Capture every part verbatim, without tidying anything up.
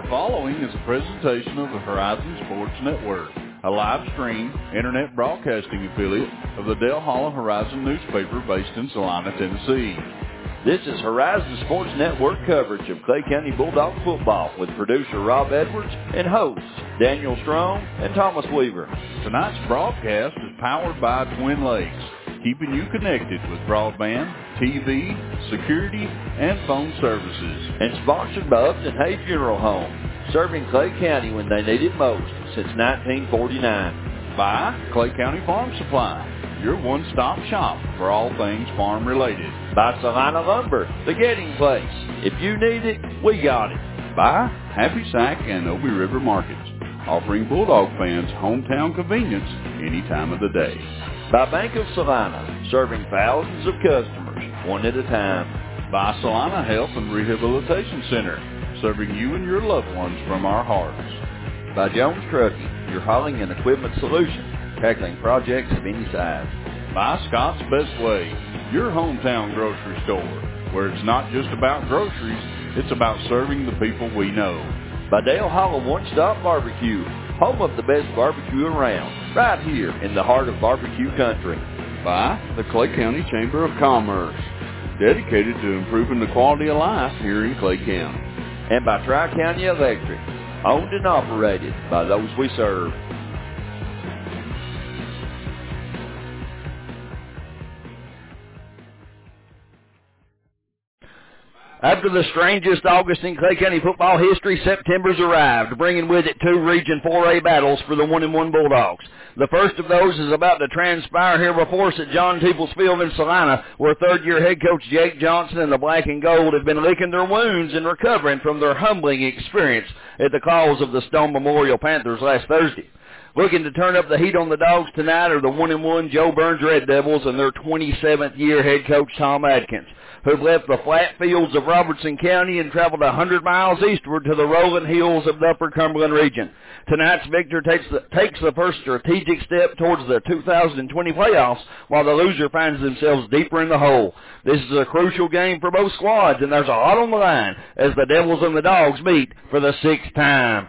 following is a presentation of the Horizon Sports Network, a live stream internet broadcasting affiliate of the Dale Hollow Horizon newspaper based in Salina, Tennessee. This is Horizon Sports Network coverage of Clay County Bulldog football with producer Rob Edwards and hosts Daniel Strong and Thomas Weaver. Tonight's broadcast is powered by Twin Lakes, keeping you connected with broadband, T V, security, and phone services. And sponsored by Upton Hay Funeral Home, serving Clay County when they need it most since nineteen forty-nine. By Clay County Farm Supply, your one-stop shop for all things farm-related. By Salina Lumber, the getting place. If you need it, we got it. By Happy Sack and Obie River Markets, offering Bulldog fans hometown convenience any time of the day. By Bank of Salina, serving thousands of customers, one at a time. By Salina Health and Rehabilitation Center, serving you and your loved ones from our hearts. By Jones Trucking, your hauling and equipment solution, tackling projects of any size. By Scott's Best Way, your hometown grocery store, where it's not just about groceries, it's about serving the people we know. By Dale Hollow One Stop Barbecue, home of the best barbecue around, right here in the heart of barbecue country. By the Clay County Chamber of Commerce, dedicated to improving the quality of life here in Clay County. And by Tri-County Electric, owned and operated by those we serve. After the strangest August in Clay County football history, September's arrived, bringing with it two Region four A battles for the one and one Bulldogs. The first of those is about to transpire here before us at John Teeples Field in Salina, where third-year head coach Jake Johnson and the Black and Gold have been licking their wounds and recovering from their humbling experience at the calls of the Stone Memorial Panthers last Thursday. Looking to turn up the heat on the Dogs tonight are the one and one Joe Burns Red Devils and their twenty-seventh year head coach Tom Adkins, who've left the flat fields of Robertson County and traveled one hundred miles eastward to the rolling hills of the Upper Cumberland region. Tonight's victor takes the, takes the first strategic step towards the two thousand twenty playoffs, while the loser finds themselves deeper in the hole. This is a crucial game for both squads, and there's a lot on the line as the Devils and the Dogs meet for the sixth time.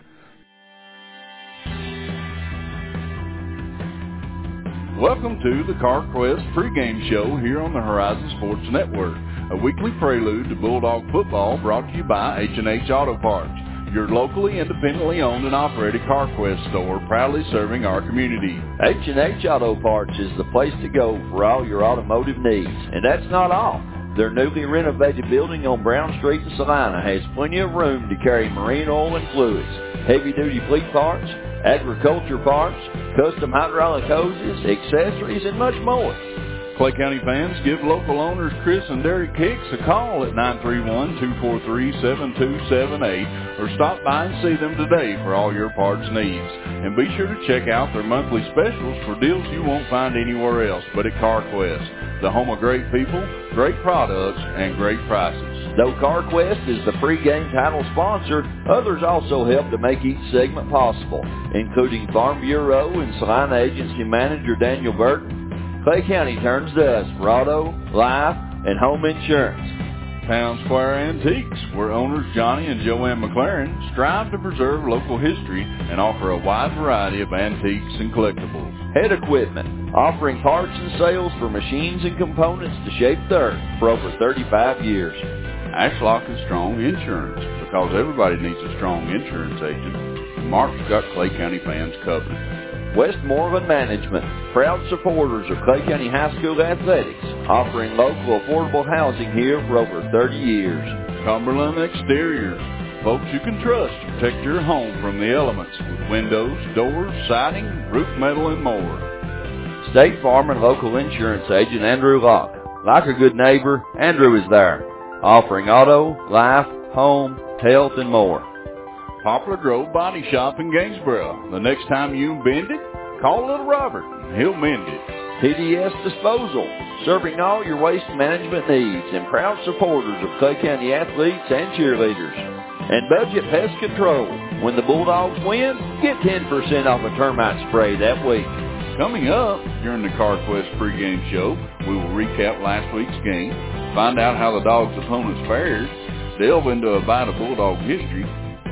Welcome to the CarQuest pregame show here on the Horizon Sports Network, a weekly prelude to Bulldog football brought to you by H and H Auto Parts, your locally independently owned and operated CarQuest store proudly serving our community. H and H Auto Parts is the place to go for all your automotive needs, and that's not all. Their newly renovated building on Brown Street in Salina has plenty of room to carry marine oil and fluids, heavy-duty fleet parts, agriculture parts, custom hydraulic hoses, accessories, and much more. Clay County fans, give local owners Chris and Derek Hicks a call at nine three one, two four three, seven two seven eight or stop by and see them today for all your parts needs. And be sure to check out their monthly specials for deals you won't find anywhere else but at CarQuest, the home of great people, great products, and great prices. Though CarQuest is the pregame title sponsor, others also help to make each segment possible, including Farm Bureau and Salina Agency Manager Daniel Burton. Clay County turns to us for auto, life, and home insurance. Town Square Antiques, where owners Johnny and Joanne McLaren strive to preserve local history and offer a wide variety of antiques and collectibles. Head Equipment, offering parts and sales for machines and components to shape the earth for over thirty-five years. Ashlock and Strong Insurance, because everybody needs a strong insurance agent. Mark's got Clay County fans covered. Westmoreland Management, proud supporters of Clay County High School athletics, offering local affordable housing here for over thirty years. Cumberland Exteriors, folks you can trust to protect your home from the elements with windows, doors, siding, roof metal, and more. State Farm and local insurance agent Andrew Locke. Like a good neighbor, Andrew is there, offering auto, life, home, health, and more. Poplar Grove Body Shop in Gainsboro. The next time you bend it, call little Robert. He'll mend it. T D S Disposal, serving all your waste management needs and proud supporters of Clay County athletes and cheerleaders. And Budget Pest Control. When the Bulldogs win, get ten percent off a termite spray that week. Coming up during the CarQuest pregame show, we will recap last week's game, find out how the Dogs' opponents fared, delve into a bite of Bulldog history,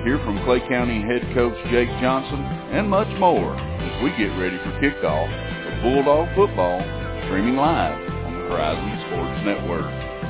hear from Clay County head coach Jake Johnson, and much more as we get ready for kickoff of Bulldog football, streaming live on the Horizon Sports Network.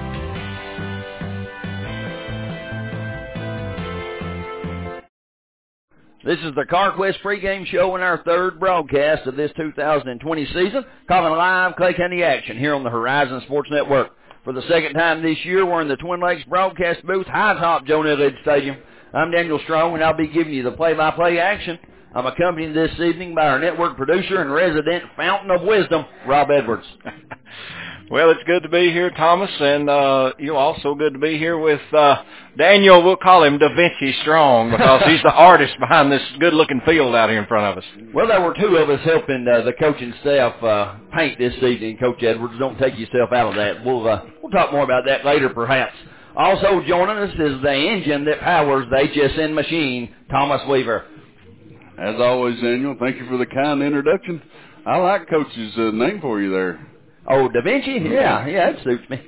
This is the CarQuest pregame show in our third broadcast of this two thousand twenty season, calling live Clay County action here on the Horizon Sports Network. For the second time this year, we're in the Twin Lakes broadcast booth, high top Joe Neal Stadium. I'm Daniel Strong, and I'll be giving you the play-by-play action. I'm accompanied this evening by our network producer and resident fountain of wisdom, Rob Edwards. Well, it's good to be here, Thomas, and uh, you're also good to be here with uh, Daniel. We'll call him Da Vinci Strong because he's the artist behind this good-looking field out here in front of us. Well, there were two of us helping uh, the coaching staff uh, paint this evening, Coach Edwards. Don't take yourself out of that. We'll uh, we'll talk more about that later, perhaps. Also joining us is the engine that powers the H S N machine, Thomas Weaver. As always, Daniel, thank you for the kind introduction. I like Coach's uh, name for you there. Oh, Da Vinci? Yeah, yeah, it suits me.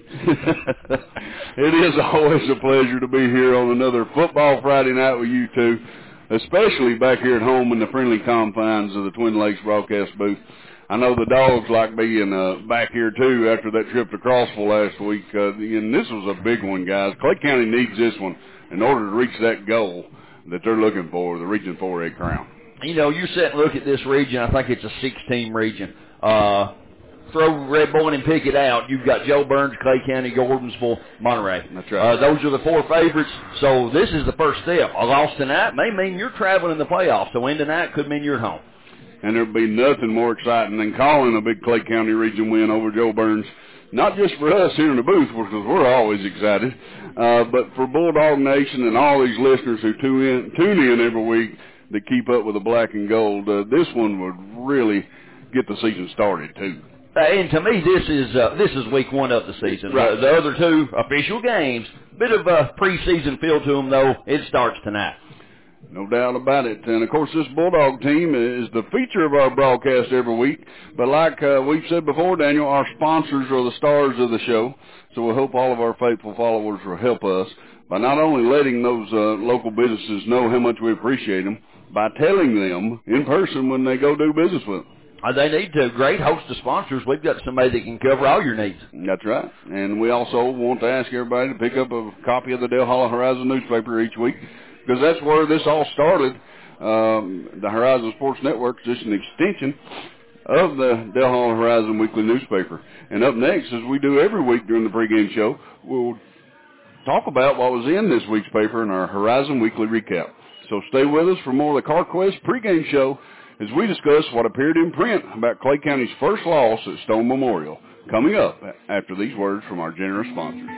It is always a pleasure to be here on another Football Friday night with you two, especially back here at home in the friendly confines of the Twin Lakes broadcast booth. I know the dogs like being uh, back here, too, after that trip to Crossville last week. Uh, and this was a big one, guys. Clay County needs this one in order to reach that goal that they're looking for, the Region four A crown. You know, you sit and look at this region. I think it's a six-team region. Uh Throw Red Boy and pick it out. You've got Joe Burns, Clay County, Gordonsville, Monterey. That's right. Uh, those are the four favorites. So this is the first step. A loss tonight may mean you're traveling in the playoffs. So win tonight could mean you're home. And there'd be nothing more exciting than calling a big Clay County region win over Joe Burns. Not just for us here in the booth, because we're always excited, uh, but for Bulldog Nation and all these listeners who tune in, tune in every week that keep up with the black and gold. Uh, this one would really get the season started, too. Uh, and to me, this is uh, this is week one of the season. Right. Uh, the other two official games, bit of a preseason feel to them, though. It starts tonight. No doubt about it. And, of course, this Bulldog team is the feature of our broadcast every week. But like uh, we've said before, Daniel, our sponsors are the stars of the show. So we hope all of our faithful followers will help us by not only letting those uh, local businesses know how much we appreciate them, by telling them in person when they go do business with them. Uh, they need to. Great host of sponsors. We've got somebody that can cover all your needs. That's right. And we also want to ask everybody to pick up a copy of the Dale Hollow Horizon newspaper each week, because that's where this all started. Um, the Horizon Sports Network is just an extension of the Dale Hollow Horizon weekly newspaper. And up next, as we do every week during the pregame show, we'll talk about what was in this week's paper in our Horizon Weekly Recap. So stay with us for more of the CarQuest pregame show as we discuss what appeared in print about Clay County's first loss at Stone Memorial, coming up after these words from our generous sponsors.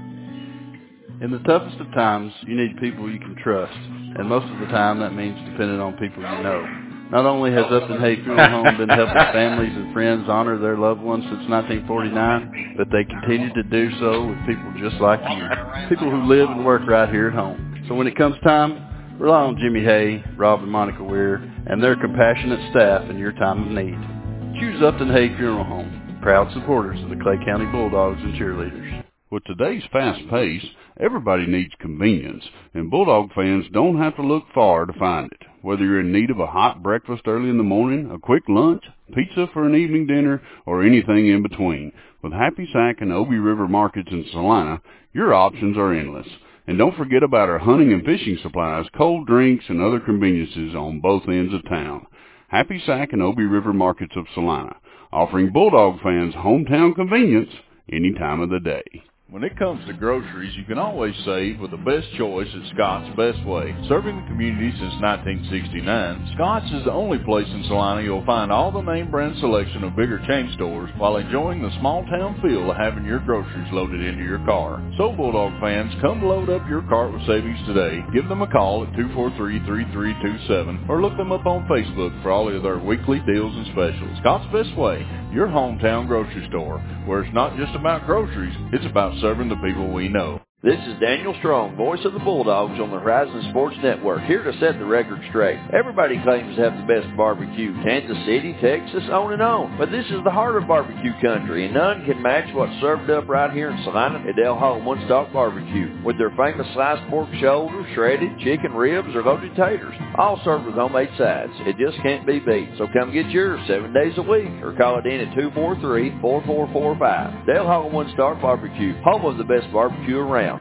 In the toughest of times, you need people you can trust, and most of the time that means depending on people you know. Not only has Upton Hay Funeral Home been helping families and friends honor their loved ones since nineteen forty-nine, but they continue to do so with people just like you, people who live and work right here at home. So when it comes time, rely on Jimmy Hay, Rob and Monica Weir, and their compassionate staff in your time of need. Choose Upton Hay Funeral Home, proud supporters of the Clay County Bulldogs and cheerleaders. With today's fast pace, everybody needs convenience, and Bulldog fans don't have to look far to find it. Whether you're in need of a hot breakfast early in the morning, a quick lunch, pizza for an evening dinner, or anything in between, with Happy Sack and Obie River Markets in Salina, your options are endless. And don't forget about our hunting and fishing supplies, cold drinks, and other conveniences on both ends of town. Happy Sack and Obie River Markets of Salina, offering Bulldog fans hometown convenience any time of the day. When it comes to groceries, you can always save with the best choice at Scott's Best Way. Serving the community since nineteen sixty-nine, Scott's is the only place in Salina you'll find all the name brand selection of bigger chain stores while enjoying the small town feel of having your groceries loaded into your car. So Bulldog fans, come load up your cart with savings today. Give them a call at two four three, three three two seven or look them up on Facebook for all of their weekly deals and specials. Scott's Best Way, your hometown grocery store, where it's not just about groceries, it's about serving the people we know. This is Daniel Strong, voice of the Bulldogs on the Horizon Sports Network, here to set the record straight. Everybody claims to have the best barbecue, Kansas City, Texas, on and on. But this is the heart of barbecue country, and none can match what's served up right here in Salina at Dale Hall One Stop Barbecue, with their famous sliced pork shoulder, shredded chicken ribs, or loaded taters, all served with homemade sides. It just can't be beat. So come get yours seven days a week, or call it in at two four three, four four four five. Dale Hall One Stop Barbecue, home of the best barbecue around.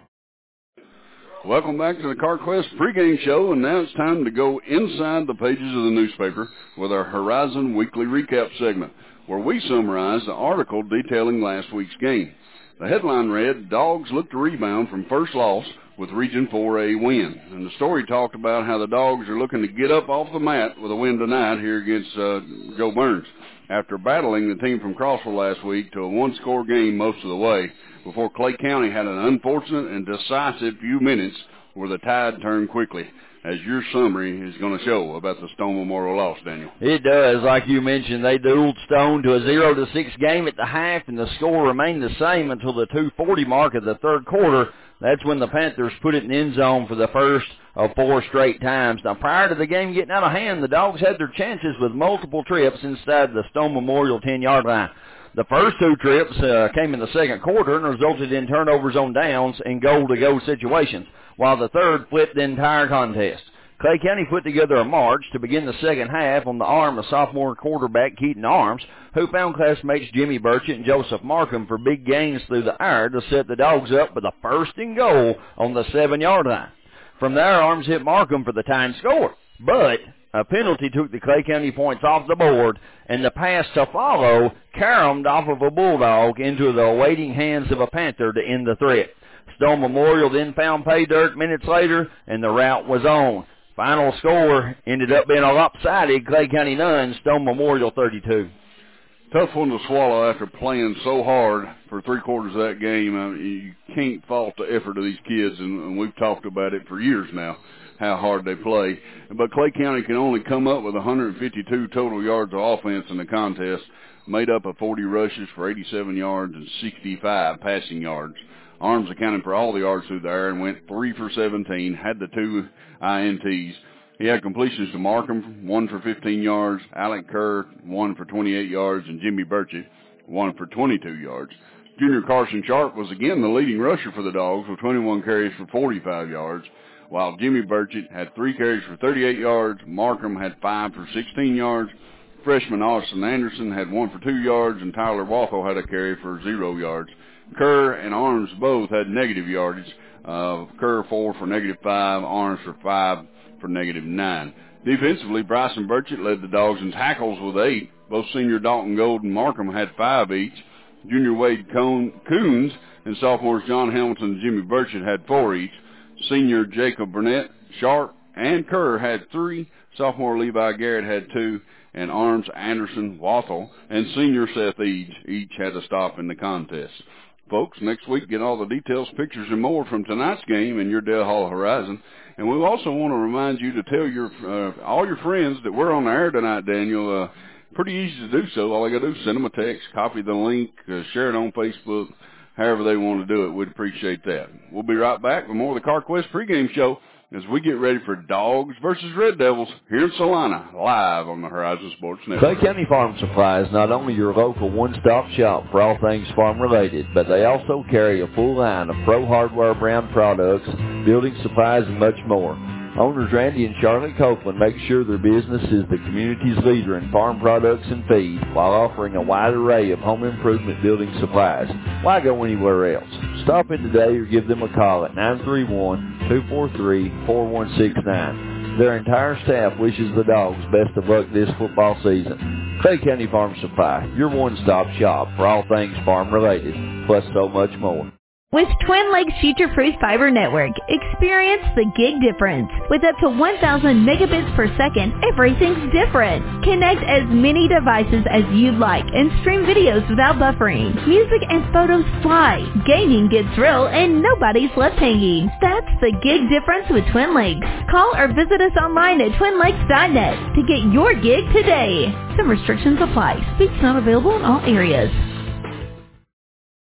Welcome back to the CarQuest pregame show, and now it's time to go inside the pages of the newspaper with our Horizon Weekly Recap segment, where we summarize the article detailing last week's game. The headline read, Dogs look to rebound from first loss with Region four A win. And the story talked about how the Dogs are looking to get up off the mat with a win tonight here against uh, Joe Burns, after battling the team from Crossville last week to a one-score game most of the way, before Clay County had an unfortunate and decisive few minutes where the tide turned quickly, as your summary is going to show about the Stone Memorial loss, Daniel. It does. Like you mentioned, they dueled Stone to a zero to six game at the half, and the score remained the same until the two forty mark of the third quarter. That's when the Panthers put it in the end zone for the first of four straight times. Now, prior to the game getting out of hand, the Dogs had their chances with multiple trips inside the Stone Memorial ten-yard line. The first two trips uh, came in the second quarter and resulted in turnovers on downs and goal-to-go situations, while the third flipped the entire contest. Clay County put together a march to begin the second half on the arm of sophomore quarterback Keaton Arms, who found classmates Jimmy Burchett and Joseph Markham for big gains through the air to set the Dogs up with a first and goal on the seven-yard line. From there, Arms hit Markham for the tying score, but a penalty took the Clay County points off the board, and the pass to follow caromed off of a Bulldog into the awaiting hands of a Panther to end the threat. Stone Memorial then found pay dirt minutes later, and the rout was on. Final score ended up being a lopsided Clay County none, Stone Memorial thirty-two. Tough one to swallow after playing so hard for three quarters of that game. I mean, you can't fault the effort of these kids, and, and we've talked about it for years now, how hard they play. But Clay County can only come up with one hundred fifty-two total yards of offense in the contest, made up of forty rushes for eighty-seven yards and sixty-five passing yards. Arms accounted for all the yards through the air and went three for seventeen, had the two I N Ts. He had completions to Markham, one for fifteen yards, Alec Kerr, one for twenty-eight yards, and Jimmy Burchett, one for twenty-two yards. Junior Carson Sharp was again the leading rusher for the Dogs with twenty-one carries for forty-five yards, while Jimmy Burchett had three carries for thirty-eight yards, Markham had five for sixteen yards, freshman Austin Anderson had one for two yards, and Tyler Walthall had a carry for zero yards. Kerr and Arms both had negative yardage. Uh, Kerr four for negative five, Arms for five for negative nine. Defensively, Bryson Burchett led the Dogs in tackles with eight. Both senior Dalton Gold and Markham had five each. Junior Wade Coons and sophomores John Hamilton and Jimmy Burchett had four each. Senior Jacob Burnett, Sharp, and Kerr had three. Sophomore Levi Garrett had two. And Arms, Anderson, Walthall, and senior Seth Eads each had a stop in the contest. Folks, next week get all the details, pictures, and more from tonight's game in your Dale Hall Horizon. And we also want to remind you to tell your uh, all your friends that we're on the air tonight, Daniel. Uh, pretty easy to do so. All they got to do is send them a text, copy the link, uh, share it on Facebook, however they want to do it. We'd appreciate that. We'll be right back with more of the CarQuest pregame show as we get ready for Dogs versus Red Devils here in Salina, live on the Horizon Sports Network. Clay County Farm Supply is not only your local one-stop shop for all things farm-related, but they also carry a full line of Pro Hardware brand products, building supplies, and much more. Owners Randy and Charlotte Copeland make sure their business is the community's leader in farm products and feed while offering a wide array of home improvement building supplies. Why go anywhere else? Stop in today or give them a call at nine three one, two four three, four one six nine. Their entire staff wishes the Dogs best of luck this football season. Clay County Farm Supply, your one-stop shop for all things farm-related, plus so much more. With Twin Lakes Future-Proof Fiber Network, experience the gig difference. With up to one thousand megabits per second, everything's different. Connect as many devices as you'd like and stream videos without buffering. Music and photos fly. Gaming gets real and nobody's left hanging. That's the gig difference with Twin Lakes. Call or visit us online at twin lakes dot net to get your gig today. Some restrictions apply. Speech not available in all areas.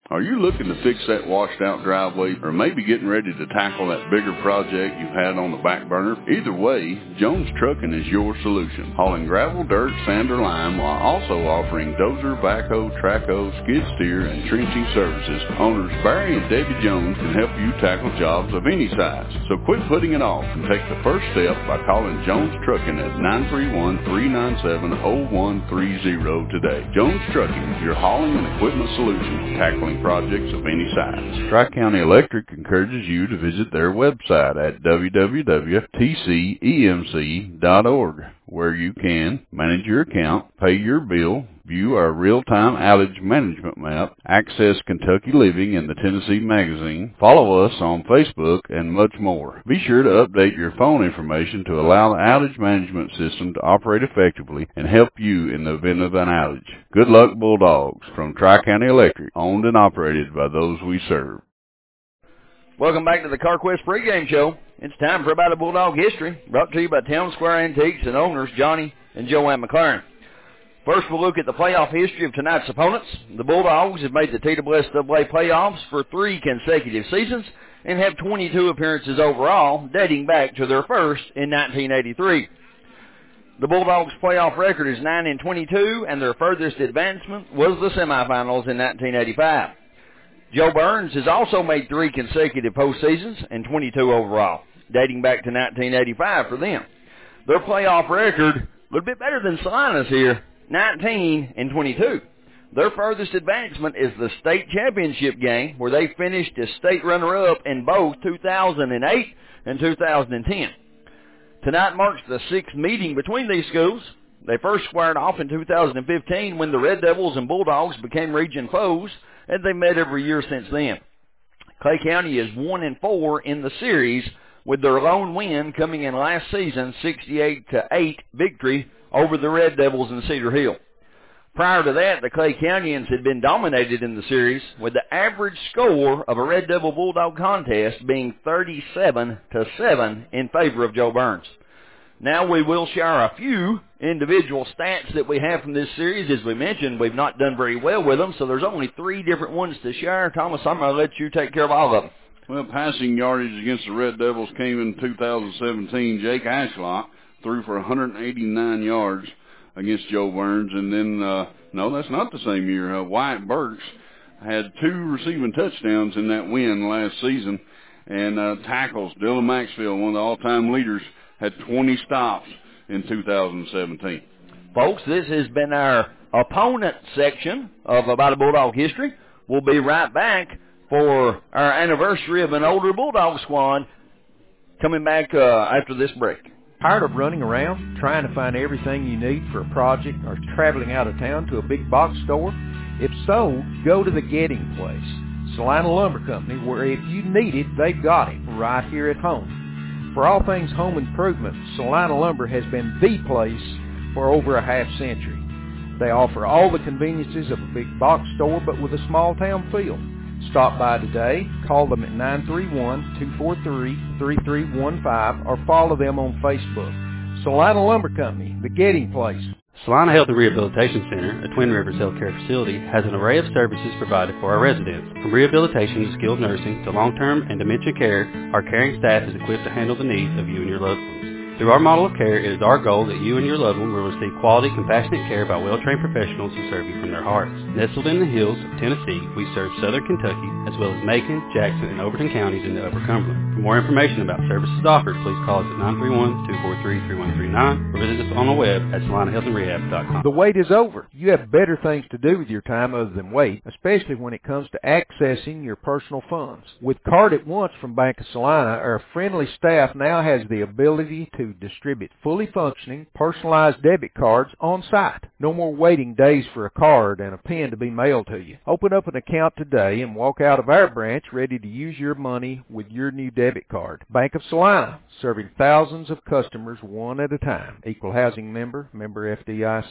Are you looking to fix that washed out driveway or maybe getting ready to tackle that bigger project you've had on the back burner? Either way, Jones Trucking is your solution. Hauling gravel, dirt, sand, or lime while also offering dozer, backhoe, trackhoe, skid steer, and trenching services. Owners Barry and Debbie Jones can help you tackle jobs of any size. So quit putting it off and take the first step by calling Jones Trucking at nine three one, three nine seven, zero one three zero today. Jones Trucking, your hauling and equipment solution, tackling projects of any size. Tri-County Electric encourages you to visit their website at w w w dot t c e m c dot org, where you can manage your account, pay your bill, view our real-time outage management map, access Kentucky Living and the Tennessee Magazine, follow us on Facebook, and much more. Be sure to update your phone information to allow the outage management system to operate effectively and help you in the event of an outage. Good luck, Bulldogs, from Tri-County Electric, owned and operated by those we serve. Welcome back to the CarQuest pregame show. It's time for About a Bulldog History, brought to you by Town Square Antiques and owners Johnny and Joanne McLaren. First, we'll look at the playoff history of tonight's opponents. The Bulldogs have made the T W S A A playoffs for three consecutive seasons and have twenty-two appearances overall, dating back to their first in nineteen eighty-three. The Bulldogs' playoff record is nine and twenty-two, and their furthest advancement was the semifinals in nineteen eighty-five. Joe Burns has also made three consecutive postseasons and twenty-two overall, dating back to nineteen eighty-five for them. Their playoff record, a little bit better than Salina's here, nineteen and twenty-two. Their furthest advancement is the state championship game, where they finished as state runner-up in both two thousand eight and two thousand ten. Tonight marks the sixth meeting between these schools. They first squared off in two thousand fifteen when the Red Devils and Bulldogs became region foes, and they met every year since then. Clay County is one and four in the series, with their lone win coming in last season's sixty-eight to eight victory over the Red Devils in Cedar Hill. Prior to that, the Clay Countyans had been dominated in the series, with the average score of a Red Devil Bulldog contest being thirty-seven to seven in favor of Joe Burns. Now we will share a few individual stats that we have from this series. As we mentioned, we've not done very well with them, so there's only three different ones to share. Thomas, I'm going to let you take care of all of them. Well, passing yardage against the Red Devils came in two thousand seventeen. Jake Ashlock threw for one hundred eighty-nine yards against Joe Burns. And then, uh, no, that's not the same year. Uh, Wyatt Burks had two receiving touchdowns in that win last season. And uh, tackles, Dylan Maxfield, one of the all-time leaders, had twenty stops in two thousand seventeen. Folks, this has been our opponent section of About a Bulldog History. We'll be right back for our anniversary of an older Bulldog squad coming back uh, after this break. Tired of running around, trying to find everything you need for a project, or traveling out of town to a big box store? If so, go to the Getting Place, Salina Lumber Company, where if you need it, they've got it right here at home. For all things home improvement, Salina Lumber has been the place for over a half century. They offer all the conveniences of a big box store, but with a small town feel. Stop by today, call them at nine three one, two four three, three three one five, or follow them on Facebook. Salina Lumber Company, the Getting Place. Salina Health and Rehabilitation Center, a Twin Rivers healthcare facility, has an array of services provided for our residents. From rehabilitation to skilled nursing to long-term and dementia care, our caring staff is equipped to handle the needs of you and your loved ones. Through our model of care, it is our goal that you and your loved one will receive quality, compassionate care by well-trained professionals who serve you from their hearts. Nestled in the hills of Tennessee, we serve southern Kentucky, as well as Macon, Jackson, and Overton counties in the Upper Cumberland. For more information about services offered, please call us at nine three one, two four three, three one three nine or visit us on the web at salina health and rehab dot com. The wait is over. You have better things to do with your time other than wait, especially when it comes to accessing your personal funds. With Card at Once from Bank of Salina, our friendly staff now has the ability to distribute fully functioning, personalized debit cards on site. No more waiting days for a card and a pen to be mailed to you. Open up an account today and walk out of our branch ready to use your money with your new debit card. Bank of Salina, serving thousands of customers one at a time. Equal housing member, member F D I C.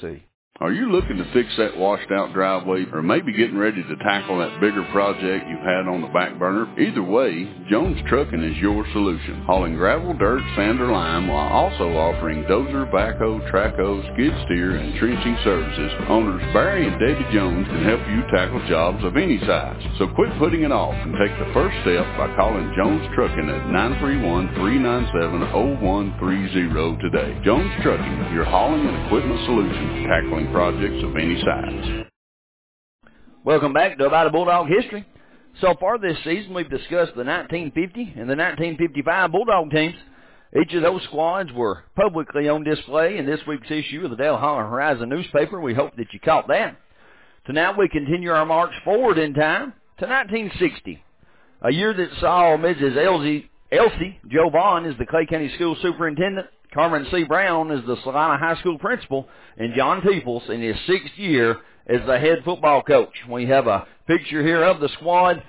Are you looking to fix that washed-out driveway or maybe getting ready to tackle that bigger project you've had on the back burner? Either way, Jones Trucking is your solution. Hauling gravel, dirt, sand, or lime while also offering dozer, backhoe, trackhoe, skid steer, and trenching services. Owners Barry and Debbie Jones can help you tackle jobs of any size. So quit putting it off and take the first step by calling Jones Trucking at nine three one, three nine seven, zero one three zero today. Jones Trucking, your hauling and equipment solution, tackling projects of any size. Welcome back to About a Bulldog History. So far this season, we've discussed the nineteen fifty and the nineteen fifty-five Bulldog teams. Each of those squads were publicly on display in this week's issue of the Dale Holler Horizon newspaper. We hope that you caught that. So now we continue our march forward in time to nineteen sixty, a year that saw Missus Elsie, Elsie Joe Vaughn as the Clay County School Superintendent, Carmen C. Brown is the Salina High School principal, and John Peoples in his sixth year as the head football coach. We have a picture here of the squad.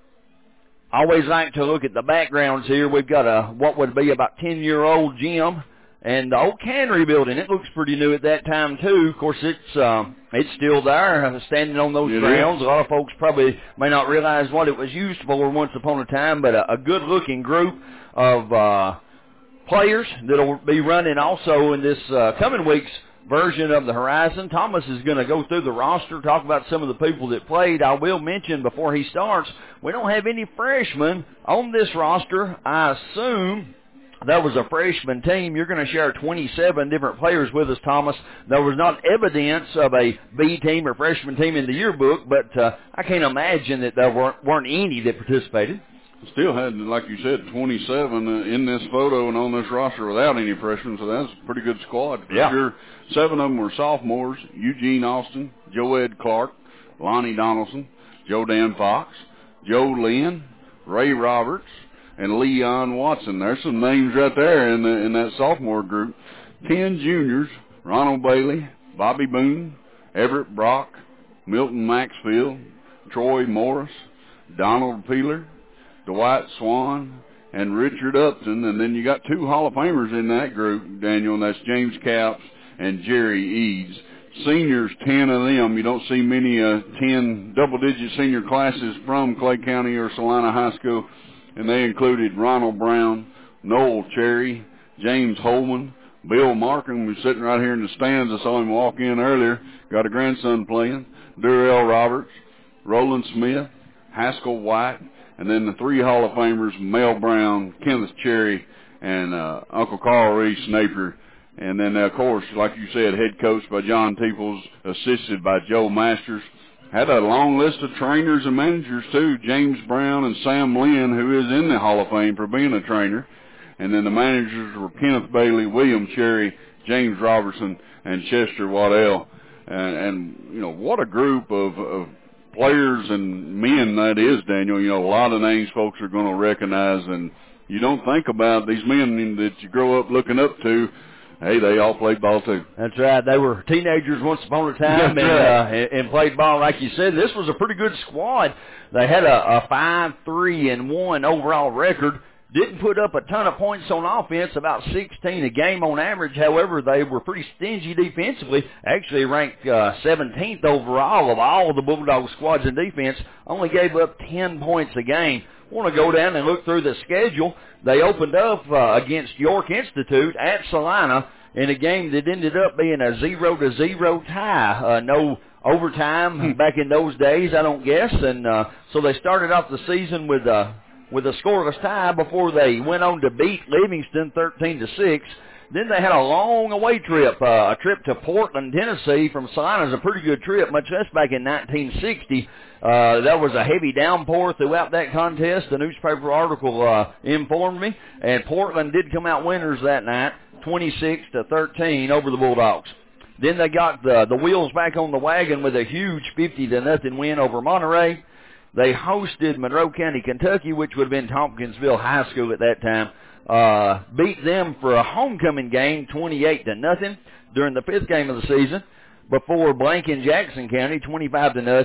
I always like to look at the backgrounds here. We've got a what would be about ten-year-old gym and the old cannery building. It looks pretty new at that time, too. Of course, it's uh, it's still there, standing on those grounds. A lot of folks probably may not realize what it was used for once upon a time, but a, a good-looking group of uh players that will be running also in this uh, coming week's version of the Horizon. Thomas is going to go through the roster, talk about some of the people that played. I will mention before he starts, we don't have any freshmen on this roster. I assume that was a freshman team. You're going to share twenty-seven different players with us, Thomas. There was not evidence of a B team or freshman team in the yearbook, but uh, I can't imagine that there weren't, weren't any that participated. Still had, like you said, twenty-seven uh, in this photo and on this roster without any freshmen, so that's a pretty good squad for yeah. sure. Seven of them were sophomores: Eugene Austin, Joe Ed Clark, Lonnie Donaldson, Joe Dan Fox, Joe Lynn, Ray Roberts, and Leon Watson. There's some names right there in the, in that sophomore group. Ten juniors: Ronald Bailey, Bobby Boone, Everett Brock, Milton Maxfield, Troy Morris, Donald Peeler, Dwight Swan, and Richard Upton. And then you got two Hall of Famers in that group, Daniel, and that's James Capps and Jerry Eads. Seniors, ten of them. You don't see many uh, ten double-digit senior classes from Clay County or Salina High School, and they included Ronald Brown, Noel Cherry, James Holman, Bill Markham, who's sitting right here in the stands. I saw him walk in earlier, got a grandson playing, Durrell Roberts, Roland Smith, Haskell White, and then the three Hall of Famers, Mel Brown, Kenneth Cherry, and uh, Uncle Carl Reese Napier. And then, of course, like you said, head coached by John Peoples, assisted by Joe Masters. Had a long list of trainers and managers, too, James Brown and Sam Lynn, who is in the Hall of Fame for being a trainer. And then the managers were Kenneth Bailey, William Cherry, James Robertson, and Chester Waddell. And, and you know, what a group of, of players and men that is, Daniel. You know, a lot of names folks are going to recognize, and you don't think about these men that you grow up looking up to. Hey, they all played ball, too. That's right. They were teenagers once upon a time and, right. uh, and played ball. Like you said, this was a pretty good squad. They had a, a five three and one overall record. Didn't put up a ton of points on offense, about sixteen a game on average. However, they were pretty stingy defensively. Actually ranked uh, seventeenth overall of all the Bulldog squads in defense. Only gave up ten points a game. Want to go down and look through the schedule. They opened up uh, against York Institute at Salina in a game that ended up being a zero to zero tie. Uh, no overtime hmm. back in those days, I don't guess. And uh, so they started off the season with a with a scoreless tie before they went on to beat Livingston thirteen to six. Then they had a long away trip, uh, a trip to Portland, Tennessee from Salina. It was a pretty good trip, much less back in nineteen sixty. Uh, there was a heavy downpour throughout that contest. The newspaper article uh, informed me, and Portland did come out winners that night, twenty-six to thirteen over the Bulldogs. Then they got the, the wheels back on the wagon with a huge fifty to nothing win over Monterey. They hosted Monroe County, Kentucky, which would have been Tompkinsville High School at that time. Uh, beat them for a homecoming game, twenty-eight to nothing during the fifth game of the season. Before blanking Jackson County, twenty-five to nothing.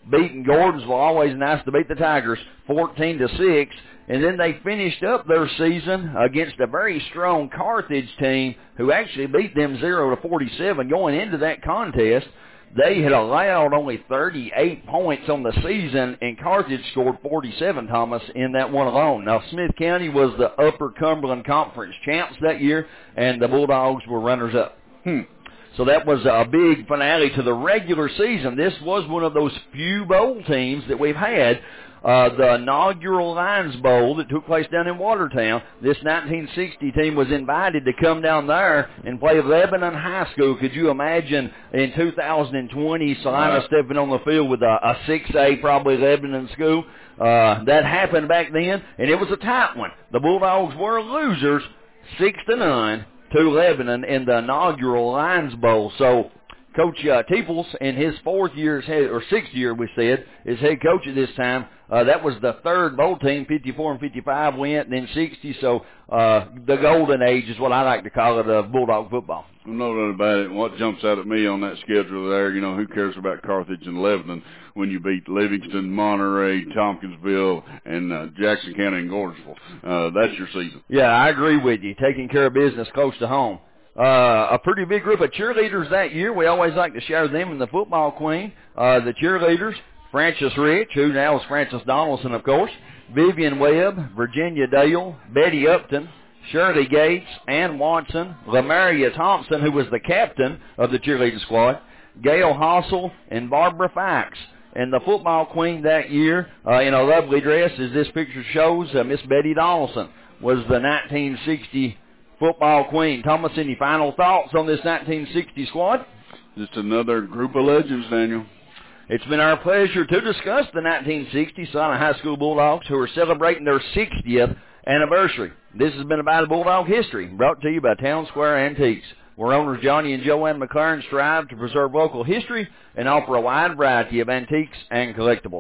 beating Gordonsville, always nice to beat the Tigers, fourteen to six. And then they finished up their season against a very strong Carthage team who actually beat them zero to forty-seven. Going into that contest, they had allowed only thirty-eight points on the season, and Carthage scored forty-seven, Thomas, in that one alone. Now, Smith County was the Upper Cumberland Conference champs that year, and the Bulldogs were runners-up. Hmm. So that was a big finale to the regular season. This was one of those few bowl teams that we've had. Uh, the inaugural Lions Bowl that took place down in Watertown, this nineteen sixty team was invited to come down there and play Lebanon High School. Could you imagine in two thousand twenty Salina right. stepping on the field with a, a six A, probably Lebanon school? Uh, that happened back then, and it was a tight one. The Bulldogs were losers, six to none, to Lebanon in the inaugural Lions Bowl. So Coach uh, Teeples, in his fourth year, or sixth year, we said, is head coach at this time. Uh, that was the third bowl team. fifty-four and fifty-five went, and then sixty. So uh, the golden age is what I like to call it of Bulldog football. No doubt about it. What jumps out at me on that schedule there, you know, who cares about Carthage and Lebanon when you beat Livingston, Monterey, Tompkinsville, and uh, Jackson County and Gordonsville? Uh, that's your season. Yeah, I agree with you. Taking care of business close to home. Uh, a pretty big group of cheerleaders that year. We always like to share them in the football queen. Uh, the cheerleaders, Frances Rich, who now is Frances Donaldson, of course, Vivian Webb, Virginia Dale, Betty Upton, Shirley Gates, Ann Watson, Lamaria Thompson, who was the captain of the cheerleading squad, Gail Hossel, and Barbara Fikes. And the football queen that year, uh, in a lovely dress, as this picture shows, uh, Miss Betty Donaldson was the nineteen sixty football queen. Thomas, any final thoughts on this nineteen sixty squad? Just another group of legends, Daniel. It's been our pleasure to discuss the nineteen sixty Salina High School Bulldogs, who are celebrating their sixtieth anniversary. This has been About Bulldog History, brought to you by Town Square Antiques, where owners Johnny and Joanne McLaren strive to preserve local history and offer a wide variety of antiques and collectibles.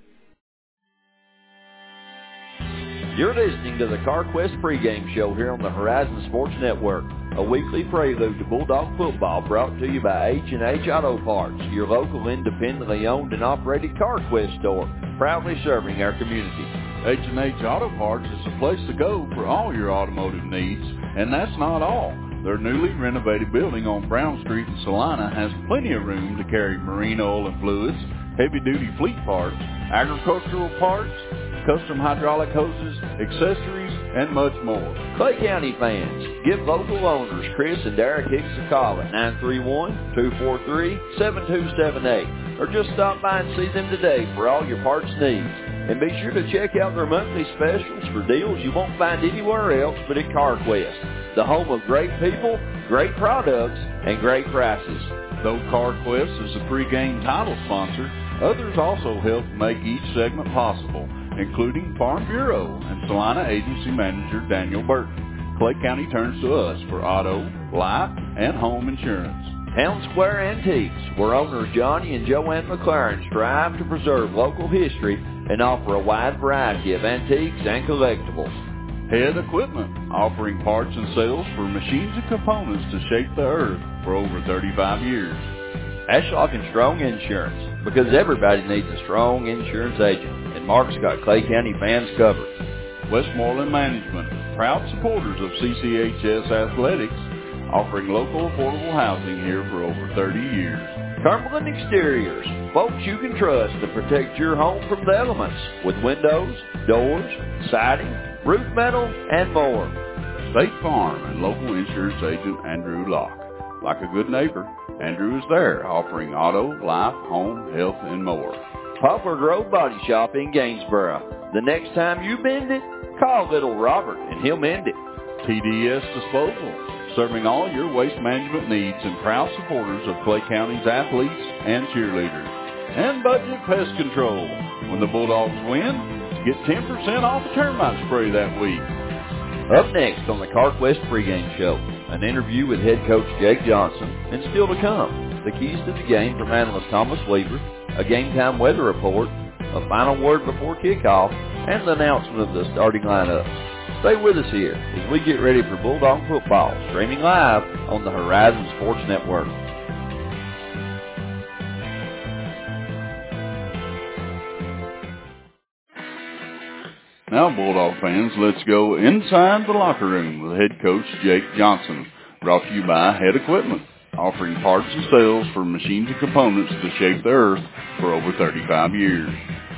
You're listening to the CarQuest pregame show here on the Horizon Sports Network, a weekly prelude to Bulldog football brought to you by H and H Auto Parts, your local independently owned and operated CarQuest store, proudly serving our community. H and H Auto Parts is the place to go for all your automotive needs, and that's not all. Their newly renovated building on Brown Street in Salina has plenty of room to carry marine oil and fluids, heavy-duty fleet parts, agricultural parts, custom hydraulic hoses, accessories, and much more. Clay County fans, give local owners Chris and Derek Hicks a call at nine three one, two four three, seven two seven eight, or just stop by and see them today for all your parts needs. And be sure to check out their monthly specials for deals you won't find anywhere else but at CarQuest, the home of great people, great products, and great prices. Though CarQuest is the pregame title sponsor, others also help make each segment possible, including Farm Bureau and Salina Agency Manager Daniel Burton. Clay County turns to us for auto, life, and home insurance. Town Square Antiques, where owners Johnny and Joanne McLaren strive to preserve local history and offer a wide variety of antiques and collectibles. Head Equipment, offering parts and sales for machines and components to shape the earth for over thirty-five years. Ashlock and Strong Insurance, because everybody needs a strong insurance agent, and Mark's got Clay County fans covered. Westmoreland Management, proud supporters of C C H S Athletics, offering local affordable housing here for over thirty years. Cumberland Exteriors, folks you can trust to protect your home from the elements with windows, doors, siding, roof metal, and more. State Farm and local insurance agent Andrew Locke. Like a good neighbor, Andrew is there offering auto, life, home, health, and more. Poplar Grove Body Shop in Gainsboro. The next time you bend it, call little Robert and he'll mend it. T D S Disposal, serving all your waste management needs and proud supporters of Clay County's athletes and cheerleaders. And Budget Pest Control. When the Bulldogs win, get ten percent off a termite spray that week. Up next on the CarQuest pregame show, an interview with head coach Jake Johnson, and still to come, the keys to the game from analyst Thomas Weaver, a game-time weather report, a final word before kickoff, and the announcement of the starting lineup. Stay with us here as we get ready for Bulldog football, streaming live on the Horizon Sports Network. Now, Bulldog fans, let's go inside the locker room with head coach Jake Johnson. Brought to you by Head Equipment, offering parts and sales for machines and components that shape the earth for over thirty-five years.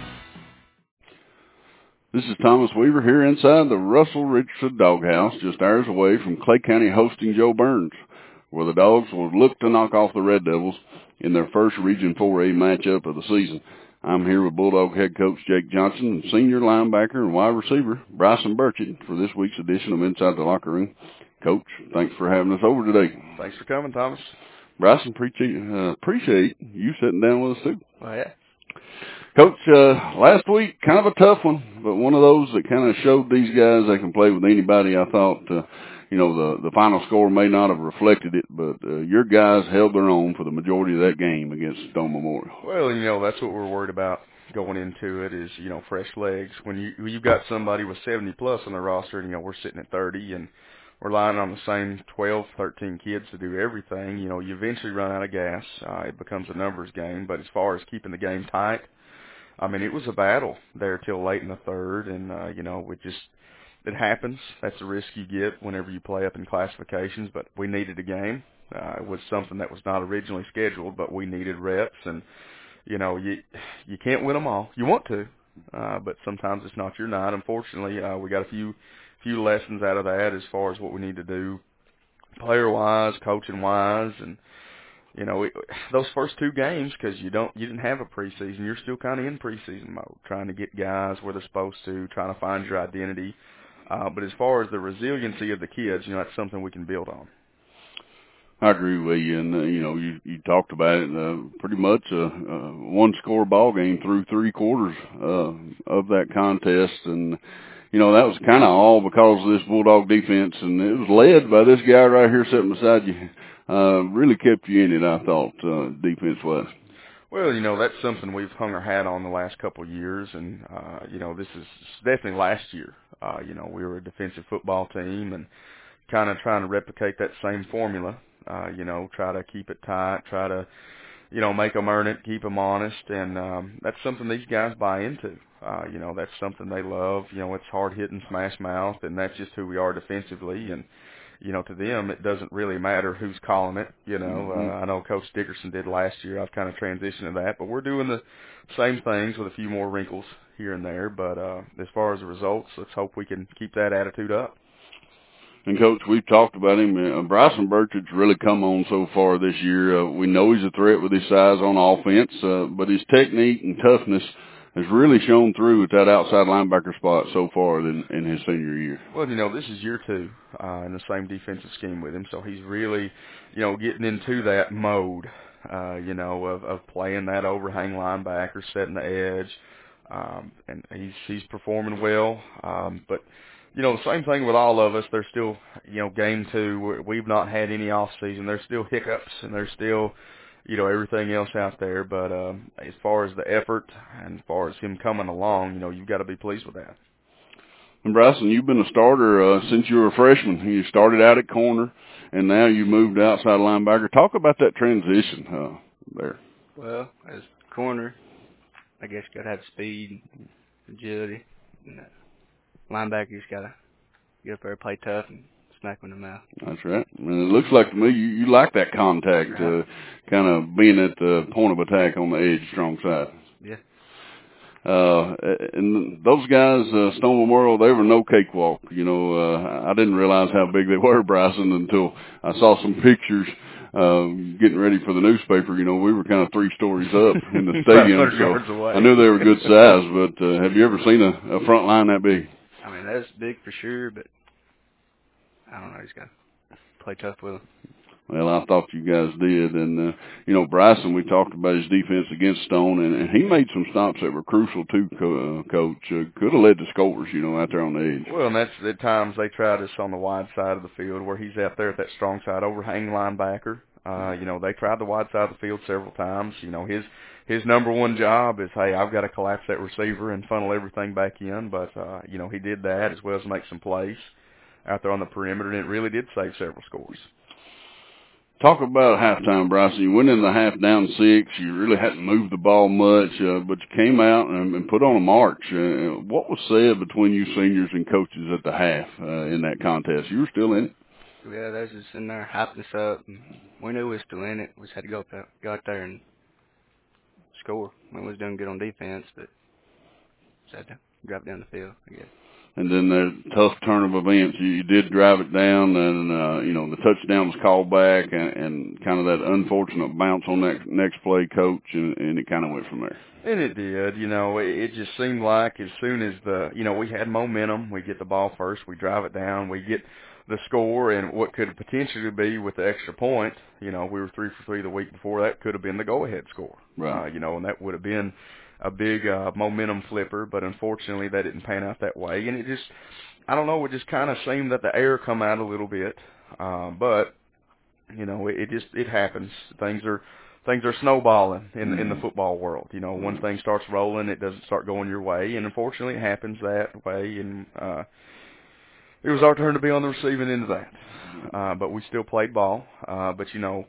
This is Thomas Weaver here inside the Russell Richardson Doghouse, just hours away from Clay County hosting Joe Burns, where the Dogs will look to knock off the Red Devils in their first Region four A matchup of the season. I'm here with Bulldog head coach Jake Johnson and senior linebacker and wide receiver Bryson Burchett for this week's edition of Inside the Locker Room. Coach, thanks for having us over today. Thanks for coming, Thomas. Bryson, appreciate, uh, appreciate you sitting down with us too. Oh, yeah. Coach, uh, last week, kind of a tough one, but one of those that kind of showed these guys they can play with anybody. I thought, uh, you know, the, the final score may not have reflected it, but uh, your guys held their own for the majority of that game against Stone Memorial. Well, you know, that's what we're worried about going into it is, you know, fresh legs. When you, when you've got somebody with seventy plus on the roster, and, you know, we're sitting at thirty and we're relying on the same twelve, thirteen kids to do everything, you know, you eventually run out of gas. Uh, it becomes a numbers game, but as far as keeping the game tight, I mean, it was a battle there till late in the third, and, uh, you know, it just, it happens. That's the risk you get whenever you play up in classifications, but we needed a game. Uh, it was something that was not originally scheduled, but we needed reps, and, you know, you you can't win them all. You want to, uh, but sometimes it's not your night. Unfortunately, uh, we got a few few lessons out of that as far as what we need to do player-wise, coaching-wise, and, you know, it, those first two games, because you don't, you didn't have a preseason. You're still kind of in preseason mode, trying to get guys where they're supposed to, trying to find your identity. Uh, but as far as the resiliency of the kids, you know, that's something we can build on. I agree with you, and uh, you know, you you talked about it. Uh, pretty much a, a one-score ball game through three quarters uh, of that contest, and you know that was kind of all because of this Bulldog defense, and it was led by this guy right here sitting beside you. Uh, really kept you in it, I thought, uh, defense-wise. Well, you know, that's something we've hung our hat on the last couple of years, and, uh, you know, this is definitely last year. Uh, you know, we were a defensive football team and kind of trying to replicate that same formula, uh, you know, try to keep it tight, try to, you know, make them earn it, keep them honest, and um, that's something these guys buy into. Uh, you know, that's something they love. You know, it's hard-hitting, smash-mouth, and that's just who we are defensively, and you know, to them, it doesn't really matter who's calling it. You know, mm-hmm. uh, I know Coach Dickerson did last year. I've kind of transitioned to that, but we're doing the same things with a few more wrinkles here and there. But uh, as far as the results, let's hope we can keep that attitude up. And, Coach, we've talked about him. Uh, Bryson Burchett's really come on so far this year. Uh, we know he's a threat with his size on offense, uh, but his technique and toughness has really shown through at that outside linebacker spot so far in, in his senior year. Well, you know, this is year two uh, in the same defensive scheme with him, so he's really, you know, getting into that mode, uh, you know, of, of playing that overhang linebacker, setting the edge, um, and he's he's performing well. Um, but, you know, the same thing with all of us. There's still, you know, game two, we've not had any off season. There's still hiccups, and there's still, you know, everything else out there. But um, as far as the effort and as far as him coming along, you know, you've got to be pleased with that. And Bryson, you've been a starter uh, since you were a freshman. You started out at corner, and now you moved outside linebacker. Talk about that transition uh, there. Well, as corner, I guess you got to have speed, agility. And, uh, linebacker, you just got to get up there and play tough and smack them in the mouth. That's right. And it looks like to me you, you like that contact, right. uh, kind of being at the point of attack on the edge, strong side. Yeah. Uh, and those guys, uh, Stone Memorial, they were no cakewalk. You know, uh, I didn't realize how big they were, Bryson, until I saw some pictures, uh, getting ready for the newspaper. You know, we were kind of three stories up in the stadium. So I knew they were good size, but, uh, have you ever seen a, a front line that big? I mean, that's big for sure, but I don't know, he's got to play tough with him. Well, I thought you guys did. And, uh, you know, Bryson, we talked about his defense against Stone, and, and he made some stops that were crucial too, co- uh, Coach. Uh, could have led to scores, you know, out there on the edge. Well, and that's at times they tried us on the wide side of the field where he's out there at that strong side overhang linebacker. Uh, you know, they tried the wide side of the field several times. You know, his his number one job is, hey, I've got to collapse that receiver and funnel everything back in. But, uh, you know, he did that as well as make some plays out there on the perimeter, and it really did save several scores. Talk about halftime, Bryson. You went in the half down six. You really hadn't moved the ball much, uh, but you came out and, and put on a march. Uh, what was said between you seniors and coaches at the half uh, in that contest? You were still in it. Yeah, they was just in there hyping us up. And we knew we were still in it. We just had to go up there, go out there and score. We was doing good on defense, but just had to drive down the field, I guess. And then the tough turn of events, you, you did drive it down, and, uh, you know, the touchdown was called back, and, and kind of that unfortunate bounce on that next play, Coach, and, and it kind of went from there. And it did. You know, it, it just seemed like as soon as the, you know, we had momentum, we get the ball first, we drive it down, we get the score, and what could potentially be with the extra point, you know, we were three for three the week before, that could have been the go-ahead score. Right. Uh, you know, and that would have been a big uh, momentum flipper, but unfortunately that didn't pan out that way. And it just, I don't know, it just kind of seemed that the air come out a little bit. Uh, but, you know, it, it just, it happens. Things are, things are snowballing in, mm-hmm. in the football world. You know, one thing starts rolling, it doesn't start going your way. And unfortunately it happens that way. And uh, it was our turn to be on the receiving end of that. Uh, but we still played ball. Uh, but, you know,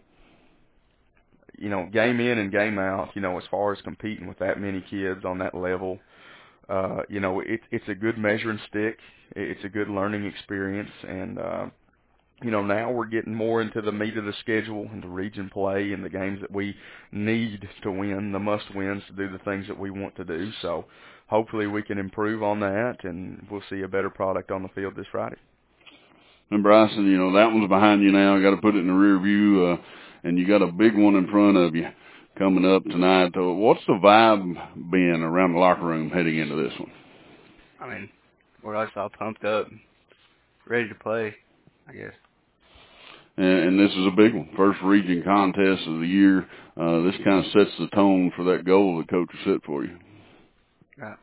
you know, game in and game out, you know, as far as competing with that many kids on that level, uh, you know, it, it's a good measuring stick. It's a good learning experience. And, uh, you know, now we're getting more into the meat of the schedule and the region play and the games that we need to win, the must-wins to do the things that we want to do. So hopefully we can improve on that, and we'll see a better product on the field this Friday. And, Bryson, you know, that one's behind you now. Got to put it in the rear view. Uh, And you got a big one in front of you coming up tonight. So what's the vibe been around the locker room heading into this one? I mean, we're always all pumped up, ready to play, I guess. And, and this is a big one. First region contest of the year. Uh, this kind of sets the tone for that goal the coach has set for you. Right.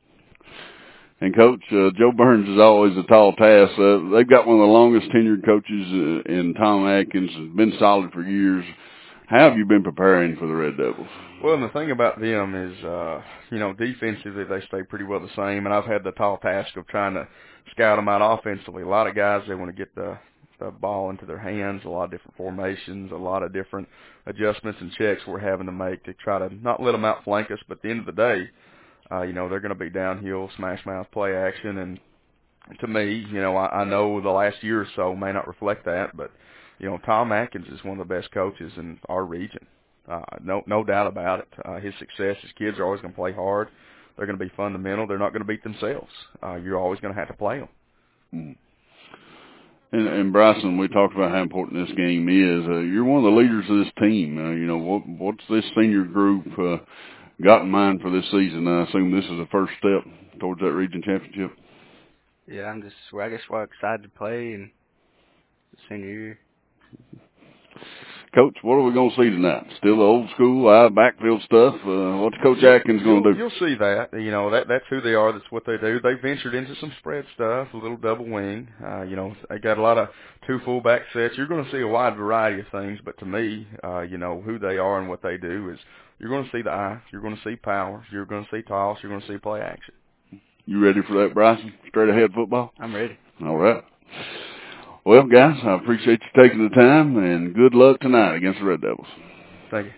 And, Coach, uh, Joe Burns is always a tall task. Uh, they've got one of the longest tenured coaches uh, in Tom Atkins, has been solid for years. How have you been preparing for the Red Devils? Well, and the thing about them is, uh, you know, defensively they stay pretty well the same, and I've had the tall task of trying to scout them out offensively. A lot of guys, they want to get the, the ball into their hands, a lot of different formations, a lot of different adjustments and checks we're having to make to try to not let them outflank us, but at the end of the day, Uh, you know, they're going to be downhill, smash mouth, play action, and to me, you know, I, I know the last year or so may not reflect that, but, you know, Tom Atkins is one of the best coaches in our region. Uh, no no doubt about it. Uh, his success, his kids are always going to play hard. They're going to be fundamental. They're not going to beat themselves. Uh, you're always going to have to play them. Mm. And, and Bryson, we talked about how important this game is. Uh, you're one of the leaders of this team. Uh, you know, what, what's this senior group uh, got in mind for this season? I assume this is the first step towards that region championship. Yeah, I'm just, well, I guess we're excited to play in the senior year. Coach, what are we going to see tonight? Still the old school, uh, backfield stuff? Uh, what's Coach Atkins going to do? You'll see that. You know, that that's who they are. That's what they do. They ventured into some spread stuff, a little double wing. Uh, you know, they got a lot of two fullback sets. You're going to see a wide variety of things, but to me, uh, you know, who they are and what they do is you're going to see the eye, you're going to see power, you're going to see toss, you're going to see play action. You ready for that, Bryson? Straight ahead football? I'm ready. All right. Well, guys, I appreciate you taking the time, and good luck tonight against the Red Devils. Thank you.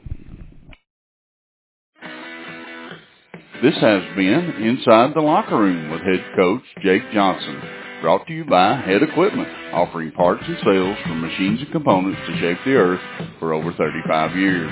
This has been Inside the Locker Room with head coach Jake Johnson, brought to you by Head Equipment, offering parts and sales for machines and components to shape the earth for over thirty-five years.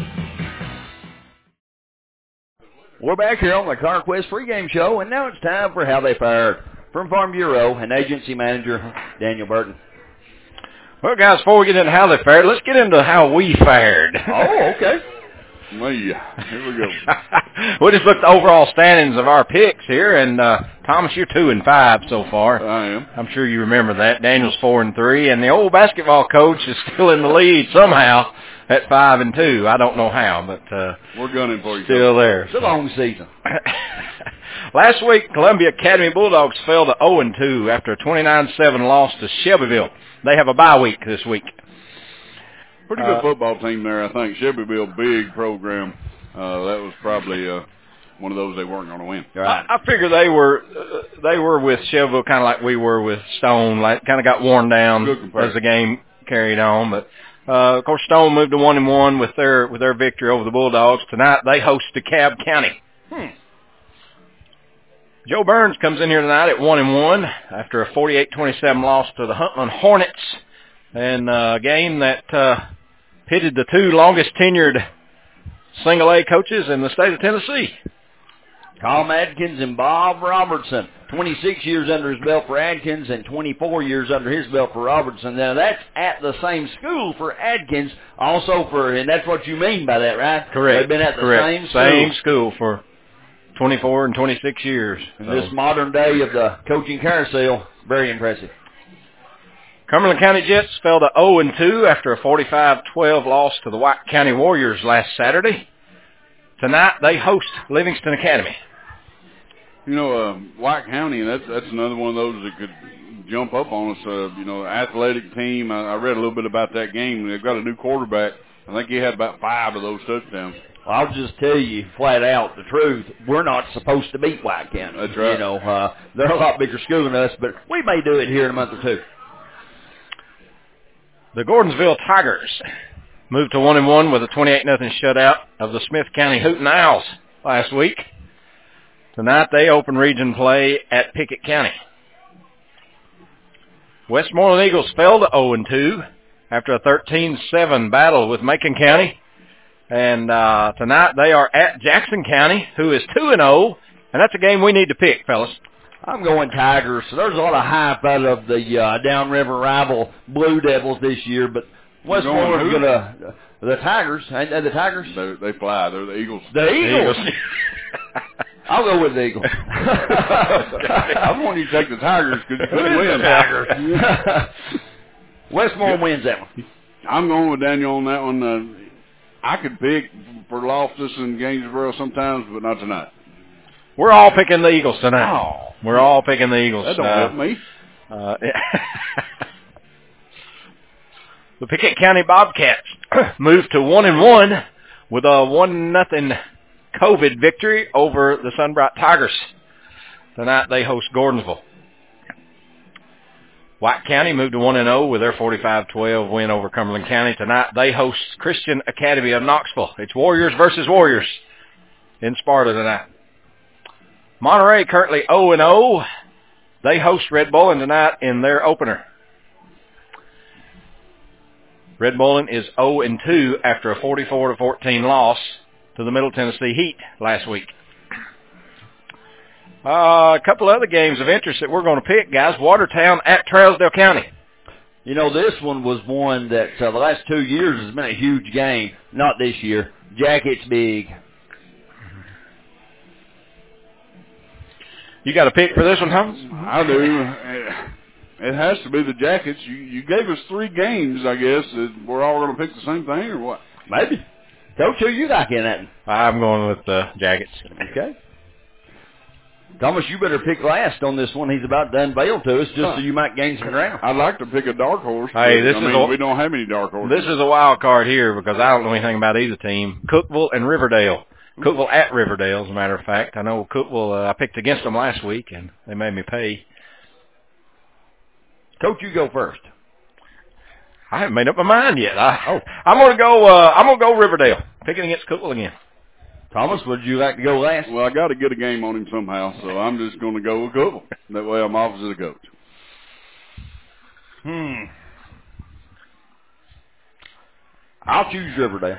We're back here on the CarQuest pregame show, and now it's time for How They Fared. From Farm Bureau and Agency Manager Daniel Burton. Well, guys, before we get into how they fared, let's get into how we fared. Oh, okay. Well, yeah. Here we go. We'll just look at the overall standings of our picks here, and uh, Thomas, you're two and five so far. I am. I'm sure you remember that. Daniel's four and three, and the old basketball coach is still in the lead somehow at five and two. I don't know how, but uh, we're gunning for you. Still there. It's a long season. Last week, Columbia Academy Bulldogs fell to oh and two after a twenty-nine seven loss to Shelbyville. They have a bye week this week. Pretty good uh, football team there, I think. Shelbyville, big program. Uh, that was probably uh, one of those they weren't going to win. Right. I, I figure they were uh, they were with Shelbyville kind of like we were with Stone, like kind of got worn down as the game carried on. But Uh, of course, Stone moved to one and one with their with their victory over the Bulldogs. Tonight they host DeKalb County. Hmm. Joe Burns comes in here tonight at one and one after a forty-eight twenty-seven loss to the Huntland Hornets, and a game that uh, pitted the two longest tenured single A coaches in the state of Tennessee. Tom Adkins and Bob Robertson. twenty-six years under his belt for Adkins and twenty-four years under his belt for Robertson. Now, that's at the same school for Adkins, also for, and that's what you mean by that, right? Correct. They've been at the Correct. same school. Same school for twenty-four and twenty-six years. In so. this modern day of the coaching carousel, very impressive. Cumberland County Jets fell to oh and two after a forty-five twelve loss to the White County Warriors last Saturday. Tonight, they host Livingston Academy. You know, uh, White County, that's that's another one of those that could jump up on us. Uh, you know, athletic team. I, I read a little bit about that game. They've got a new quarterback. I think he had about five of those touchdowns. Well, I'll just tell you flat out the truth. We're not supposed to beat White County. That's right. You know, uh, they're a lot bigger school than us, but we may do it here in a month or two. The Gordonsville Tigers moved to one and one with a twenty-eight nothing shutout of the Smith County Hooten Owls last week. Tonight they open region play at Pickett County. Westmoreland Eagles fell to oh and two after a thirteen seven battle with Macon County. And uh, tonight they are at Jackson County, who is two and oh, and that's a game we need to pick, fellas. I'm going Tigers. So there's a lot of hype out of the uh, downriver rival Blue Devils this year, but Westmoreland's going to the Tigers. Ain't they the Tigers? They, they fly. They're the Eagles. The Eagles. I'll go with the Eagles. I want you to take the Tigers because you couldn't win. Tigers. Westmoreland yeah. wins that one. I'm going with Daniel on that one. Uh, I could pick for Loftus and Gainesboro sometimes, but not tonight. We're all picking the Eagles tonight. Oh. We're all picking the Eagles. That don't uh, help me. Uh, the Pickett County Bobcats moved to one and one with a one nothing COVID victory over the Sunbright Tigers. Tonight they host Gordonsville. White County moved to one and oh with their forty-five twelve win over Cumberland County. Tonight they host Christian Academy of Knoxville. It's Warriors versus Warriors in Sparta tonight. Monterey currently oh and oh. They host Red Bowling tonight in their opener. Red Bowling is oh and two after a forty-four to fourteen loss to the Middle Tennessee Heat last week. Uh, a couple other games of interest that we're going to pick, guys. Watertown at Trousdale County. You know, this one was one that uh, the last two years has been a huge game. Not this year. Jackets big. You got a pick for this one, Thomas? I do. It has to be the Jackets. You you gave us three games, I guess. We're all going to pick the same thing, or what? Maybe. Coach, who you like in that? I'm going with the Jackets. Okay. Thomas, you better pick last on this one. He's about to unveil to us, just huh. so you might gain some ground. I'd like to pick a dark horse. Hey, this I is mean, a, we don't have any dark horses. This is a wild card here because I don't know anything about either team. Cookeville and Riverdale. Cookeville at Riverdale, as a matter of fact. I know Cookeville, uh, I picked against them last week, and they made me pay. Coach, you go first. I haven't made up my mind yet. I, oh. I'm going to go. Uh, I'm going to go Riverdale. Picking against Cookeville again. Thomas, would you like to go last? Well, I got to get a game on him somehow, so I'm just going to go with Cookeville. That way, I'm off as a coach. Hmm. I'll choose Riverdale.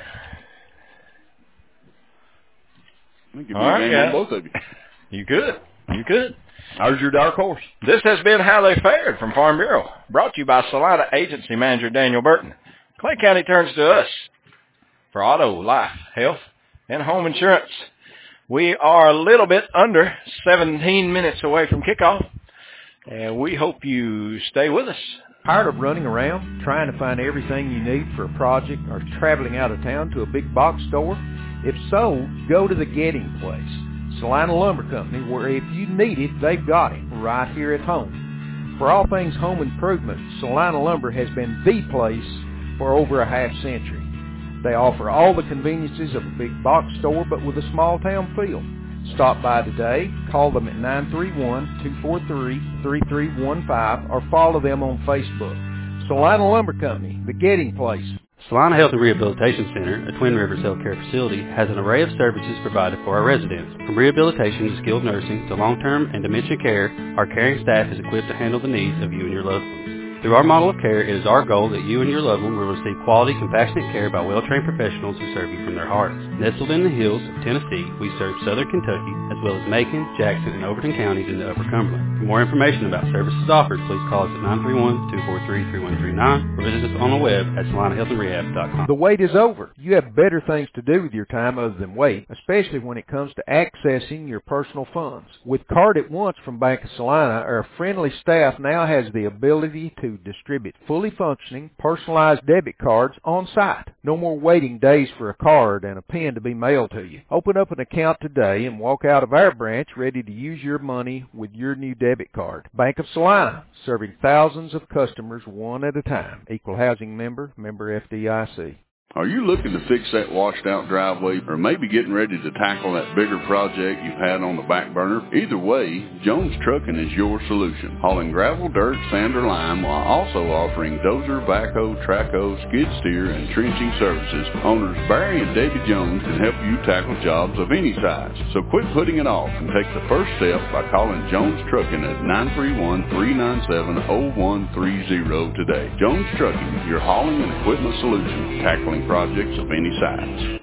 I think it'd be All a right, game guys. on both of you. You could. You could. How's your dark horse? This has been How They Fared from Farm Bureau, brought to you by Salina Agency Manager Daniel Burton. Clay County turns to us for auto, life, health, and home insurance. We are a little bit under seventeen minutes away from kickoff, and we hope you stay with us. Tired of running around, trying to find everything you need for a project, or traveling out of town to a big box store? If so, go to the Getting Place, Salina Lumber Company, where if you need it, they've got it right here at home. For all things home improvement, Salina Lumber has been the place for over a half century. They offer all the conveniences of a big box store, but with a small town feel. Stop by today, call them at nine three one, two four three, three three one five, or follow them on Facebook. Salina Lumber Company, the Getting Place. Salina Health and Rehabilitation Center, a Twin Rivers healthcare facility, has an array of services provided for our residents. From rehabilitation to skilled nursing to long-term and dementia care, our caring staff is equipped to handle the needs of you and your loved ones. Through our model of care, it is our goal that you and your loved one will receive quality, compassionate care by well-trained professionals who serve you from their hearts. Nestled in the hills of Tennessee, we serve southern Kentucky, as well as Macon, Jackson, and Overton counties in the Upper Cumberland. For more information about services offered, please call us at nine three one, two four three, three one three nine or visit us on the web at salina health and rehab dot com. The wait is over. You have better things to do with your time other than wait, especially when it comes to accessing your personal funds. With Card at Once from Bank of Salina, our friendly staff now has the ability to distribute fully functioning, personalized debit cards on site. No more waiting days for a card and a pen to be mailed to you. Open up an account today and walk out of our branch ready to use your money with your new debit card. Bank of Salina, serving thousands of customers one at a time. Equal housing member, member F D I C. Are you looking to fix that washed-out driveway or maybe getting ready to tackle that bigger project you've had on the back burner? Either way, Jones Trucking is your solution. Hauling gravel, dirt, sand, or lime while also offering dozer, backhoe, trackhoe, skid steer, and trenching services. Owners Barry and Debbie Jones can help you tackle jobs of any size. So quit putting it off and take the first step by calling Jones Trucking at nine three one, three nine seven, zero one three zero today. Jones Trucking, your hauling and equipment solution, tackling projects of any size.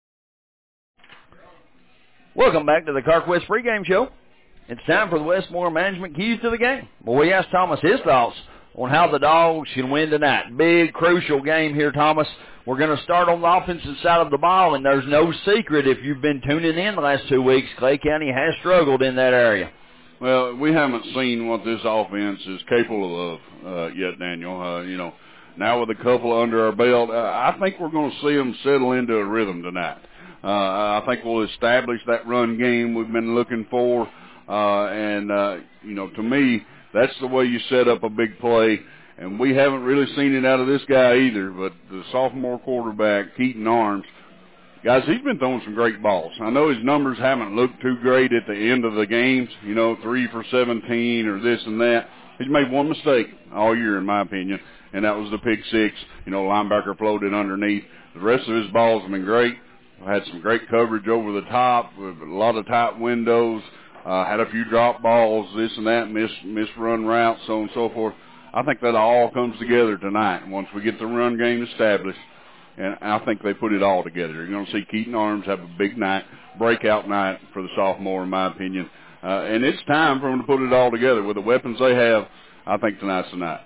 Welcome back to the CarQuest pregame show. It's time for the Westmore Management Keys to the Game. Well, we asked Thomas his thoughts on how the Dogs can win tonight. Big, crucial game here, Thomas. We're going to start on the offensive side of the ball, and there's no secret if you've been tuning in the last two weeks, Clay County has struggled in that area. Well, we haven't seen what this offense is capable of uh, yet, Daniel. Uh, you know, now with a couple under our belt, uh, I think we're going to see them settle into a rhythm tonight. Uh, I think we'll establish that run game we've been looking for. Uh, and, uh, you know, to me, that's the way you set up a big play. And we haven't really seen it out of this guy either, but the sophomore quarterback, Keaton Arms, guys, he's been throwing some great balls. I know his numbers haven't looked too great at the end of the games, you know, three for seventeen or this and that. He's made one mistake all year, in my opinion, and that was the pick six. You know, linebacker floated underneath. The rest of his balls have been great. Had some great coverage over the top with a lot of tight windows. Uh, had a few drop balls, this and that, miss, miss run routes, so on and so forth. I think that all comes together tonight once we get the run game established, and I think they put it all together. You're going to see Keaton Arms have a big night, breakout night for the sophomore, in my opinion. Uh, and it's time for them to put it all together. With the weapons they have, I think tonight's the night.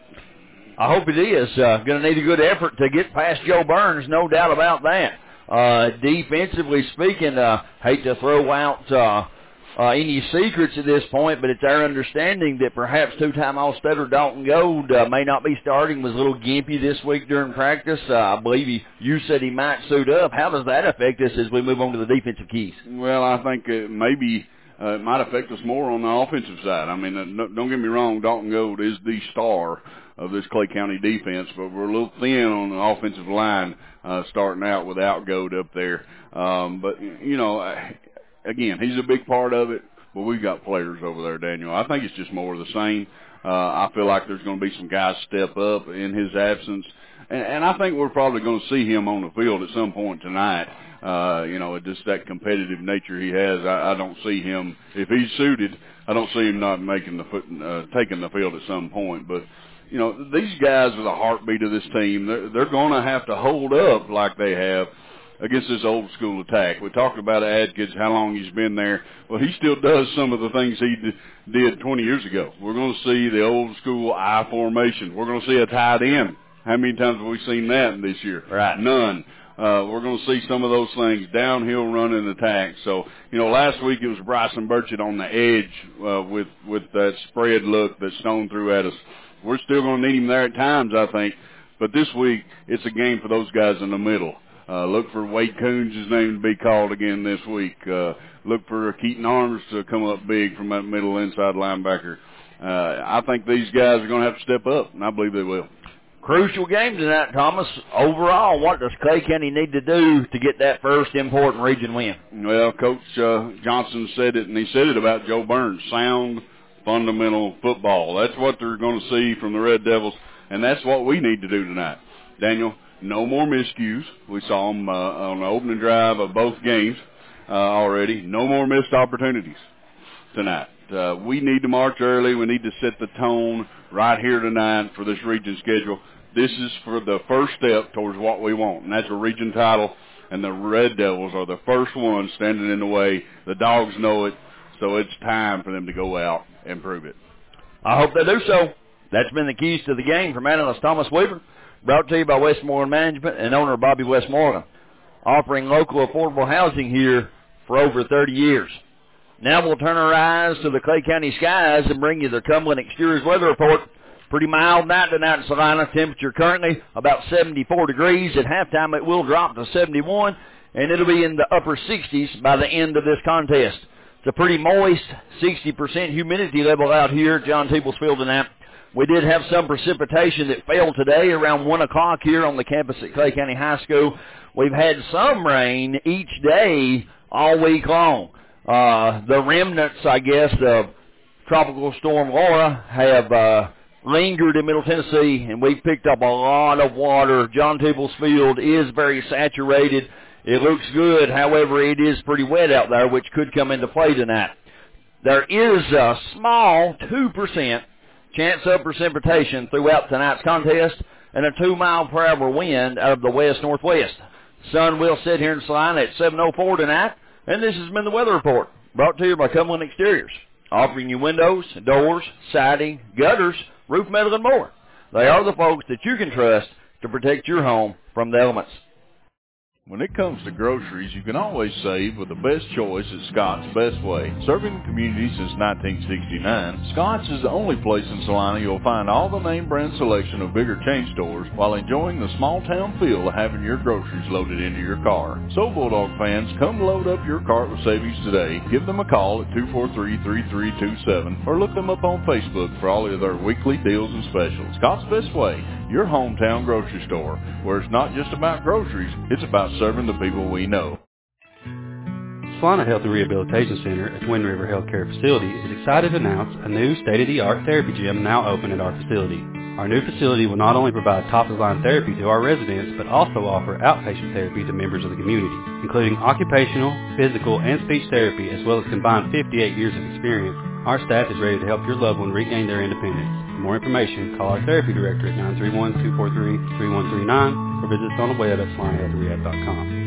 I hope it is. Uh, going to need a good effort to get past Joe Burns, no doubt about that. Uh, defensively speaking, uh, hate to throw out uh, uh, any secrets at this point, but it's our understanding that perhaps two-time All-Stater Dalton Gold uh, may not be starting. Was a little gimpy this week during practice. Uh, I believe he, you said he might suit up. How does that affect us as we move on to the defensive keys? Well, I think it maybe uh, it might affect us more on the offensive side. I mean, uh, no, don't get me wrong, Dalton Gold is the star of this Clay County defense, but we're a little thin on the offensive line uh, starting out without Gold up there. Um, but, you know, again, he's a big part of it, but we've got players over there, Daniel. I think it's just more of the same. Uh, I feel like there's going to be some guys step up in his absence, and, and I think we're probably going to see him on the field at some point tonight. Uh, you know, just that competitive nature he has. I, I don't see him, if he's suited, I don't see him not making the foot, uh, taking the field at some point. But, you know, these guys are the heartbeat of this team. They're, they're going to have to hold up like they have against this old school attack. We talked about Adkins, how long he's been there. Well, he still does some of the things he d- did twenty years ago. We're going to see the old school I formation. We're going to see a tight end. How many times have we seen that this year? Right. None. Uh, we're going to see some of those things, downhill run and attack. So, you know, last week it was Bryson Burchett on the edge uh, with, with that spread look that Stone threw at us. We're still going to need him there at times, I think. But this week, it's a game for those guys in the middle. Uh, look for Wade Coons' name to be called again this week. Uh, look for Keaton Arms to come up big from that middle inside linebacker. Uh, I think these guys are going to have to step up, and I believe they will. Crucial game tonight, Thomas. Overall, what does Clay County need to do to get that first important region win? Well, Coach uh, Johnson said it, and he said it about Joe Burns, sound, fundamental football. That's what they're going to see from the Red Devils, and that's what we need to do tonight. Daniel, no more miscues. We saw them uh, on the opening drive of both games uh, already. No more missed opportunities tonight. Uh, we need to march early. We need to set the tone right here tonight for this region schedule. This is for the first step towards what we want, and that's a region title, and the Red Devils are the first ones standing in the way. The Dogs know it, so it's time for them to go out and prove it. I hope they do so. That's been the keys to the game from analyst Thomas Weaver, brought to you by Westmoreland Management and owner Bobby Westmoreland, offering local affordable housing here for over thirty years. Now we'll turn our eyes to the Clay County skies and bring you the Cumberland Exteriors weather report. Pretty mild night tonight in Salina. Temperature currently about seventy-four degrees. At halftime it will drop to seventy-one, and it'll be in the upper sixties by the end of this contest. It's a pretty moist sixty percent humidity level out here at John Teebles Field tonight. We did have some precipitation that fell today around one o'clock here on the campus at Clay County High School. We've had some rain each day all week long. Uh, the remnants, I guess, of Tropical Storm Laura have uh, lingered in Middle Tennessee, and we've picked up a lot of water. John Teebles Field is very saturated. It looks good. However, it is pretty wet out there, which could come into play tonight. There is a small two percent chance of precipitation throughout tonight's contest and a two mile per hour wind out of the west-northwest. Sun will sit here in Salina at seven oh four tonight, and this has been the weather report brought to you by Cumberland Exteriors, offering you windows, doors, siding, gutters, roof metal, and more. They are the folks that you can trust to protect your home from the elements. When it comes to groceries, you can always save with the best choice at Scott's Best Way. Serving the community since nineteen sixty-nine, Scott's is the only place in Salina you'll find all the name brand selection of bigger chain stores while enjoying the small town feel of having your groceries loaded into your car. So Bulldog fans, come load up your cart with savings today. Give them a call at two four three, three three two seven or look them up on Facebook for all of their weekly deals and specials. Scott's Best Way, your hometown grocery store, where it's not just about groceries, it's about serving the people we know. Salina Health and Rehabilitation Center at Twin River Healthcare Facility is excited to announce a new state-of-the-art therapy gym now open at our facility. Our new facility will not only provide top-of-the-line therapy to our residents, but also offer outpatient therapy to members of the community, including occupational, physical, and speech therapy, as well as combined fifty-eight years of experience. Our staff is ready to help your loved one regain their independence. For more information, call our therapy director at nine three one, two four three, three one three nine or visit us on the web at salina health rehab dot com.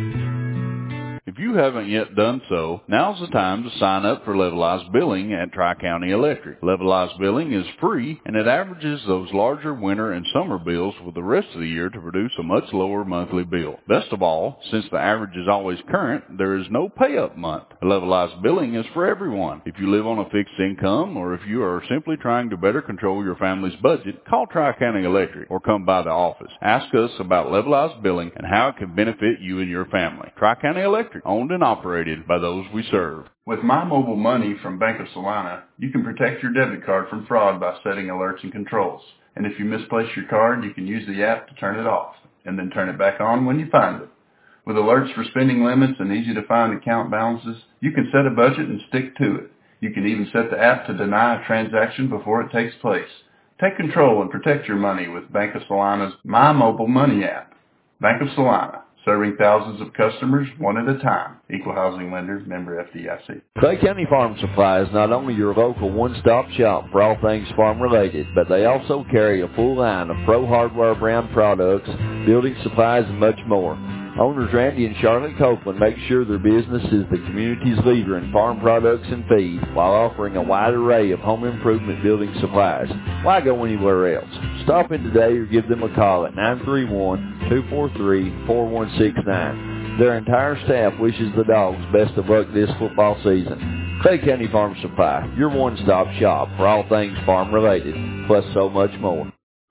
If you haven't yet done so, now's the time to sign up for levelized billing at Tri-County Electric. Levelized billing is free, and it averages those larger winter and summer bills with the rest of the year to produce a much lower monthly bill. Best of all, since the average is always current, there is no pay-up month. Levelized billing is for everyone. If you live on a fixed income, or if you are simply trying to better control your family's budget, call Tri-County Electric or come by the office. Ask us about levelized billing and how it can benefit you and your family. Tri-County Electric, owned and operated by those we serve. With My Mobile Money from Bank of Salina, you can protect your debit card from fraud by setting alerts and controls. And if you misplace your card, you can use the app to turn it off, and then turn it back on when you find it. With alerts for spending limits and easy-to-find account balances, you can set a budget and stick to it. You can even set the app to deny a transaction before it takes place. Take control and protect your money with Bank of Salina's My Mobile Money app. Bank of Salina, serving thousands of customers one at a time. Equal housing lender, member F D I C. Clay County Farm Supply is not only your local one-stop shop for all things farm-related, but they also carry a full line of Pro Hardware brand products, building supplies, and much more. Owners Randy and Charlotte Copeland make sure their business is the community's leader in farm products and feed while offering a wide array of home improvement building supplies. Why go anywhere else? Stop in today or give them a call at nine three one, two four three, four one six nine. Their entire staff wishes the Dogs best of luck this football season. Clay County Farm Supply, your one-stop shop for all things farm-related, plus so much more.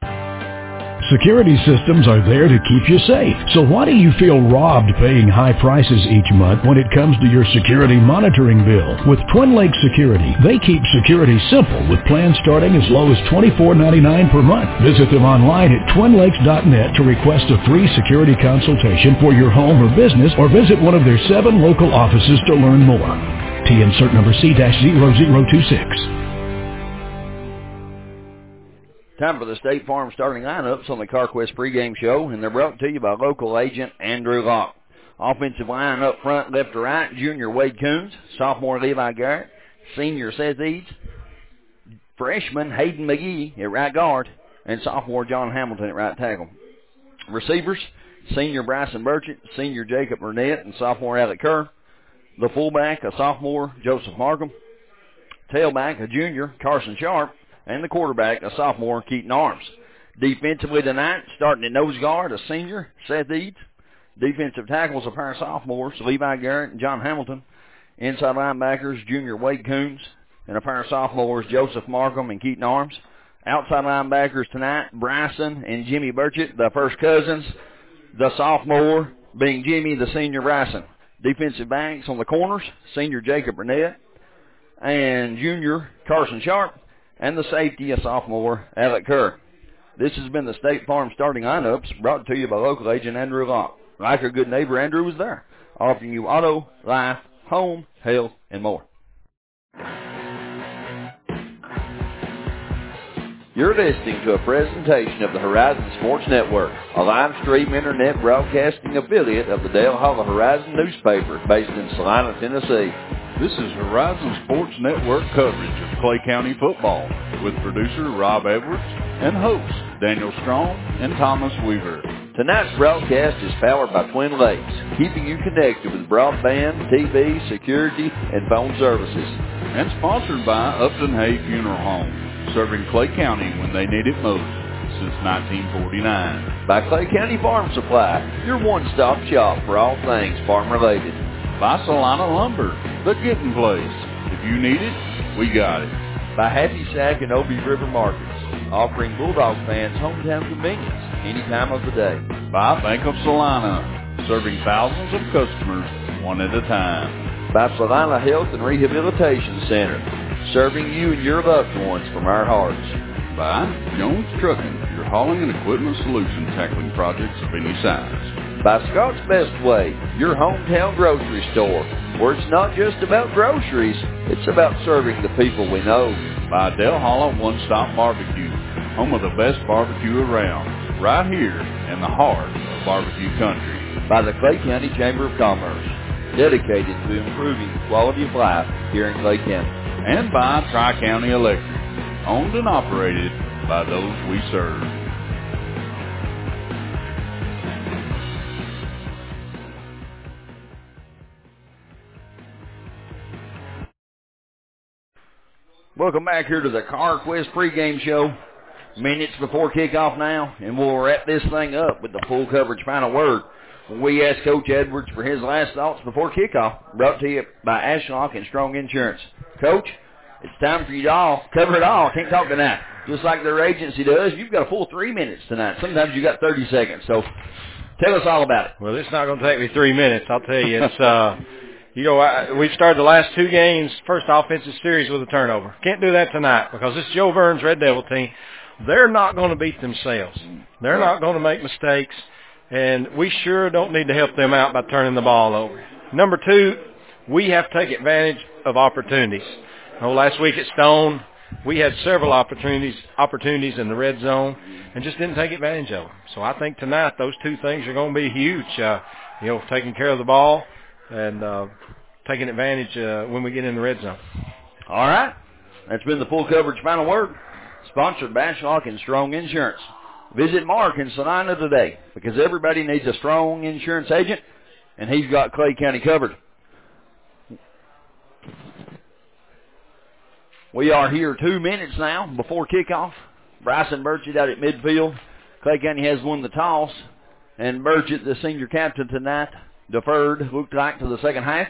Security systems are there to keep you safe. So why do you feel robbed paying high prices each month when it comes to your security monitoring bill? With Twin Lakes Security, they keep security simple with plans starting as low as twenty-four ninety-nine per month. Visit them online at twin lakes dot net to request a free security consultation for your home or business, or visit one of their seven local offices to learn more. T insert number C zero zero two six. Time for the State Farm starting lineups on the CarQuest pregame show, and they're brought to you by local agent Andrew Locke. Offensive line up front, left to right, junior Wade Coons, sophomore Levi Garrett, senior Seth Eads, freshman Hayden McGee at right guard, and sophomore John Hamilton at right tackle. Receivers, senior Bryson Burchett, senior Jacob Burnett, and sophomore Alec Kerr. The fullback, a sophomore Joseph Markham. Tailback, a junior Carson Sharp. And the quarterback, a sophomore Keaton Arms. Defensively tonight, starting at nose guard, a senior Seth Eads. Defensive tackles, a pair of sophomores, Levi Garrett and John Hamilton. Inside linebackers, junior Wade Coons, and a pair of sophomores, Joseph Markham and Keaton Arms. Outside linebackers tonight, Bryson and Jimmy Burchett, the first cousins. The sophomore being Jimmy, the senior Bryson. Defensive backs on the corners, senior Jacob Burnett and junior Carson Sharp. And the safety, a sophomore, Alec Kerr. This has been the State Farm starting lineups brought to you by local agent Andrew Locke. Like our good neighbor, Andrew was there, offering you auto, life, home, health, and more. You're listening to a presentation of the Horizon Sports Network, a live stream internet broadcasting affiliate of the Dale Hollow Horizon newspaper based in Salina, Tennessee. This is Horizon Sports Network coverage of Clay County football with producer Rob Edwards and hosts Daniel Strong and Thomas Weaver. Tonight's broadcast is powered by Twin Lakes, keeping you connected with broadband, T V, security, and phone services. And sponsored by Upton Hay Funeral Home, serving Clay County when they need it most since nineteen forty-nine. By Clay County Farm Supply, your one-stop shop for all things farm-related. By Salina Lumber, the getting place. If you need it, we got it. By Happy Sack and Obie River Markets, offering Bulldog fans hometown convenience any time of the day. By Bank of Salina, serving thousands of customers one at a time. By Salina Health and Rehabilitation Center, serving you and your loved ones from our hearts. By Jones Trucking, your hauling and equipment solution tackling projects of any size. By Scott's Best Way, your hometown grocery store, where it's not just about groceries, it's about serving the people we know. By Dale Hollow One Stop Barbecue, home of the best barbecue around, right here in the heart of barbecue country. By the Clay County Chamber of Commerce, dedicated to improving the quality of life here in Clay County. And by Tri-County Electric, owned and operated by those we serve. Welcome back here to the CarQuest pregame show. Minutes before kickoff now, and we'll wrap this thing up with the full coverage final word. We ask Coach Edwards for his last thoughts before kickoff, brought to you by Ashlock and Strong Insurance. Coach, it's time for you to all cover it all. Can't talk tonight. Just like their agency does, you've got a full three minutes tonight. Sometimes you got thirty seconds. So tell us all about it. Well, it's not going to take me three minutes. I'll tell you. It's uh, you know, I, we've started the last two games, first offensive series with a turnover. Can't do that tonight because this Joe Burns Red Devil team, they're not going to beat themselves. They're not going to make mistakes, and we sure don't need to help them out by turning the ball over. Number two, we have to take advantage of opportunities. Oh, last week at Stone, we had several opportunities opportunities in the red zone and just didn't take advantage of them. So I think tonight those two things are going to be huge. Uh, you know, taking care of the ball and uh, taking advantage uh, when we get in the red zone. All right. That's been the full coverage final word, sponsored by Ashlock and Strong Insurance. Visit Mark in Salina today because everybody needs a strong insurance agent, and he's got Clay County covered. We are here two minutes now before kickoff. Bryson Burchett out at midfield. Clay County has won the toss, and Burchett, the senior captain tonight, deferred, looked like, to the second half.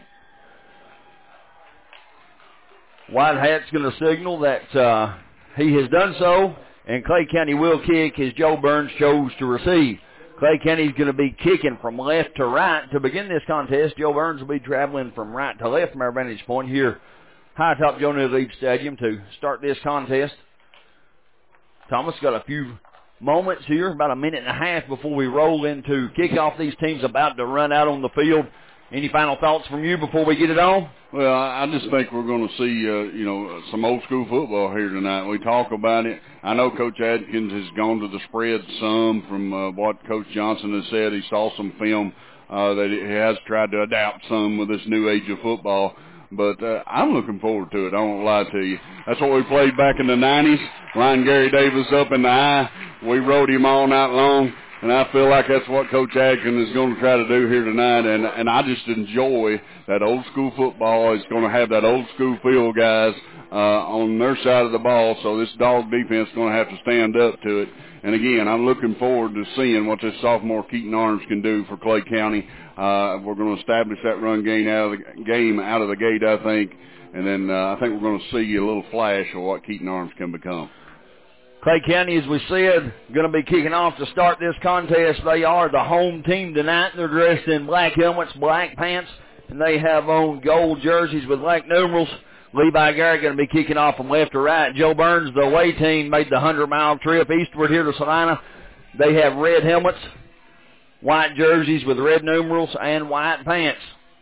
White Hat's going to signal that uh, he has done so, and Clay County will kick as Joe Burns chose to receive. Clay County's going to be kicking from left to right. To begin this contest, Joe Burns will be traveling from right to left from our vantage point here, high atop Joe Neal Stadium, to start this contest. Thomas got a few moments here, about a minute and a half before we roll into kickoff. These teams about to run out on the field. Any final thoughts from you before we get it on? Well, I just think we're going to see, uh, you know, some old school football here tonight. We talk about it. I know Coach Adkins has gone to the spread some from uh, what Coach Johnson has said. He saw some film uh, that he has tried to adapt some with this new age of football. But uh, I'm looking forward to it. I won't lie to you. That's what we played back in the nineties. Line Gary Davis up in the eye. We rode him all night long. And I feel like that's what Coach Adkins is going to try to do here tonight. And and I just enjoy that old school football. It's going to have that old school feel, guys, uh, on their side of the ball. So this dog defense is going to have to stand up to it. And again, I'm looking forward to seeing what this sophomore Keaton Arms can do for Clay County. Uh, we're going to establish that run game out of the game out of the gate, I think. And then uh, I think we're going to see a little flash of what Keaton Arms can become. Clay County, as we said, going to be kicking off to start this contest. They are the home team tonight. They're dressed in black helmets, black pants, and they have on gold jerseys with black numerals. Levi Garrett going to be kicking off from left to right. Joe Burns, the away team, made the hundred-mile trip eastward here to Salina. They have red helmets, white jerseys with red numerals, and white pants.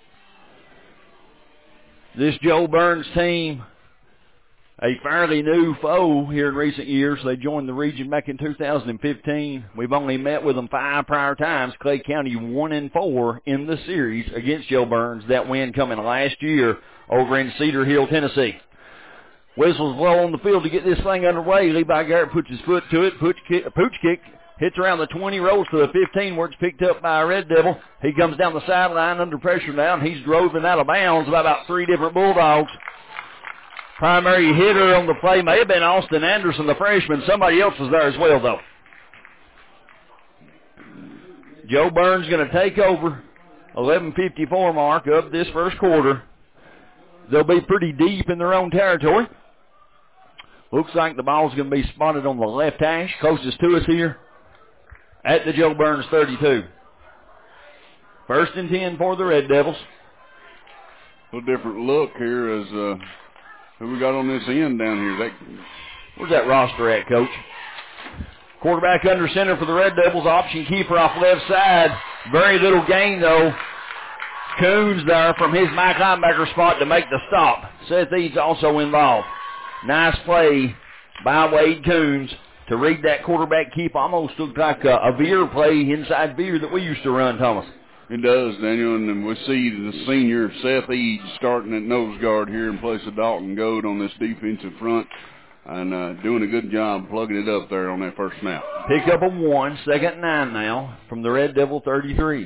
This Joe Burns team, a fairly new foe here in recent years. They joined the region back in two thousand fifteen. We've only met with them five prior times. Clay County one and four in the series against Joe Burns. That win coming last year over in Cedar Hill, Tennessee. Whistles blow on the field to get this thing underway. Levi Garrett puts his foot to it. Pooch kick, pooch kick hits around the twenty, rolls to the fifteen, where it's picked up by a Red Devil. He comes down the sideline under pressure now, and he's driven out of bounds by about three different Bulldogs. Primary hitter on the play may have been Austin Anderson, the freshman. Somebody else was there as well, though. Joe Burns going to take over. eleven fifty-four mark of this first quarter. They'll be pretty deep in their own territory. Looks like the ball's going to be spotted on the left hash, closest to us here at the Joe Burns thirty-two. First and ten for the Red Devils. A little different look here as uh, who we got on this end down here. That, where's that roster at, Coach? Quarterback under center for the Red Devils. Option keeper off left side. Very little gain, though. Coons there from his Mike linebacker spot to make the stop. Seth Eads also involved. Nice play by Wade Coons to read that quarterback keep. Almost looked like a, a veer play, inside veer that we used to run, Thomas. It does, Daniel, and then we see the senior Seth Eads starting at nose guard here in place of Dalton Goad on this defensive front and uh, doing a good job plugging it up there on that first snap. Pick up a one, second and nine now from the Red Devil thirty-three.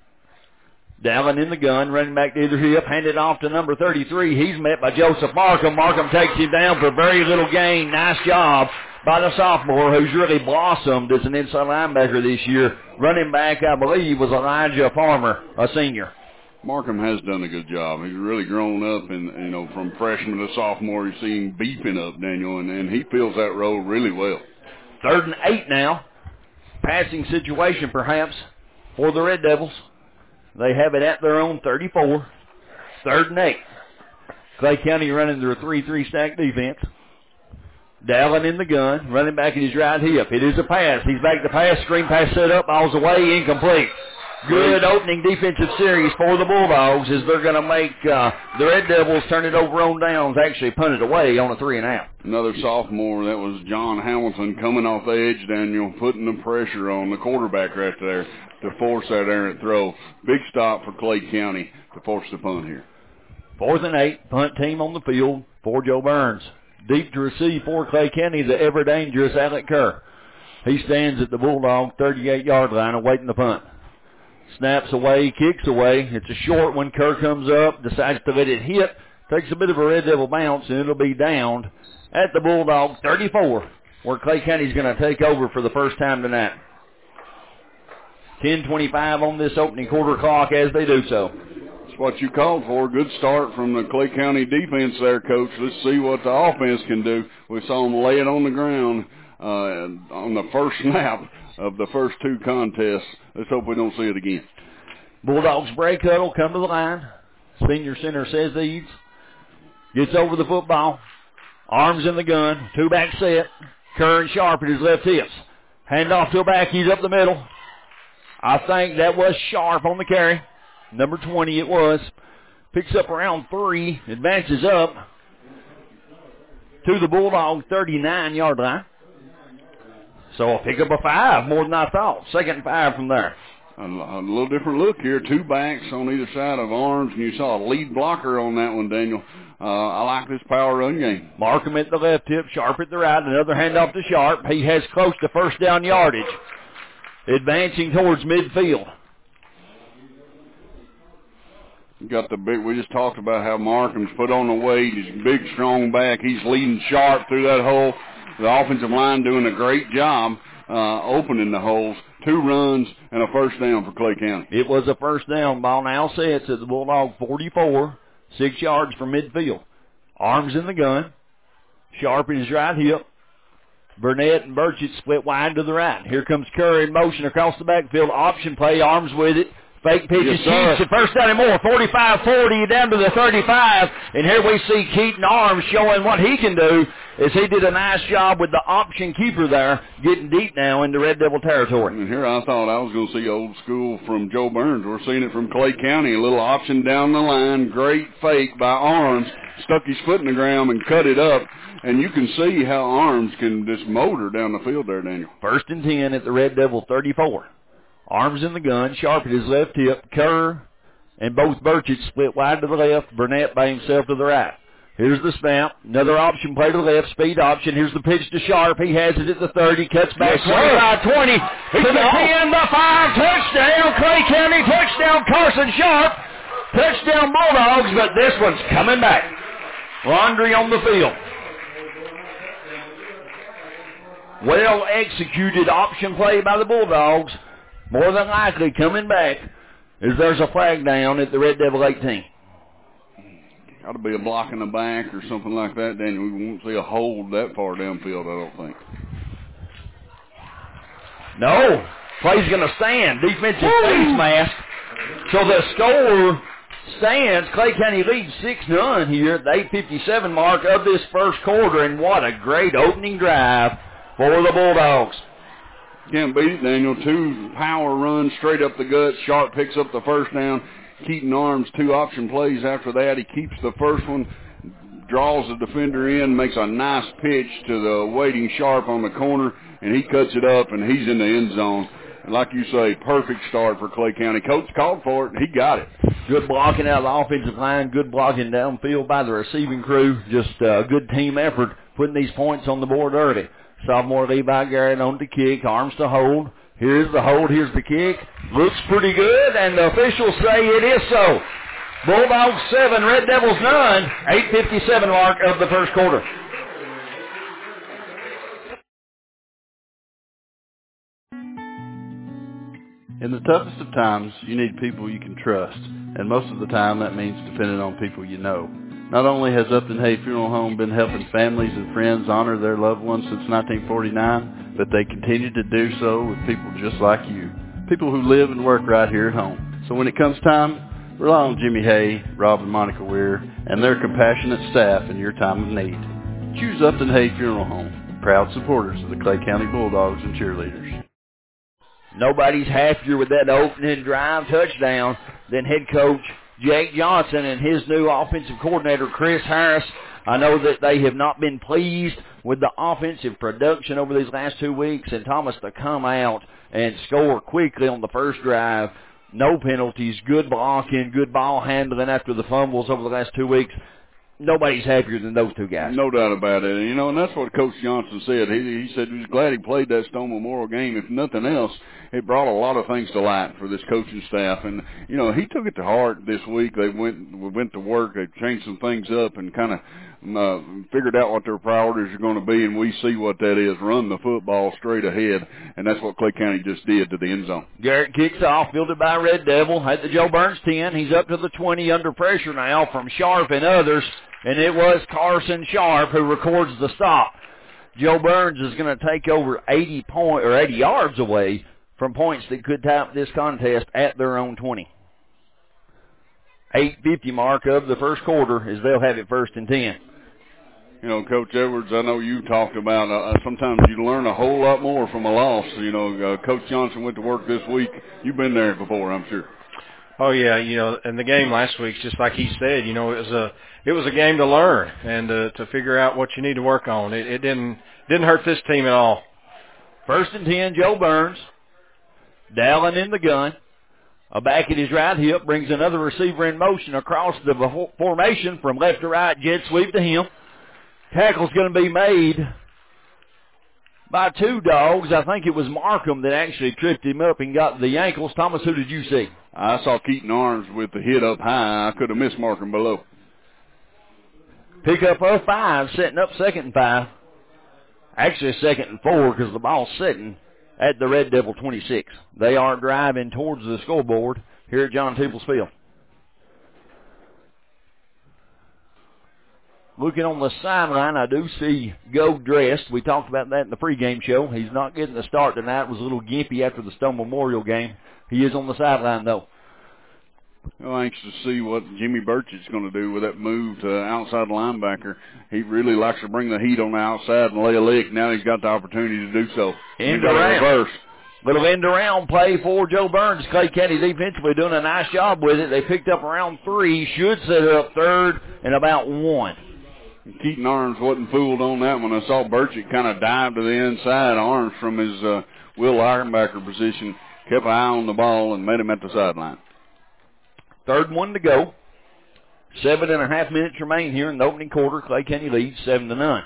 Dallin in the gun, running back to either hip, handed off to number thirty-three. He's met by Joseph Markham. Markham takes him down for very little gain. Nice job by the sophomore, who's really blossomed as an inside linebacker this year. Running back, I believe, was Elijah Farmer, a senior. Markham has done a good job. He's really grown up, and you know, from freshman to sophomore, you see him beefing up, Daniel, and, and he fills that role really well. Third and eight now. Passing situation, perhaps, for the Red Devils. They have it at their own thirty-four. Third and eight. Clay County running their three three stack defense. Dallin in the gun, running back at his right hip. It is a pass. He's back to pass. Screen pass set up. Ball's away. Incomplete. Good opening defensive series for the Bulldogs as they're going to make uh, the Red Devils turn it over on downs, actually punt it away on a three and out. Another sophomore, that was John Hamilton, coming off the edge, Daniel, putting the pressure on the quarterback right there to force that errant throw. Big stop for Clay County to force the punt here. Fourth and eight, punt team on the field for Joe Burns. Deep to receive for Clay County, the ever-dangerous Alec Kerr. He stands at the Bulldog thirty-eight-yard line awaiting the punt. Snaps away, kicks away. It's a short one. Kerr comes up, decides to let it hit, takes a bit of a Red Devil bounce, and it'll be downed at the Bulldog thirty-four, where Clay County's going to take over for the first time tonight. ten twenty-five on this opening quarter clock as they do so. That's what you called for. Good start from the Clay County defense there, Coach. Let's see what the offense can do. We saw them lay it on the ground uh, on the first snap of the first two contests. Let's hope we don't see it again. Bulldogs break huddle, come to the line. Senior center says Eads. Gets over the football. Arms in the gun. Two back set. Kerr and Sharp at his left hips. Hand off to a back. He's up the middle. I think that was Sharp on the carry. Number twenty it was. Picks up around three, advances up to the Bulldog thirty-nine-yard line. So I'll pick up a five, more than I thought. Second five from there. A, a little different look here. Two backs on either side of Arms, and you saw a lead blocker on that one, Daniel. Uh, I like this power run game. Markham at the left hip, Sharp at the right. Another handoff to Sharp. He has close to first down yardage. Advancing towards midfield. Got the big, we just talked about how Markham's put on the weight. He's a big, strong back. He's leading Sharp through that hole. The offensive line doing a great job uh, opening the holes. Two runs and a first down for Clay County. It was a first down. Ball now sets at the Bulldog forty-four, six yards from midfield. Arms in the gun. Sharp in his right hip. Burnett and Burchett split wide to the right. Here comes Curry in motion across the backfield. Option play, Arms with it. Fake pitch is yes, huge. First down and more. forty-five forty down to the thirty-five. And here we see Keaton Arms showing what he can do as he did a nice job with the option keeper there, getting deep now into Red Devil territory. And here I thought I was going to see old school from Joe Burns. We're seeing it from Clay County. A little option down the line. Great fake by Arms. Stuck his foot in the ground and cut it up. And you can see how Arms can just motor down the field there, Daniel. First and ten at the Red Devil thirty-four. Arms in the gun, Sharp at his left hip, Kerr and both Burchett split wide to the left, Burnett by himself to the right. Here's the snap, another option play to the left, speed option. Here's the pitch to Sharp. He has it at the thirty, cuts back yes, twenty-five twenty to the ten, the five, touchdown, Clay County, touchdown, Carson Sharp, touchdown Bulldogs, but this one's coming back. Laundry on the field. Well executed option play by the Bulldogs. More than likely coming back as there's a flag down at the Red Devil eighteen. Got to be a block in the back or something like that, Daniel. We won't see a hold that far downfield, I don't think. No. Play's going to stand. Defensive face mask. So the score stands. Clay County leads six none here at the eight fifty-seven mark of this first quarter, and what a great opening drive for the Bulldogs. Can't beat it, Daniel. Two power runs straight up the gut. Sharp picks up the first down. Keaton Arms, two option plays after that. He keeps the first one, draws the defender in, makes a nice pitch to the waiting Sharp on the corner, and he cuts it up, and he's in the end zone. And like you say, perfect start for Clay County. Coach called for it, and he got it. Good blocking out of the offensive line, good blocking downfield by the receiving crew. Just a good team effort putting these points on the board early. Sophomore Levi Garrett on the kick, Arms to hold. Here's the hold, here's the kick. Looks pretty good, and the officials say it is so. Bulldogs seven, Red Devils none. eight fifty-seven mark of the first quarter. In the toughest of times, you need people you can trust, and most of the time that means depending on people you know. Not only has Upton Hay Funeral Home been helping families and friends honor their loved ones since nineteen forty-nine, but they continue to do so with people just like you, people who live and work right here at home. So when it comes time, rely on Jimmy Hay, Rob and Monica Weir, and their compassionate staff in your time of need. Choose Upton Hay Funeral Home, proud supporters of the Clay County Bulldogs and cheerleaders. Nobody's happier with that opening drive touchdown than head coach Jake Johnson and his new offensive coordinator, Chris Harris. I know that they have not been pleased with the offensive production over these last two weeks, and Thomas to come out and score quickly on the first drive. No penalties, good blocking, good ball handling after the fumbles over the last two weeks. Nobody's happier than those two guys. No doubt about it. And, you know, and that's what Coach Johnson said. He, he said he was glad he played that Stone Memorial game. If nothing else, it brought a lot of things to light for this coaching staff. And, you know, he took it to heart this week. They went went to work. They changed some things up and kind of uh, figured out what their priorities are going to be, and we see what that is, run the football straight ahead. And that's what Clay County just did to the end zone. Garrett kicks off, fielded by Red Devil at the Joe Burns ten. He's up to the twenty under pressure now from Sharp and others. And it was Carson Sharp who records the stop. Joe Burns is going to take over eighty point or eighty yards away from points that could tie up this contest at their own twenty. eight fifty mark of the first quarter as they'll have it first and ten. You know, Coach Edwards, I know you talked about uh, sometimes you learn a whole lot more from a loss. You know, uh, Coach Johnson went to work this week. You've been there before, I'm sure. Oh yeah, you know, and the game last week, just like he said, you know, it was a it was a game to learn and uh, to figure out what you need to work on. It, it didn't didn't hurt this team at all. First and ten, Joe Burns. Dallin in the gun. A back at his right hip brings another receiver in motion across the formation from left to right. Jet sweep to him. Tackle's going to be made by two dogs. I think it was Markham that actually tripped him up and got the ankles. Thomas, who did you see? I saw Keaton Arms with the hit up high. I could have missed Markham below. Pick up a five, setting up second and five. Actually second and four because the ball's sitting at the Red Devil twenty-six. They are driving towards the scoreboard here at John Teebles Field. Looking on the sideline, I do see Go dressed. We talked about that in the pregame show. He's not getting the start tonight. It was a little gimpy after the Stone Memorial game. He is on the sideline, though. I'm anxious to see what Jimmy Burchett's going to do with that move to outside linebacker. He really likes to bring the heat on the outside and lay a lick. Now he's got the opportunity to do so. End around. Little end around play for Joe Burns. Clay County defensively doing a nice job with it. They picked up around three. Should set up third and about one. Keaton Arms wasn't fooled on that one. I saw Burchett kind of dive to the inside. Arms from his uh, Will linebacker position kept an eye on the ball and met him at the sideline. Third one to go. Seven and a half minutes remain here in the opening quarter. Clay County leads seven to none.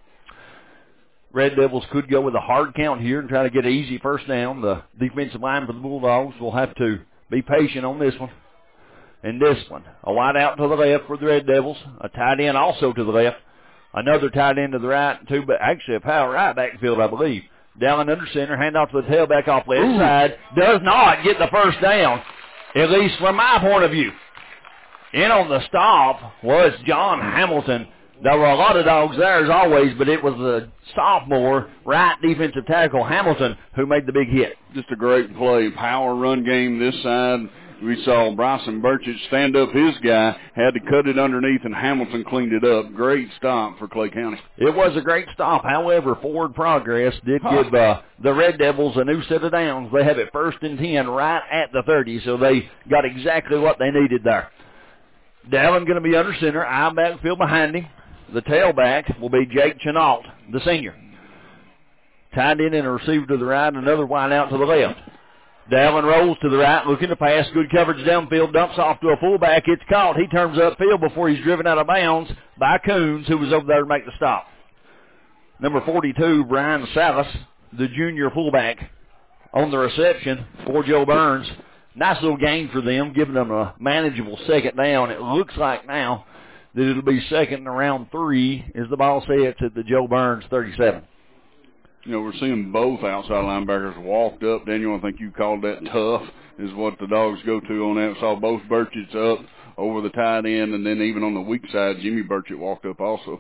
Red Devils could go with a hard count here and try to get an easy first down. The defensive line for the Bulldogs will have to be patient on this one. And this one, a wide out to the left for the Red Devils. A tight end also to the left. Another tight end to the right. Two, but actually a power right backfield, I believe. Down under center, hand off to the tailback off left Ooh. side. Does not get the first down, at least from my point of view. In on the stop was John Hamilton. There were a lot of dogs there as always, but it was the sophomore right defensive tackle Hamilton who made the big hit. Just a great play. Power run game this side. We saw Bryson Burchett stand up his guy, had to cut it underneath, and Hamilton cleaned it up. Great stop for Clay County. It was a great stop. However, forward progress did huh. give uh, the Red Devils a new set of downs. They have it first and ten right at the thirty, so they got exactly what they needed there. Dallin going to be under center, eye backfield behind him. The tailback will be Jake Chenault, the senior. Tied in and a receiver to the right, another wide out to the left. Dallin rolls to the right, looking to pass. Good coverage downfield, dumps off to a fullback. It's caught. He turns upfield before he's driven out of bounds by Coons, who was over there to make the stop. Number forty-two, Brian Salas, the junior fullback, on the reception for Joe Burns. Nice little gain for them, giving them a manageable second down. It looks like now that it'll be second and around three as the ball sets at the Joe Burns thirty-seven. You know, we're seeing both outside linebackers walked up. Daniel, I think you called that tough, is what the dogs go to on that. Saw both Burchett's up over the tight end, and then even on the weak side, Jimmy Burchett walked up also.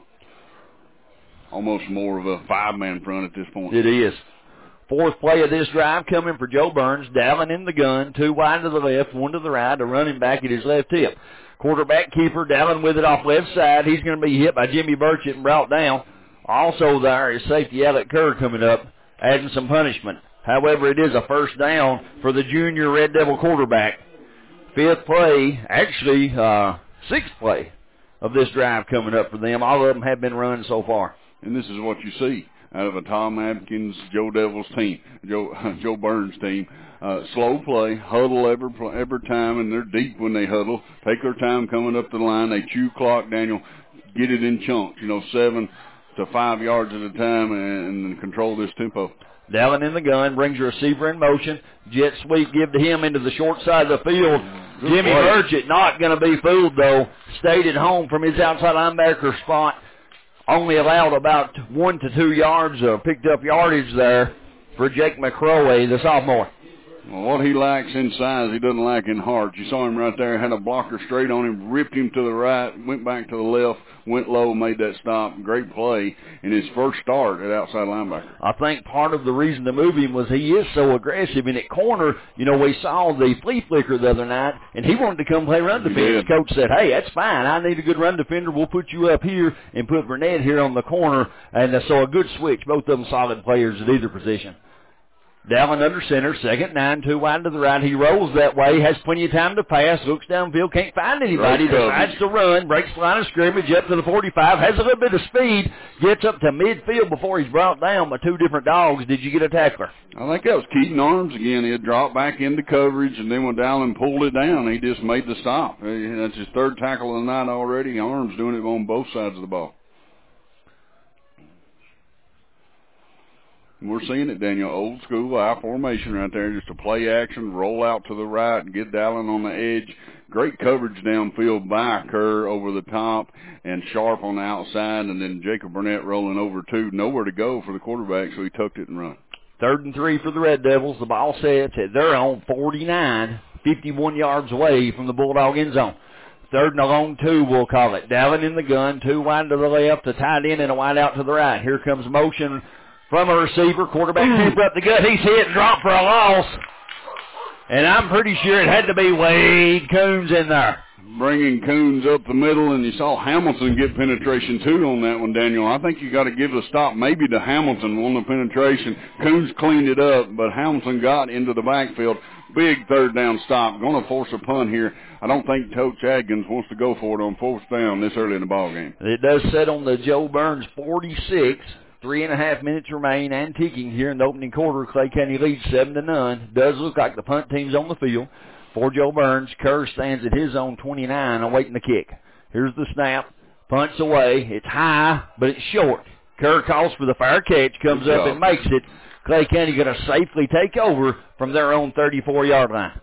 Almost more of a five-man front at this point. It is. Fourth play of this drive coming for Joe Burns. Dallin in the gun, two wide to the left, one to the right, a running back at his left hip. Quarterback keeper, Dallin with it off left side. He's going to be hit by Jimmy Burchett and brought down. Also there is safety Alec Kerr coming up, adding some punishment. However, it is a first down for the junior Red Devil quarterback. Fifth play, actually uh, sixth play of this drive coming up for them. All of them have been run so far. And this is what you see out of a Tom Atkins, Joe Devils team, Joe Joe Burns team. Uh, slow play, huddle every, every time, and they're deep when they huddle. Take their time coming up the line. They chew clock, Daniel, get it in chunks, you know, seven to five yards at a time, and, and control this tempo. Dallin in the gun, brings a receiver in motion. Jet sweep give to him into the short side of the field. Good Jimmy play. Burchett not going to be fooled, though. Stayed at home from his outside linebacker spot. Only allowed about one to two yards of picked up yardage there for Jake McCrory, the sophomore. Well, what he lacks in size, he doesn't lack in heart. You saw him right there, had a blocker straight on him, ripped him to the right, went back to the left, went low, made that stop. Great play in his first start at outside linebacker. I think part of the reason to move him was he is so aggressive. And at corner, you know, we saw the flea flicker the other night, and he wanted to come play run defense. Coach said, hey, that's fine. I need a good run defender. We'll put you up here and put Burnett here on the corner. And uh, so a good switch. Both of them solid players at either position. Dallin under center, second nine, two wide to the right. He rolls that way, has plenty of time to pass, looks downfield, can't find anybody, decides to run, breaks the line of scrimmage up to the forty-five, has a little bit of speed, gets up to midfield before he's brought down by two different dogs. Did you get a tackler? I think that was Keaton Arms again. He had dropped back into coverage, and then when Dallin pulled it down, he just made the stop. That's his third tackle of the night already. Arms doing it on both sides of the ball. We're seeing it, Daniel, old school I formation right there, just a play action, roll out to the right and get Dallin on the edge. Great coverage downfield by Kerr over the top and Sharp on the outside, and then Jacob Burnett rolling over two. Nowhere to go for the quarterback, so he tucked it and run. Third and three for the Red Devils. The ball sets at their own forty-nine, fifty-one yards away from the Bulldog end zone. Third and a long two, we'll call it. Dallin in the gun, two wide to the left, a tight end and a wide out to the right. Here comes motion from a receiver, quarterback tip up the gut. He's hit, dropped for a loss. And I'm pretty sure it had to be Wade Coons in there. Bringing Coons up the middle, and you saw Hamilton get penetration too on that one, Daniel. I think you got to give the stop maybe to Hamilton on the penetration. Coons cleaned it up, but Hamilton got into the backfield. Big third down stop. Going to force a punt here. I don't think Coach Adkins wants to go for it on fourth down this early in the ball game. It does set on the Joe Burns forty-six. Three and a half minutes remain and ticking here in the opening quarter. Clay County leads seven to none. Does look like the punt team's on the field. For Joe Burns, Kerr stands at his own twenty-nine awaiting the kick. Here's the snap. Punts away. It's high, but it's short. Kerr calls for the fair catch, comes up and makes it. Clay County going to safely take over from their own thirty-four-yard line.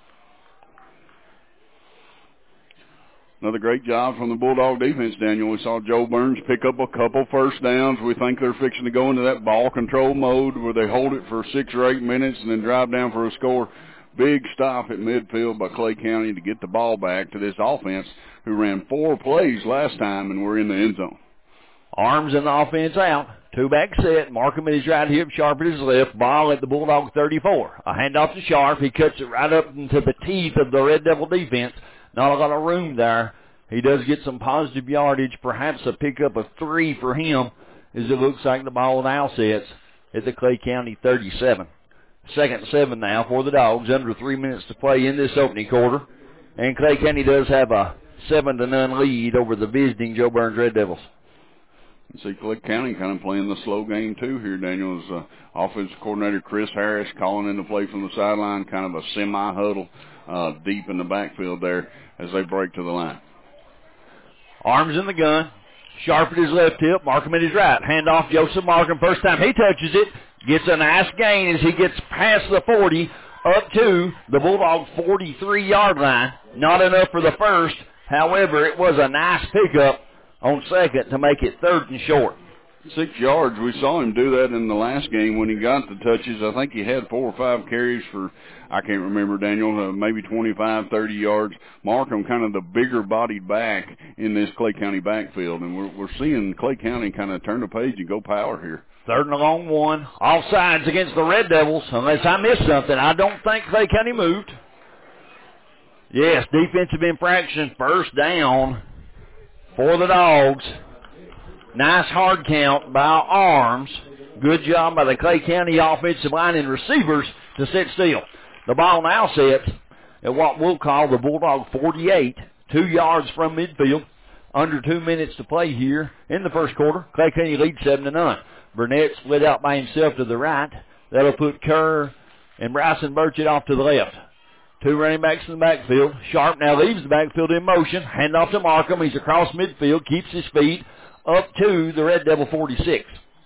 Another great job from the Bulldog defense, Daniel. We saw Joe Burns pick up a couple first downs. We think they're fixing to go into that ball control mode where they hold it for six or eight minutes and then drive down for a score. Big stop at midfield by Clay County to get the ball back to this offense who ran four plays last time and were in the end zone. Arms and the offense out. Two-back set. Markham at his right hip, Sharp at his left. Ball at the Bulldog thirty-four. A handoff to Sharp. He cuts it right up into the teeth of the Red Devil defense. Not a lot of room there. He does get some positive yardage, perhaps a pickup of three for him, as it looks like the ball now sets at the Clay County thirty-seven. Second and seven now for the Dogs, under three minutes to play in this opening quarter. And Clay County does have a seven to none lead over the visiting Joe Burns Red Devils. You see Clay County kind of playing the slow game too here, Daniel's uh, offensive coordinator Chris Harris calling into play from the sideline, kind of a semi-huddle uh, deep in the backfield there as they break to the line. Arms in the gun. Sharp at his left hip. Markham at his right. Hand off Joseph Markham. First time he touches it. Gets a nice gain as he gets past the forty up to the Bulldog forty-three-yard line. Not enough for the first. However, it was a nice pickup on second to make it third and short. Six yards. We saw him do that in the last game when he got the touches. I think he had four or five carries for, I can't remember, Daniel, uh, maybe twenty-five, thirty yards. Markham kind of the bigger-bodied back in this Clay County backfield, and we're, we're seeing Clay County kind of turn the page and go power here. Third and a long one. All sides against the Red Devils. Unless I missed something, I don't think Clay County moved. Yes, defensive infraction, first down for the Dogs. Nice hard count by Arms. Good job by the Clay County offensive line and receivers to sit still. The ball now sits at what we'll call the Bulldog forty-eight, two yards from midfield. Under two minutes to play here in the first quarter. Clay County leads seven to none. Burnett split out by himself to the right. That'll put Kerr and Bryson Burchett off to the left. Two running backs in the backfield. Sharp now leaves the backfield in motion. Hand off to Markham. He's across midfield. Keeps his feet up to the Red Devil forty-six.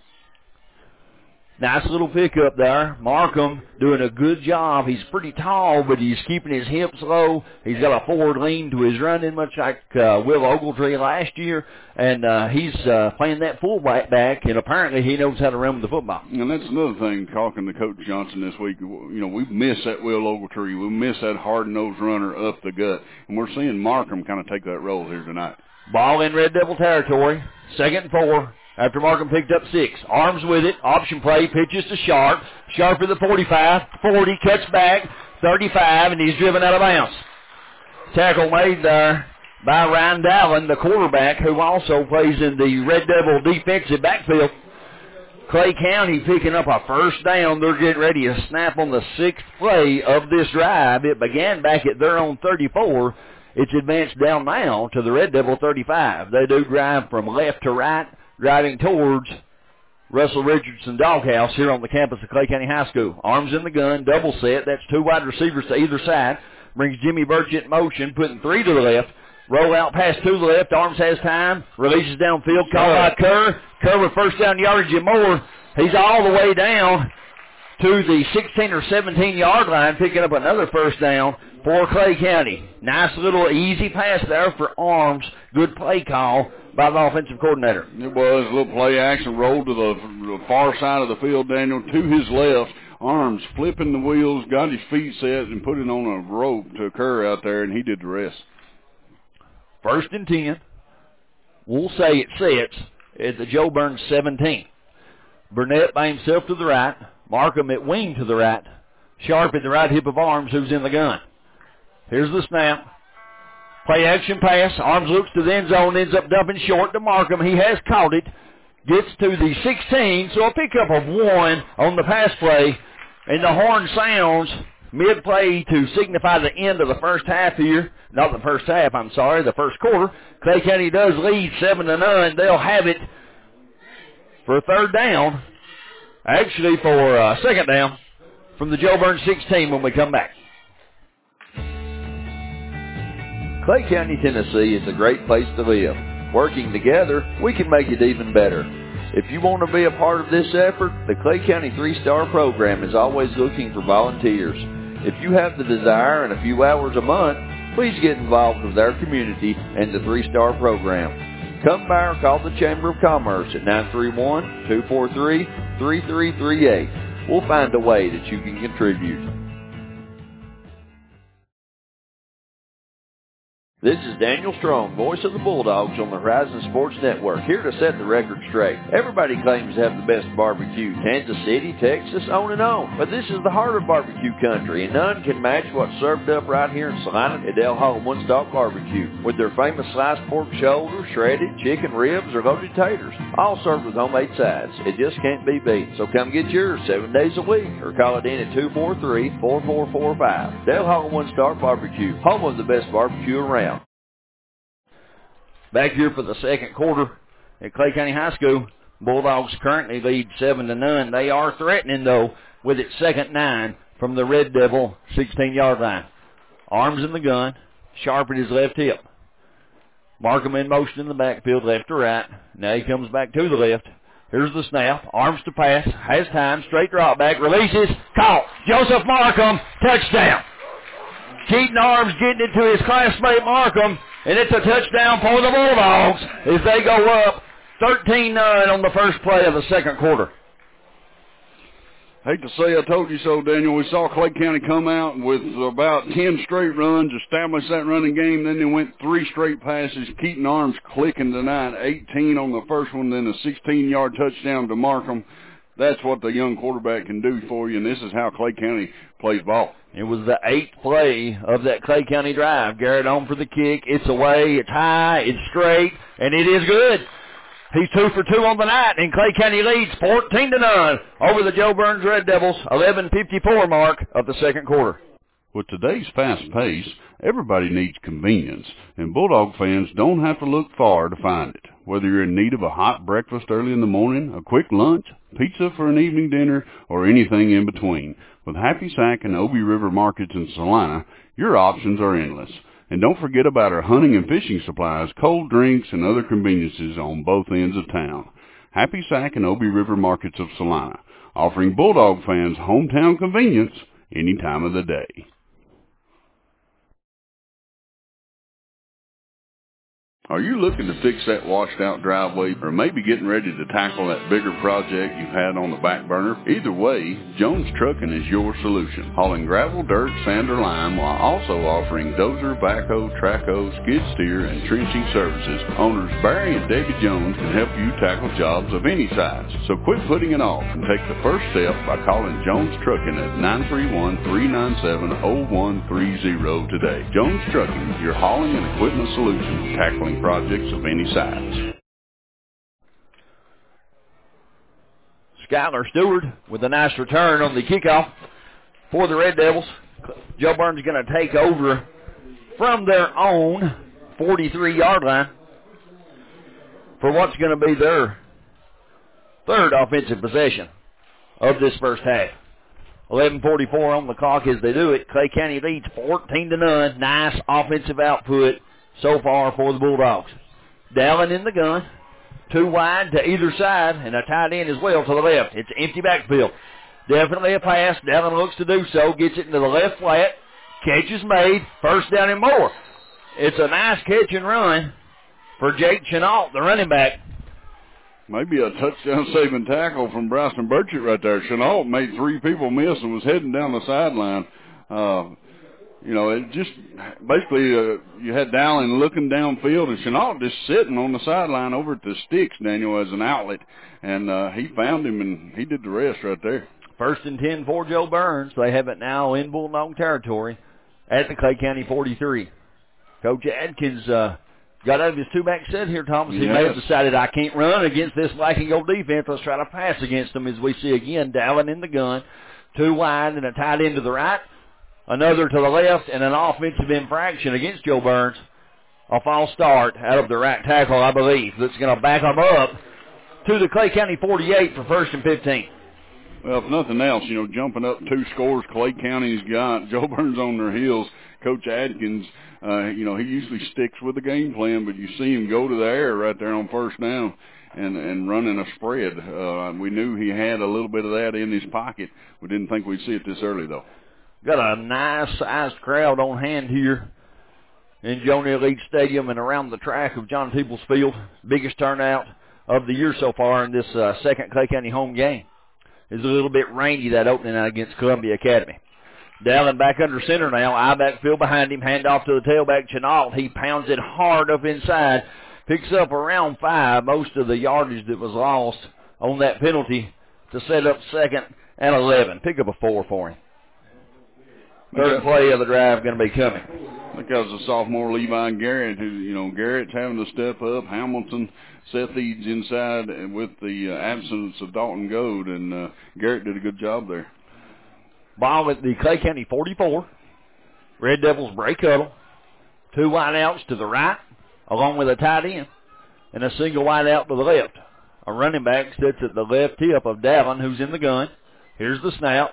Nice little pickup there. Markham doing a good job. He's pretty tall, but he's keeping his hips low. He's got a forward lean to his running, much like uh, Will Ogletree last year. And uh, he's uh, playing that fullback back, and apparently he knows how to run with the football. And that's another thing, talking to Coach Johnson this week. You know, we miss that Will Ogletree. We miss that hard-nosed runner up the gut. And we're seeing Markham kind of take that role here tonight. Ball in Red Devil territory. Second and four. After Markham picked up six. Arms with it. Option play. Pitches to Sharp. Sharp at the forty-five. forty. Cuts back. thirty-five. And he's driven out of bounds. Tackle made there by Ryan Dallin, the quarterback, who also plays in the Red Devil defensive backfield. Clay County picking up a first down. They're getting ready to snap on the sixth play of this drive. It began back at their own thirty-four. It's advanced down now to the Red Devil thirty-five. They do drive from left to right, driving towards Russell Richardson Doghouse here on the campus of Clay County High School. Arms in the gun, double set. That's two wide receivers to either side. Brings Jimmy Birch in motion, putting three to the left. Roll out pass to the left. Arms has time. Releases downfield. Called by Kerr. Kerr with first down yardage and more. He's all the way down to the sixteen or seventeen yard line, picking up another first down for Clay County. Nice little easy pass there for Arms. Good play call by the offensive coordinator. It was a little play action, rolled to the far side of the field, Daniel, to his left. Arms flipping the wheels, got his feet set, and put it on a rope to Kerr out there, and he did the rest. First and ten. We'll say it sits at the Joe Burns seventeen. Burnett by himself to the right. Markham at wing to the right. Sharp at the right hip of Arms, who's in the gun. Here's the snap. Play action pass. Arms looks to the end zone, ends up dumping short to Markham. He has caught it. Gets to the sixteen, so a pickup of one on the pass play. And the horn sounds mid-play to signify the end of the first half here. Not the first half, I'm sorry, the first quarter. Clay County does lead seven to none. They'll have it for a third down. Actually, for a second down from the Joe Burns sixteen when we come back. Clay County, Tennessee is a great place to live. Working together, we can make it even better. If you want to be a part of this effort, the Clay County three-Star Program is always looking for volunteers. If you have the desire and a few hours a month, please get involved with our community and the three-Star Program. Come by or call the Chamber of Commerce at nine three one, two four three, three three three eight. We'll find a way that you can contribute. This is Daniel Strong, voice of the Bulldogs on the Horizon Sports Network, here to set the record straight. Everybody claims to have the best barbecue, Kansas City, Texas, on and on. But this is the heart of barbecue country, and none can match what's served up right here in Salina at Del Hall One Stop Barbecue, with their famous sliced pork shoulder, shredded chicken ribs, or loaded taters, all served with homemade sides. It just can't be beat. So come get yours seven days a week, or call it in at two four three, four four four five. Del Hall One Stop Barbecue, home of the best barbecue around. Back here for the second quarter at Clay County High School, Bulldogs currently lead seven to none. They are threatening, though, with it second nine from the Red Devil sixteen yard line. Arms in the gun, Sharp at his left hip. Markham in motion in the backfield, left to right. Now he comes back to the left. Here's the snap. Arms to pass. Has time. Straight drop back. Releases. Caught. Joseph Markham. Touchdown. Keaton Arms getting it to his classmate Markham. And it's a touchdown for the Bulldogs as they go up thirteen nine on the first play of the second quarter. Hate to say I told you so, Daniel. We saw Clay County come out with about ten straight runs, establish that running game. Then they went three straight passes. Keaton Arms clicking tonight, eighteen on the first one, then a sixteen yard touchdown to Markham. That's what the young quarterback can do for you, and this is how Clay County plays ball. It was the eighth play of that Clay County drive. Garrett on for the kick. It's away. It's high. It's straight. And it is good. He's two for two on the night, and Clay County leads fourteen to none over the Joe Burns Red Devils, eleven fifty-four mark of the second quarter. With today's fast pace, everybody needs convenience, and Bulldog fans don't have to look far to find it. Whether you're in need of a hot breakfast early in the morning, a quick lunch, pizza for an evening dinner, or anything in between, with Happy Sack and Obie River Markets in Salina, your options are endless. And don't forget about our hunting and fishing supplies, cold drinks, and other conveniences on both ends of town. Happy Sack and Obie River Markets of Salina, offering Bulldog fans hometown convenience any time of the day. Are you looking to fix that washed-out driveway, or maybe getting ready to tackle that bigger project you've had on the back burner? Either way, Jones Trucking is your solution, hauling gravel, dirt, sand, or lime, while also offering dozer, backhoe, trackhoe, skid steer, and trenching services. Owners Barry and Debbie Jones can help you tackle jobs of any size. So quit putting it off and take the first step by calling Jones Trucking at nine three one, three nine seven, zero one three zero today. Jones Trucking, your hauling and equipment solution, tackling projects of any size. Skylar Stewart with a nice return on the kickoff for the Red Devils. Jo Byrns going to take over from their own forty-three-yard line for what's going to be their third offensive possession of this first half. eleven forty-four on the clock as they do it. Clay County leads fourteen to none. Nice offensive output so far for the Bulldogs. Dallin in the gun. Two wide to either side, and a tight end as well to the left. It's empty backfield. Definitely a pass. Dallin looks to do so. Gets it into the left flat. Catch is made. First down and more. It's a nice catch and run for Jake Chenault, the running back. Maybe a touchdown-saving tackle from Bryson Burchett right there. Chenault made three people miss and was heading down the sideline. Uh, you know, it just basically uh, you had Dallin looking downfield and Chenault just sitting on the sideline over at the sticks, Daniel, as an outlet. And uh, he found him, and he did the rest right there. First and ten for Jo Byrns. They have it now in Bulldog territory at the Clay County forty-three. Coach Adkins uh, got out of his two-back set here, Thomas. He Yes. may have decided, I can't run against this Black and Gold defense. Let's try to pass against them, as we see again. Dallin in the gun. Two wide and a tight end to the right. Another to the left, and an offensive infraction against Jo Byrns. A false start out of the right tackle, I believe. That's going to back them up to the Clay County forty-eight for first and fifteen. Well, if nothing else, you know, jumping up two scores Clay County's got, Jo Byrns on their heels. Coach Adkins, uh, you know, he usually sticks with the game plan, but you see him go to the air right there on first down and, and running a spread. Uh, we knew he had a little bit of that in his pocket. We didn't think we'd see it this early, though. Got a nice-sized crowd on hand here in Joe Neal Leach Stadium and around the track of John Peebles Field. Biggest turnout of the year so far in this uh, second Clay County home game. It's a little bit rainy, that opening night against Columbia Academy. Dallin back under center now. I backfield behind him. Hand off to the tailback, Chenault. He pounds it hard up inside. Picks up around five, most of the yardage that was lost on that penalty to set up second and eleven. Pick up a four for him. Third play of the drive going to be coming. I think that was a sophomore, Levi Garrett, who, you know, Garrett's having to step up. Hamilton, Seth Eads inside with the uh, absence of Dalton Goad, and uh, Garrett did a good job there. Ball at the Clay County forty-four. Red Devils break huddle. Two wide outs to the right, along with a tight end, and a single wide out to the left. A running back sits at the left tip of Dallin, who's in the gun. Here's the snap.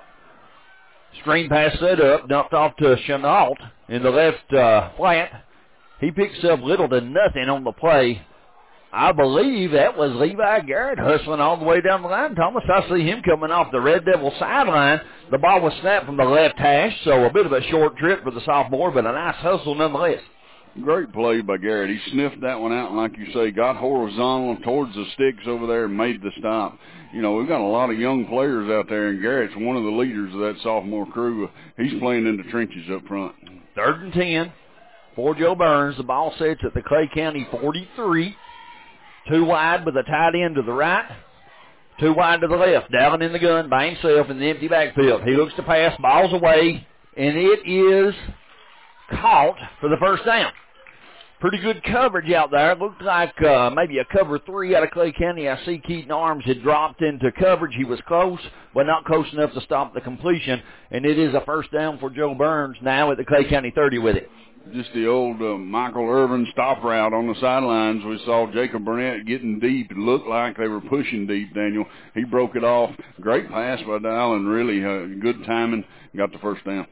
Screen pass set up, dumped off to Chenault in the left uh, flat. He picks up little to nothing on the play. I believe that was Levi Garrett hustling all the way down the line. Thomas, I see him coming off the Red Devil sideline. The ball was snapped from the left hash, so a bit of a short trip for the sophomore, but a nice hustle nonetheless. Great play by Garrett. He sniffed that one out, and like you say, got horizontal towards the sticks over there and made the stop. You know, we've got a lot of young players out there, and Garrett's one of the leaders of that sophomore crew. He's playing in the trenches up front. Third and ten for Jo Byrns. The ball sits at the Clay County forty-three. Two wide with a tight end to the right. Two wide to the left. Dallin in the gun by himself in the empty backfield. He looks to pass. Ball's away, and it is caught for the first down. Pretty good coverage out there. It looked like uh, maybe a cover three out of Clay County. I see Keaton Arms had dropped into coverage. He was close, but not close enough to stop the completion. And it is a first down for Jo Byrns now at the Clay County thirty with it. Just the old uh, Michael Irvin stop route on the sidelines. We saw Jacob Burnett getting deep. It looked like they were pushing deep, Daniel. He broke it off. Great pass by Dallin. Really uh, good timing. Got the first down.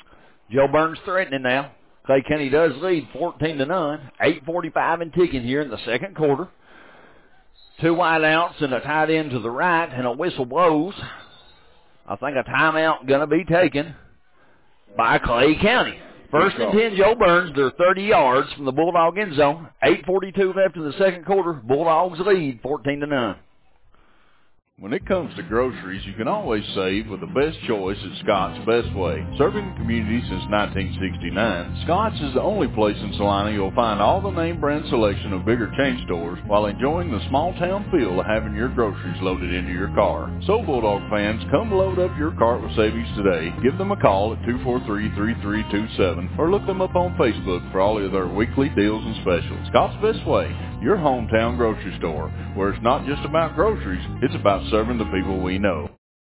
Jo Byrns threatening now. Clay County does lead fourteen to none. eight forty-five and ticking here in the second quarter. Two wide outs and a tight end to the right, and a whistle blows. I think a timeout going to be taken by Clay County. First and ten, Jo Byrns. They're thirty yards from the Bulldog end zone. eight forty-two left in the second quarter. Bulldogs lead fourteen to none. When it comes to groceries, you can always save with the best choice at Scott's Best Way. Serving the community since nineteen sixty-nine, Scott's is the only place in Salina you'll find all the name brand selection of bigger chain stores while enjoying the small town feel of having your groceries loaded into your car. So Bulldog fans, come load up your cart with savings today. Give them a call at two four three, three three two seven or look them up on Facebook for all of their weekly deals and specials. Scott's Best Way, your hometown grocery store, where it's not just about groceries, it's about serving the people we know.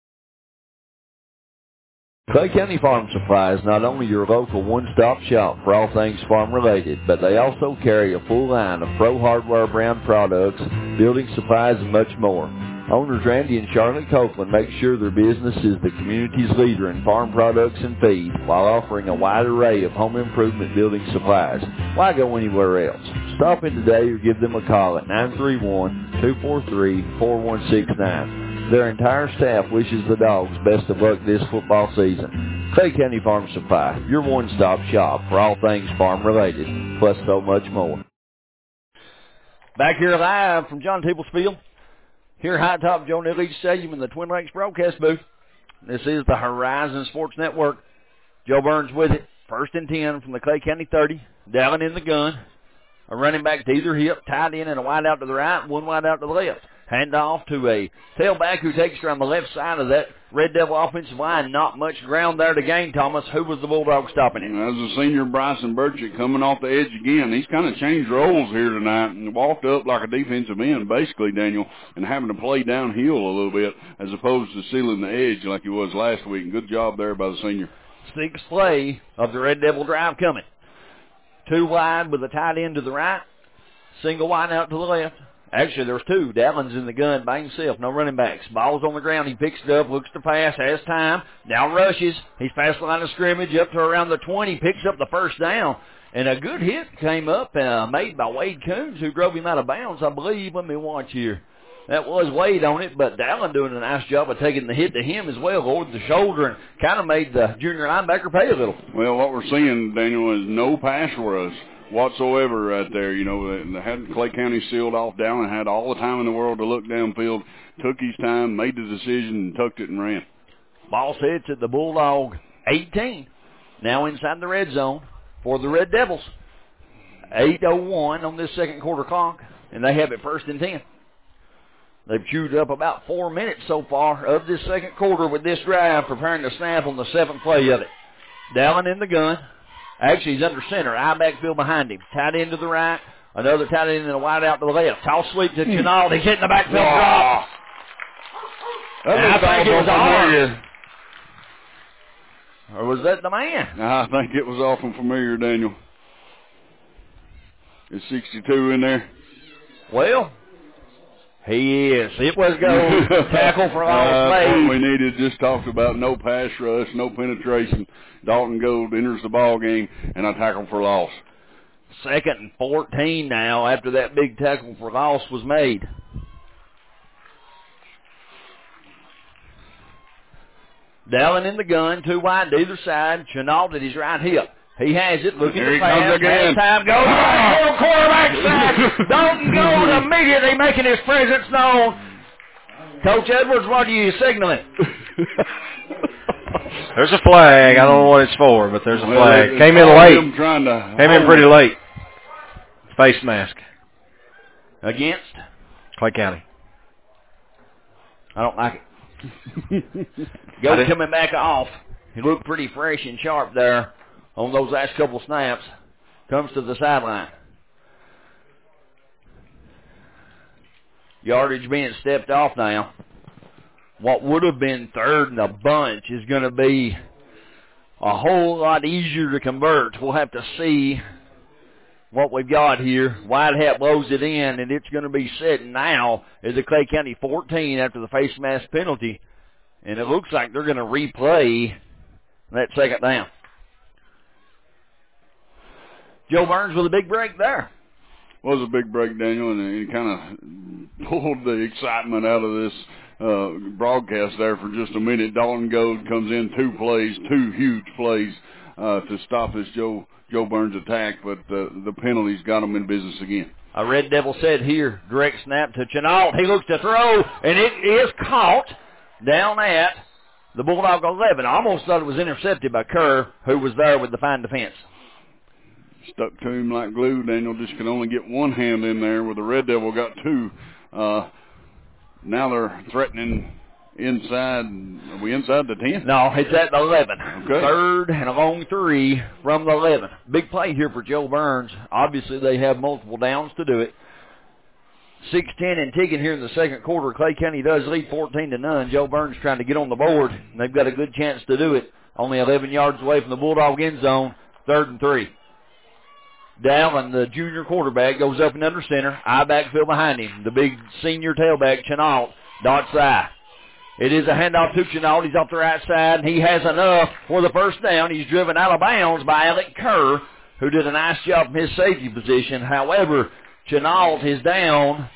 Clay County Farm Supply is not only your local one-stop shop for all things farm-related, but they also carry a full line of Pro Hardware brand products, building supplies, and much more. Owners Randy and Charlotte Copeland make sure their business is the community's leader in farm products and feed, while offering a wide array of home improvement building supplies. Why go anywhere else? Stop in today or give them a call at nine three one, two four three, four one six nine. Their entire staff wishes the Dogs best of luck this football season. Clay County Farm Supply, your one-stop shop for all things farm-related, plus so much more. Back here live from John Teebles Field, here at High Top Joe Neal Stadium in the Twin Lakes broadcast booth. This is the Horizon Sports Network. Joe Burns with it. First and ten from the Clay County thirty. Dallin in the gun. A running back to either hip, tight end, and a wide out to the right, one wide out to the left. Hand off to a tailback who takes her on the left side of that Red Devil offensive line. Not much ground there to gain, Thomas. Who was the Bulldog stopping him? That was the senior Bryson Burchett coming off the edge again. He's kind of changed roles here tonight and walked up like a defensive end, basically, Daniel, and having to play downhill a little bit as opposed to sealing the edge like he was last week. And good job there by the senior. Sixth play of the Red Devil drive coming. Two wide with a tight end to the right. Single wide out to the left. Actually, there's two. Dallin's in the gun by himself. No running backs. Ball's on the ground. He picks it up, looks to pass, has time. Now rushes. He's past the line of scrimmage up to around the twenty. Picks up the first down. And a good hit came up, uh, made by Wade Coons, who drove him out of bounds, I believe. Let me watch here. That was Wade on it, but Dallin doing a nice job of taking the hit to him as well, over the shoulder, and kind of made the junior linebacker pay a little. Well, what we're seeing, Daniel, is no pass rush whatsoever right there. You know, they had Clay County sealed off down and had all the time in the world to look downfield, took his time, made the decision, and tucked it and ran. Ball sits at the Bulldog eighteen. Now inside the red zone for the Red Devils. eight oh one on this second quarter clock, and they have it first and ten. They've chewed up about four minutes so far of this second quarter with this drive, preparing to snap on the seventh play of it. Dallin in the gun. Actually, he's under center. I backfield behind him. Tight end to the right. Another tight end and a wide out to the left. Toss sweep to Chenal. He's hitting the backfield drop. That I think it was familiar. Or was that the man? I think it was awful familiar, Daniel. Is sixty-two in there? Well, he is. It was go tackle for loss uh, made. We needed just talked about no pass rush, no penetration. Dalton Gold enters the ball game, and a tackle for loss. Second and fourteen now after that big tackle for loss was made. Dallin in the gun, two wide to either side. Chenal at his right hip. He has it, looking Here to he pass. comes again. Time goes. Oh, quarterback sack. Dalton Gold immediately making his presence known. Coach Edwards, what are you signaling? There's a flag. I don't know what it's for, but there's a Well, flag. it's Came in all late. him trying to Came in pretty late. Face mask. Against? Clay County. I don't like it. Gold coming back off. He looked pretty fresh and sharp there on those last couple snaps. Comes to the sideline. Yardage being stepped off now. What would have been third and a bunch is going to be a whole lot easier to convert. We'll have to see what we've got here. Whitehat blows it in, and it's going to be set now as the Clay County fourteen after the face mask penalty. And it looks like they're going to replay that second down. Joe Burns with a big break there. Was a big break, Daniel, and it kind of pulled the excitement out of this uh, broadcast there for just a minute. Dalton Gold comes in two plays, two huge plays uh, to stop this Joe Joe Burns attack, but uh, the penalties got him in business again. A Red Devil said here, direct snap to Chenal. He looks to throw, and it is caught down at the Bulldog eleven. I almost thought it was intercepted by Kerr, who was there with the fine defense. Stuck to him like glue. Daniel just could only get one hand in there, where the Red Devil got two. Uh, now they're threatening inside. Are we inside the ten? No, it's at the eleven. Okay. Third and a long three from the eleven. Big play here for Joe Burns. Obviously, they have multiple downs to do it. six ten and ticking here in the second quarter. Clay County does lead fourteen to none. Joe Burns trying to get on the board, and they've got a good chance to do it. Only eleven yards away from the Bulldog end zone, third and three. Dallin, the junior quarterback, goes up and under center. I backfield behind him. The big senior tailback, Chenault, dots I. It is a handoff to Chenault. He's off the right side, and he has enough for the first down. He's driven out of bounds by Alec Kerr, who did a nice job from his safety position. However, Chenault is down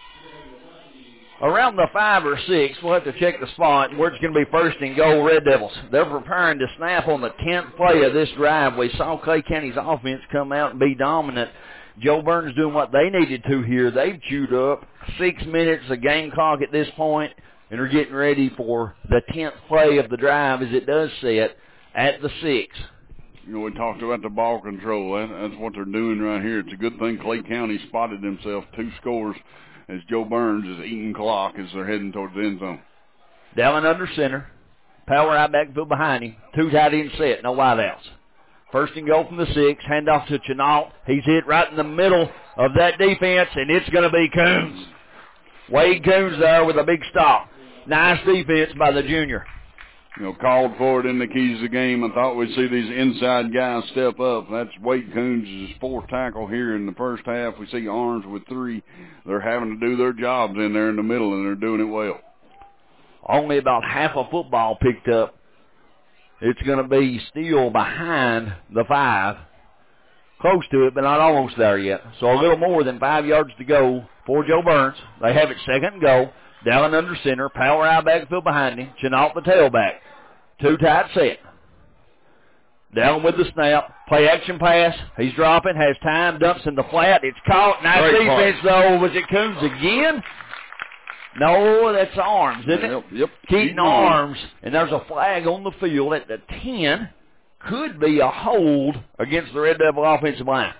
around the five or six. We'll have to check the spot where it's going to be first and goal, Red Devils. They're preparing to snap on the tenth play of this drive. We saw Clay County's offense come out and be dominant. Joe Burns doing what they needed to here. They've chewed up six minutes of game clock at this point and are getting ready for the tenth play of the drive as it does set at the six. You know, we talked about the ball control. That, that's what they're doing right here. It's a good thing Clay County spotted themselves two scores as Joe Burns is eating clock as they're heading towards the end zone. Dallin under center. Power out backfield behind him. Two tight end set, no wideouts. First and goal from the six. Handoff to Chenault. He's hit right in the middle of that defense, and it's going to be Coons. Wade Coons there with a big stop. Nice defense by the junior. You know, called for it in the keys of the game. I thought we'd see these inside guys step up. That's Wade Coons' fourth tackle here in the first half. We see Arms with three. They're having to do their jobs in there in the middle, and they're doing it well. Only about half a football picked up. It's going to be still behind the five. Close to it, but not almost there yet. So a little more than five yards to go for Joe Burns. They have it second and goal. Dallin under center. Power out backfield behind him. Chenault the tailback. Two tight set. Dallin with the snap. Play action pass. He's dropping. Has time. Dumps in the flat. It's caught. Nice Great defense, play. though. Was it Coons again? No, that's Arms, isn't Yep. it? yep. Keaton Keaton Arms. Arms. And there's a flag on the field at the ten. Could be a hold against the Red Devil offensive line.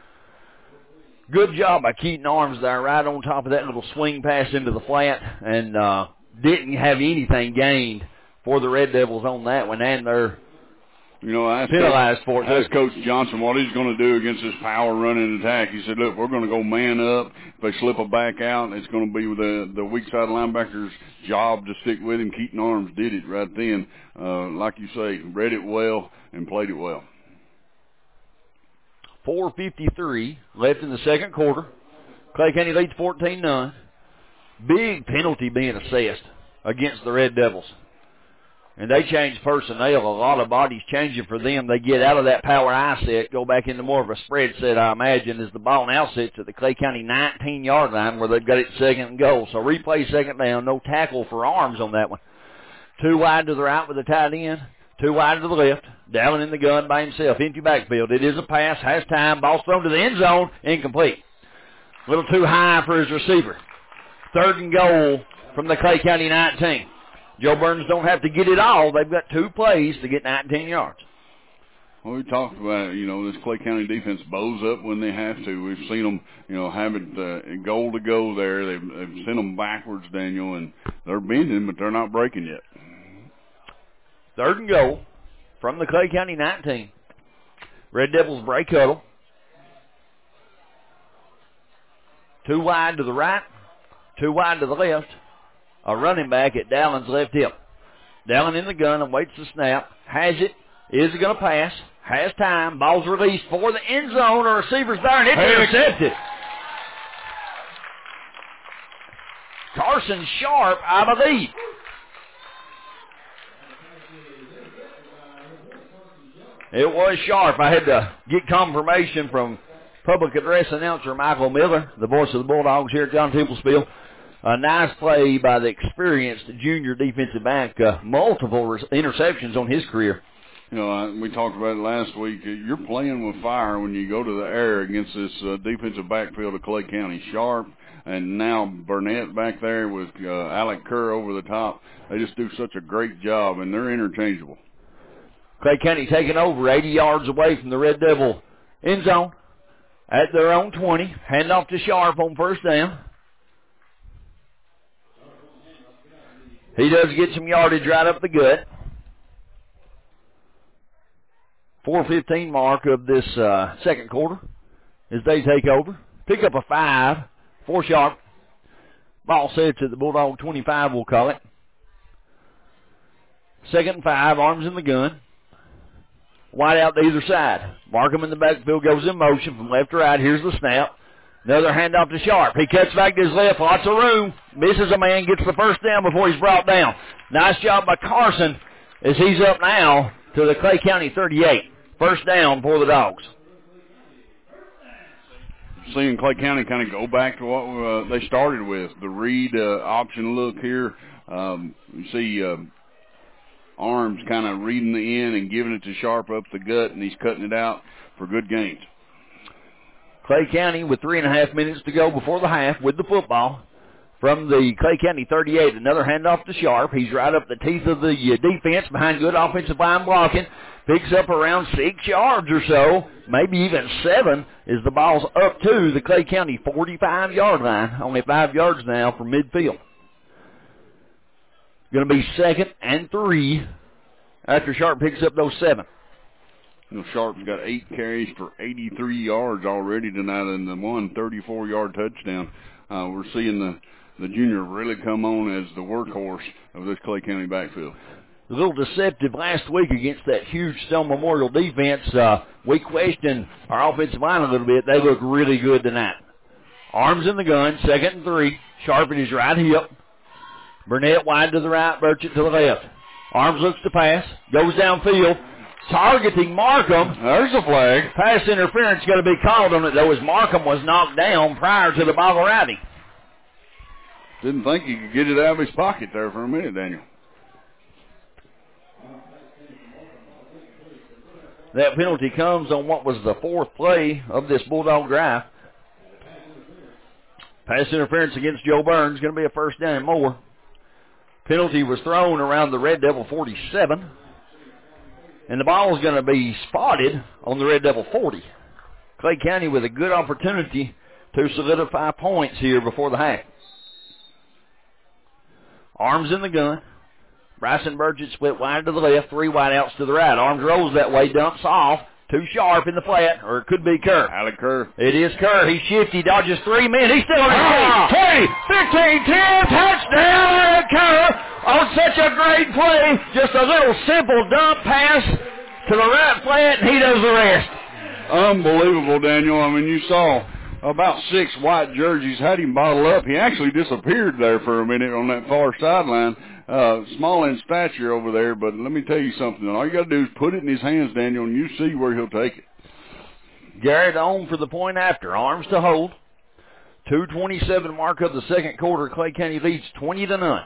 Good job by Keaton Arms there, right on top of that little swing pass into the flat, and uh, didn't have anything gained for the Red Devils on that one, and they're you know, I asked penalized for it. I asked Coach Johnson what he's going to do against this power running attack. He said, look, we're going to go man up. If they slip a back out, it's going to be the, the weak side linebacker's job to stick with him. Keaton Arms did it right then. Uh, like you say, read it well and played it well. four fifty-three left in the second quarter. Clay County leads fourteen none. Big penalty being assessed against the Red Devils. And they change personnel. A lot of bodies changing for them. They get out of that power I set, go back into more of a spread set, I imagine, as the ball now sits at the Clay County nineteen-yard line where they've got it second and goal. So replay second down. No tackle for Arms on that one. Two wide to the right with the tight end. Two wide to the left. Dallin in the gun by himself. Empty backfield. It is a pass. Has time. Ball's thrown to the end zone. Incomplete. A little too high for his receiver. Third and goal from the Clay County nineteen. Joe Burns don't have to get it all. They've got two plays to get nineteen yards. Well, we talked about, you know, this Clay County defense bows up when they have to. We've seen them, you know, have it uh, goal to go there. They've, they've sent them backwards, Daniel, and they're bending, but they're not breaking yet. Third and goal from the Clay County nineteen. Red Devils break huddle. Two wide to the right, two wide to the left. A running back at Dallin's left hip. Dallin in the gun and waits the snap. Has it. Is it going to pass? Has time. Ball's released for the end zone. A receiver's there, and it's intercepted. Carson Sharp, I believe. It was Sharp. I had to get confirmation from public address announcer Michael Miller, the voice of the Bulldogs here at John Templesville. A nice play by the experienced junior defensive back. Uh, multiple re- interceptions on his career. You know, I, we talked about it last week. You're playing with fire when you go to the air against this uh, defensive backfield of Clay County. Sharp and now Burnett back there with uh, Alec Kerr over the top. They just do such a great job, and they're interchangeable. Clay County taking over eighty yards away from the Red Devil end zone at their own twenty. Hand off to Sharp on first down. He does get some yardage right up the gut. four fifteen mark of this uh, second quarter as they take over. Pick up a five for Sharp. Ball sets at the Bulldog twenty-five, we'll call it. Second and five, Arms in the gun. Wide out to either side. Markham in the backfield goes in motion from left to right. Here's the snap. Another handoff to Sharp. He cuts back to his left. Lots of room. Misses a man. Gets the first down before he's brought down. Nice job by Carson as he's up now to the Clay County thirty-eight. First down for the Dogs. Seeing Clay County kind of go back to what uh, they started with, the read uh, option look here. Um, you see uh, Arms kind of reading the end and giving it to Sharp up the gut, and he's cutting it out for good gains. Clay County with three and a half minutes to go before the half with the football. From the Clay County thirty-eight, another handoff to Sharp. He's right up the teeth of the uh, defense behind good offensive line blocking. Picks up around six yards or so, maybe even seven, as the ball's up to the Clay County forty-five-yard line. Only five yards now from midfield. Going to be second and three after Sharp picks up those seven. You know, Sharp's got eight carries for eighty-three yards already tonight and the one thirty-four-yard touchdown. Uh, we're seeing the, the junior really come on as the workhorse of this Clay County backfield. A little deceptive last week against that huge Stone Memorial defense. Uh, we questioned our offensive line a little bit. They look really good tonight. Arms in the gun, second and three. Sharp at his right hip. Burnett wide to the right, Burchett to the left. Arms looks to pass, goes downfield, targeting Markham. There's a flag. Pass interference going to be called on it, though, as Markham was knocked down prior to the ball arriving. Didn't think he could get it out of his pocket there for a minute, Daniel. That penalty comes on what was the fourth play of this Bulldog drive. Pass interference against Joe Burns, going to be a first down and more. Penalty was thrown around the Red Devil forty-seven. And the ball is going to be spotted on the Red Devil forty. Clay County with a good opportunity to solidify points here before the half. Arms in the gun. Bryson Burgett split wide to the left, three wide outs to the right. Arms rolls that way, dumps off. Too Sharp in the flat, or it could be Kerr. Alec Kerr. It is Kerr. He's shifty, dodges three men. He's still on his ah! feet. twenty, fifteen, ten, touchdown, Alec Kerr on such a great play. Just a little simple dump pass to the right flat, and he does the rest. Unbelievable, Daniel. I mean, you saw about six white jerseys had him bottled up. He actually disappeared there for a minute on that far sideline. Uh, small in stature over there, but let me tell you something. All you got to do is put it in his hands, Daniel, and you see where he'll take it. Garrett on for the point after. Arms to hold. two twenty-seven mark of the second quarter. Clay County leads twenty to none.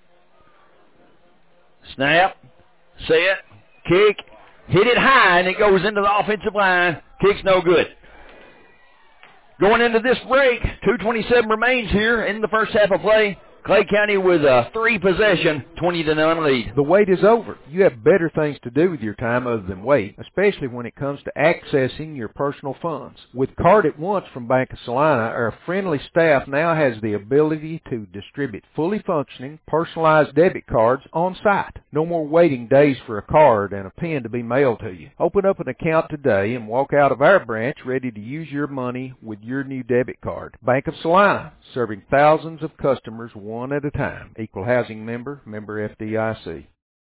Snap, set, kick, hit it high, and it goes into the offensive line. Kick's no good. Going into this break, two twenty-seven remains here in the first half of play. Clay County with a three possession, twenty to none lead. The wait is over. You have better things to do with your time other than wait, especially when it comes to accessing your personal funds. With Card at Once from Bank of Salina, our friendly staff now has the ability to distribute fully functioning, personalized debit cards on site. No more waiting days for a card and a pen to be mailed to you. Open up an account today and walk out of our branch ready to use your money with your new debit card. Bank of Salina, serving thousands of customers one at a time. Equal housing member, member F D I C.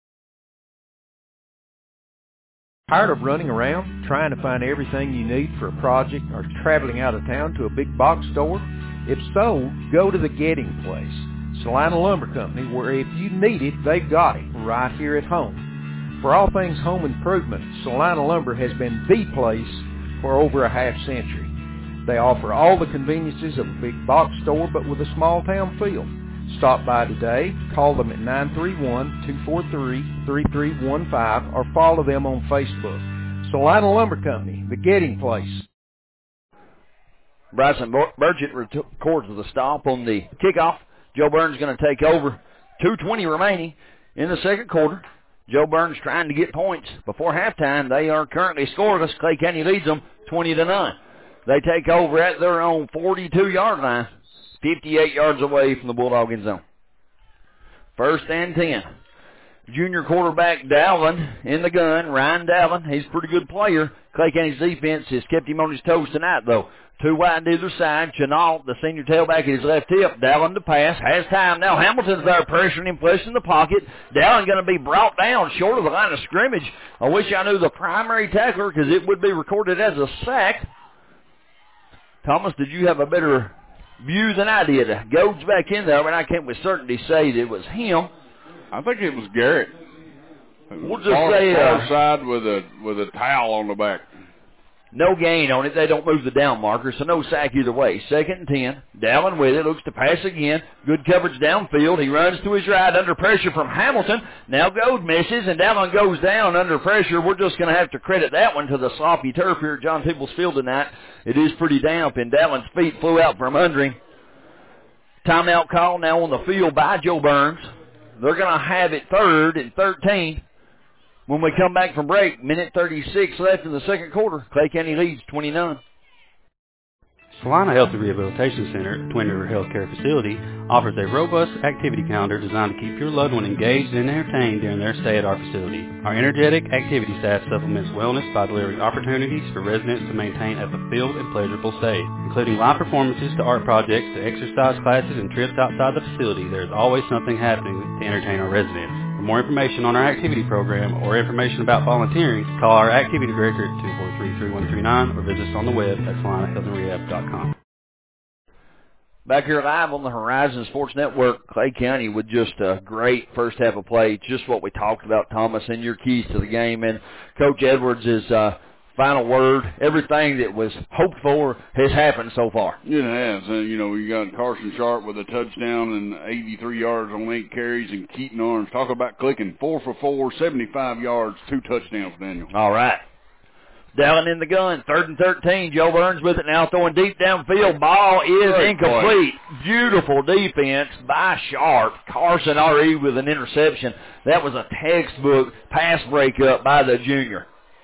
Tired of running around trying to find everything you need for a project or traveling out of town to a big box store? If so, go to the Getting Place, Salina Lumber Company, where if you need it, they've got it right here at home. For all things home improvement, Salina Lumber has been the place for over a half century. They offer all the conveniences of a big box store, but with a small town feel. Stop by today, call them at nine three one, two four three, three three one five, or follow them on Facebook. Salina Lumber Company, the Getting Place. Bryson Burgett records the stop on the kickoff. Joe Burns going to take over. two twenty remaining in the second quarter. Joe Burns trying to get points before halftime. They are currently scoreless. Clay County leads them twenty to nine. They take over at their own forty-two-yard line, fifty-eight yards away from the Bulldog end zone. First and ten. Junior quarterback Dalvin in the gun. Ryan Dalvin, he's a pretty good player. Clay County's defense has kept him on his toes tonight, though. Two wide to either side. Chenault, the senior tailback, at his left hip. Dallin to pass. Has time. Now Hamilton's there pressuring him, pushing the pocket. Dallin going to be brought down short of the line of scrimmage. I wish I knew the primary tackler because it would be recorded as a sack. Thomas, did you have a better view than I did? Goads back in there, and I can't with certainty say that it was him. I think it was Garrett. We'll just far, say far uh, side with a with a towel on the back. No gain on it. They don't move the down marker, so no sack either way. Second and ten. Dallin with it. Looks to pass again. Good coverage downfield. He runs to his right under pressure from Hamilton. Now Goad misses, and Dallin goes down under pressure. We're just going to have to credit that one to the sloppy turf here at John Peoples Field tonight. It is pretty damp, and Dallin's feet flew out from under him. Timeout call now on the field by Joe Burns. They're going to have it third and thirteen. When we come back from break, minute thirty-six left in the second quarter. Clay County leads twenty-nine. Salina Health and Rehabilitation Center, a Twin River Healthcare facility, offers a robust activity calendar designed to keep your loved one engaged and entertained during their stay at our facility. Our energetic activity staff supplements wellness by delivering opportunities for residents to maintain a fulfilled and pleasurable stay. Including live performances to art projects to exercise classes and trips outside the facility, there is always something happening to entertain our residents. For more information on our activity program or information about volunteering, call our activity director at two four three, three one three nine or visit us on the web at salina health and rehab dot com. Back here live on the Horizon Sports Network, Clay County with just a great first half of play. Just what we talked about, Thomas, and your keys to the game. And Coach Edwards' uh, final word, everything that was hoped for has happened so far. It has. Uh, you know, you got Carson Sharp with a touchdown and eighty-three yards on eight carries, and Keaton Arms, talk about clicking, four for four, seventy-five yards, two touchdowns, Daniel. All right. Dallin in the gun, third and thirteen. Joe Burns with it now, throwing deep downfield. Ball is Great incomplete. Play. Beautiful defense by Sharp. Carson R E with an interception. That was a textbook pass breakup by the junior.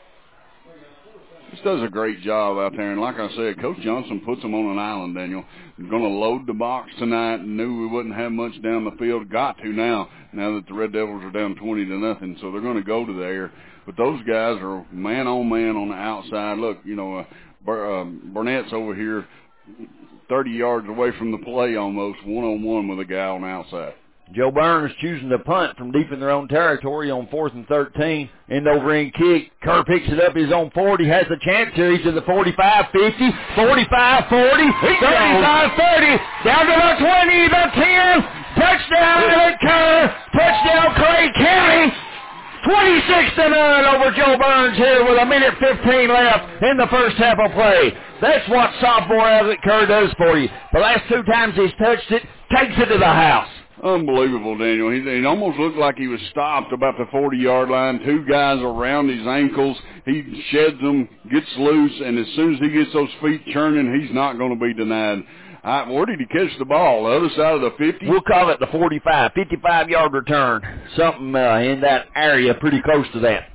Just does a great job out there, and like I said, Coach Johnson puts them on an island, Daniel. We're going to load the box tonight, and knew we wouldn't have much down the field. Got to now, now that the Red Devils are down twenty to nothing, so they're going to go to there. But those guys are man-on-man on the outside. Look, you know, uh, Bur- uh, Burnett's over here thirty yards away from the play almost, one-on-one with a guy on the outside. Joe Burns choosing to punt from deep in their own territory on fourth and thirteen. End over end kick. Kerr picks it up his own forty. Has the chance here. He's to the forty-five, fifty, forty-five, forty, thirty-five, thirty. Down to the twenty, the ten. Touchdown, Ed Kerr. Touchdown, Clay County. twenty-six to none over Joe Burns here with a minute fifteen left in the first half of play. That's what sophomore Everett Kerr does for you. The last two times he's touched it, takes it to the house. Unbelievable, Daniel. He, it almost looked like he was stopped about the forty-yard line. Two guys around his ankles. He sheds them, gets loose, and as soon as he gets those feet churning, he's not going to be denied. I, where did he catch the ball? The other side of the fifty? We'll call it the forty-five, fifty-five-yard return. Something uh, in that area pretty close to that.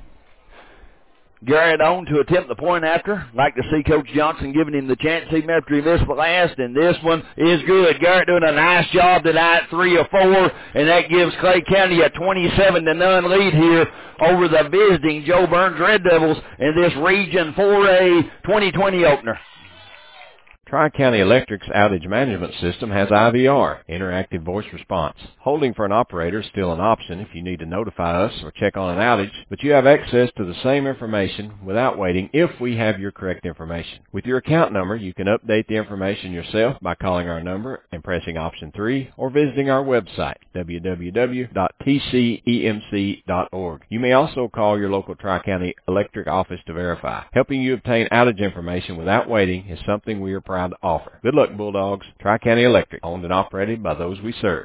Garrett on to attempt the point after. Like to see Coach Johnson giving him the chance to him after he missed the last, and this one is good. Garrett doing a nice job tonight, three or four, and that gives Clay County a twenty-seven to none lead here over the visiting Joe Burns Red Devils in this Region four A twenty twenty opener. Tri-County Electric's outage management system has I V R, interactive voice response. Holding for an operator is still an option if you need to notify us or check on an outage, but you have access to the same information without waiting if we have your correct information. With your account number, you can update the information yourself by calling our number and pressing option three or visiting our website, w w w dot t c e m c dot org. You may also call your local Tri-County Electric office to verify. Helping you obtain outage information without waiting is something we are proud to offer. Good luck, Bulldogs. Tri-County Electric, owned and operated by those we serve.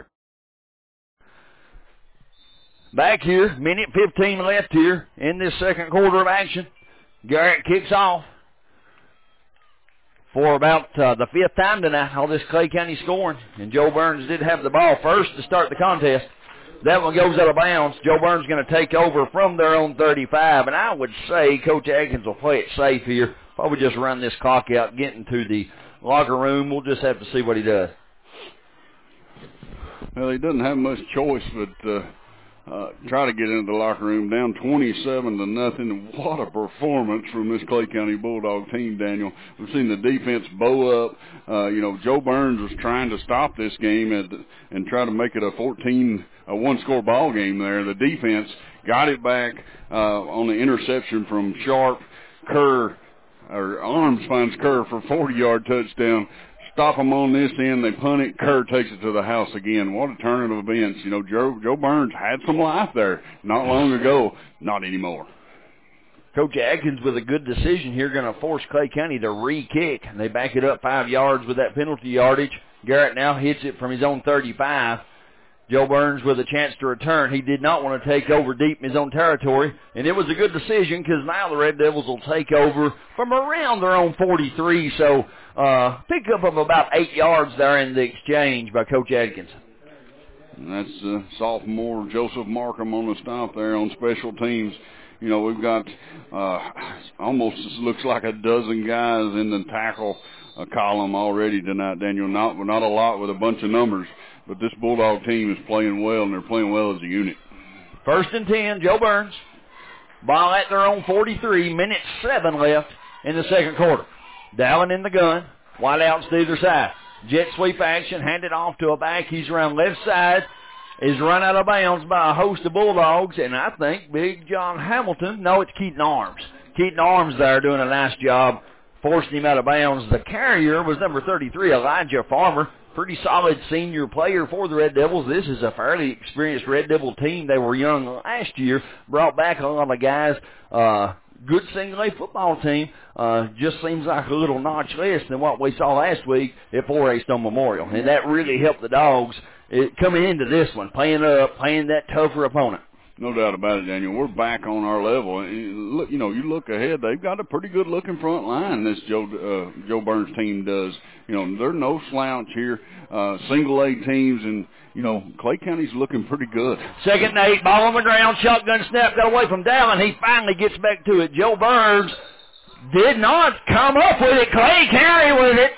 Back here, minute fifteen left here in this second quarter of action. Garrett kicks off for about uh, the fifth time tonight. All this Clay County scoring, and Joe Burns did have the ball first to start the contest. That one goes out of bounds. Joe Burns going to take over from their own thirty-five, and I would say Coach Atkins will play it safe here. Probably just run this clock out, get into the locker room. We'll just have to see what he does. Well, he doesn't have much choice, but uh, uh, try to get into the locker room, down twenty-seven to nothing. What a performance from this Clay County Bulldog team, Daniel. We've seen the defense bow up. Uh, you know, Joe Burns was trying to stop this game and, and try to make it a fourteen, a one-score ball game there. The defense got it back uh, on the interception from Sharp. Kerr, or Arms finds Kerr for a forty-yard touchdown. Stop them on this end. They punt it. Kerr takes it to the house again. What a turn of events. You know, Joe, Joe Burns had some life there not long ago. Not anymore. Coach Atkins with a good decision here going to force Clay County to re-kick. And they back it up five yards with that penalty yardage. Garrett now hits it from his own thirty-five. Joe Burns with a chance to return. He did not want to take over deep in his own territory, and it was a good decision because now the Red Devils will take over from around their own forty-three, so uh, pick up of about eight yards there in the exchange by Coach Adkins. And that's uh, sophomore Joseph Markham on the stop there on special teams. You know, we've got uh, almost looks like a dozen guys in the tackle uh, column already tonight, Daniel. Not, not a lot with a bunch of numbers. But this Bulldog team is playing well, and they're playing well as a unit. First and ten, Joe Burns. Ball at their own forty-three, minute seven left in the second quarter. Dallin in the gun, wide outs to either side. Jet sweep action, handed off to a back. He's around left side, is run out of bounds by a host of Bulldogs, and I think Big John Hamilton, no, it's Keaton Arms. Keaton Arms there doing a nice job forcing him out of bounds. The carrier was number thirty-three, Elijah Farmer. Pretty solid senior player for the Red Devils. This is a fairly experienced Red Devil team. They were young last year, brought back a lot of guys. Uh, good single-A football team. Uh, just seems like a little notch less than what we saw last week at four A Stone Memorial. And that really helped the Dogs it, coming into this one, playing up, playing that tougher opponent. No doubt about it, Daniel. We're back on our level. Look, you know, you look ahead, they've got a pretty good looking front line. This Joe uh, Joe Burns team does. You know, they're no slouch here. Uh, single A teams, and you know, Clay County's looking pretty good. Second and eight, ball on the ground, shotgun snap, got away from Dallin. He finally gets back to it. Joe Burns did not come up with it. Clay County with it.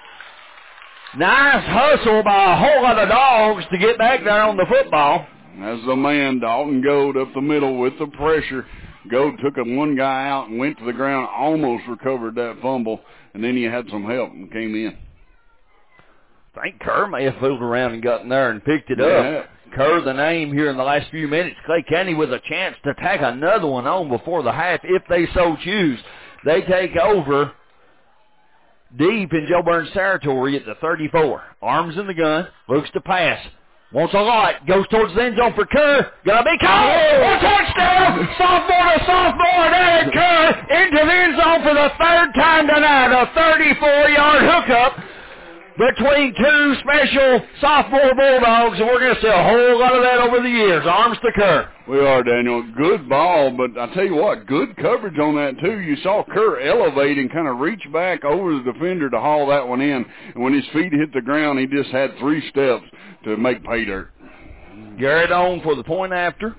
Nice hustle by a whole lot of Dogs to get back there on the football. As the man, Dalton Goad up the middle with the pressure. Goad took a one guy out and went to the ground, almost recovered that fumble, and then he had some help and came in. I think Kerr may have fooled around and got in there and picked it yeah. up. Kerr the name here in the last few minutes. Clay County with a chance to tack another one on before the half if they so choose. They take over deep in Joe Burns' territory at the thirty-four. Arms in the gun, looks to pass. Wants a lot. Goes towards the end zone for Kerr. Gonna be caught. Oh, touchdown! Sophomore to sophomore. Derek Kerr into the end zone for the third time tonight. A thirty-four-yard hookup between two special sophomore Bulldogs, and we're going to see a whole lot of that over the years. Arms to Kerr. We are, Daniel. Good ball, but I tell you what, good coverage on that, too. You saw Kerr elevate and kind of reach back over the defender to haul that one in, and when his feet hit the ground, he just had three steps to make pay dirt. Garrett on for the point after.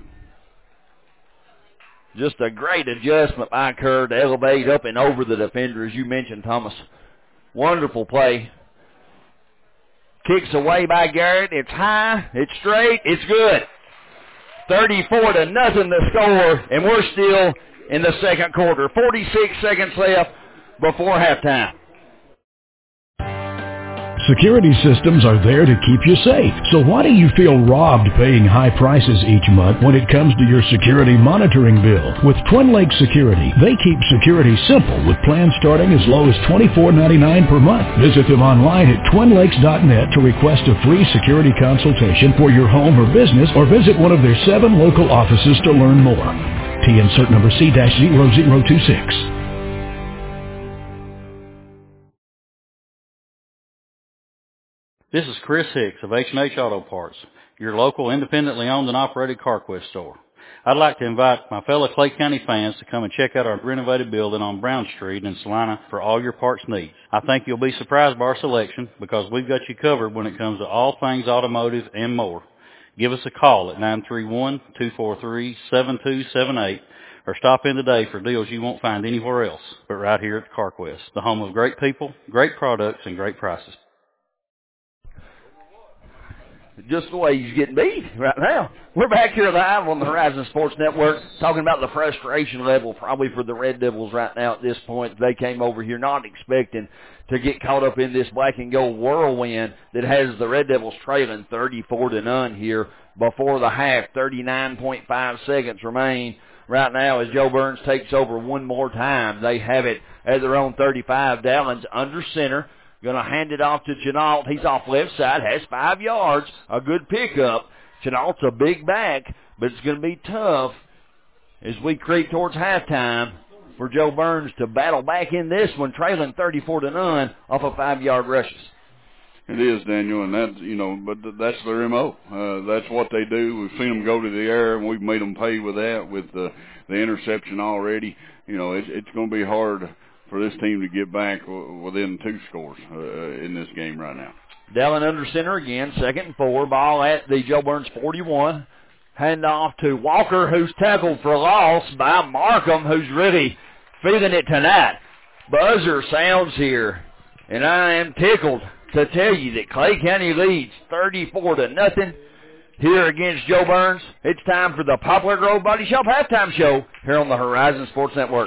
Just a great adjustment by Kerr to elevate up and over the defender, as you mentioned, Thomas. Wonderful play. Kicks away by Garrett. It's high. It's straight. It's good. thirty-four to nothing to score, and we're still in the second quarter. forty-six seconds left before halftime. Security systems are there to keep you safe. So why do you feel robbed paying high prices each month when it comes to your security monitoring bill? With Twin Lakes Security, they keep security simple with plans starting as low as twenty-four ninety-nine per month. Visit them online at twin lakes dot net to request a free security consultation for your home or business, or visit one of their seven local offices to learn more. T insert number C zero zero two six. This is Chris Hicks of H and H Auto Parts, your local independently owned and operated CarQuest store. I'd like to invite my fellow Clay County fans to come and check out our renovated building on Brown Street in Salina for all your parts needs. I think you'll be surprised by our selection because we've got you covered when it comes to all things automotive and more. Give us a call at nine three one, two four three, seven two seven eight or stop in today for deals you won't find anywhere else but right here at CarQuest, the home of great people, great products, and great prices. just the way he's getting beat right now. We're back here live on the Horizon Sports Network talking about the frustration level probably for the Red Devils right now at this point. They came over here not expecting to get caught up in this black and gold whirlwind that has the Red Devils trailing thirty-four to none here before the half. thirty-nine point five seconds remain right now as Joe Burns takes over one more time. They have it at their own thirty-five. Dallins under center. Going to hand it off to Chenault. He's off left side, has five yards, a good pickup. Chenault's a big back, but it's going to be tough as we creep towards halftime for Joe Burns to battle back in this one, trailing thirty-four to none off of five-yard rushes. It is, Daniel, and that's, you know, but that's their M O. Uh, that's what they do. We've seen them go to the air, and we've made them pay with that, with the, the interception already. You know, it, it's going to be hard for this team to get back within two scores uh, in this game right now. Dallin under center again, second and four. Ball at the Joe Burns forty-one. Hand off to Walker, who's tackled for loss by Markham, who's really feeling it tonight. Buzzer sounds here, and I am tickled to tell you that Clay County leads thirty-four to nothing here against Joe Burns. It's time for the Poplar Grove Body Shop halftime show here on the Horizon Sports Network.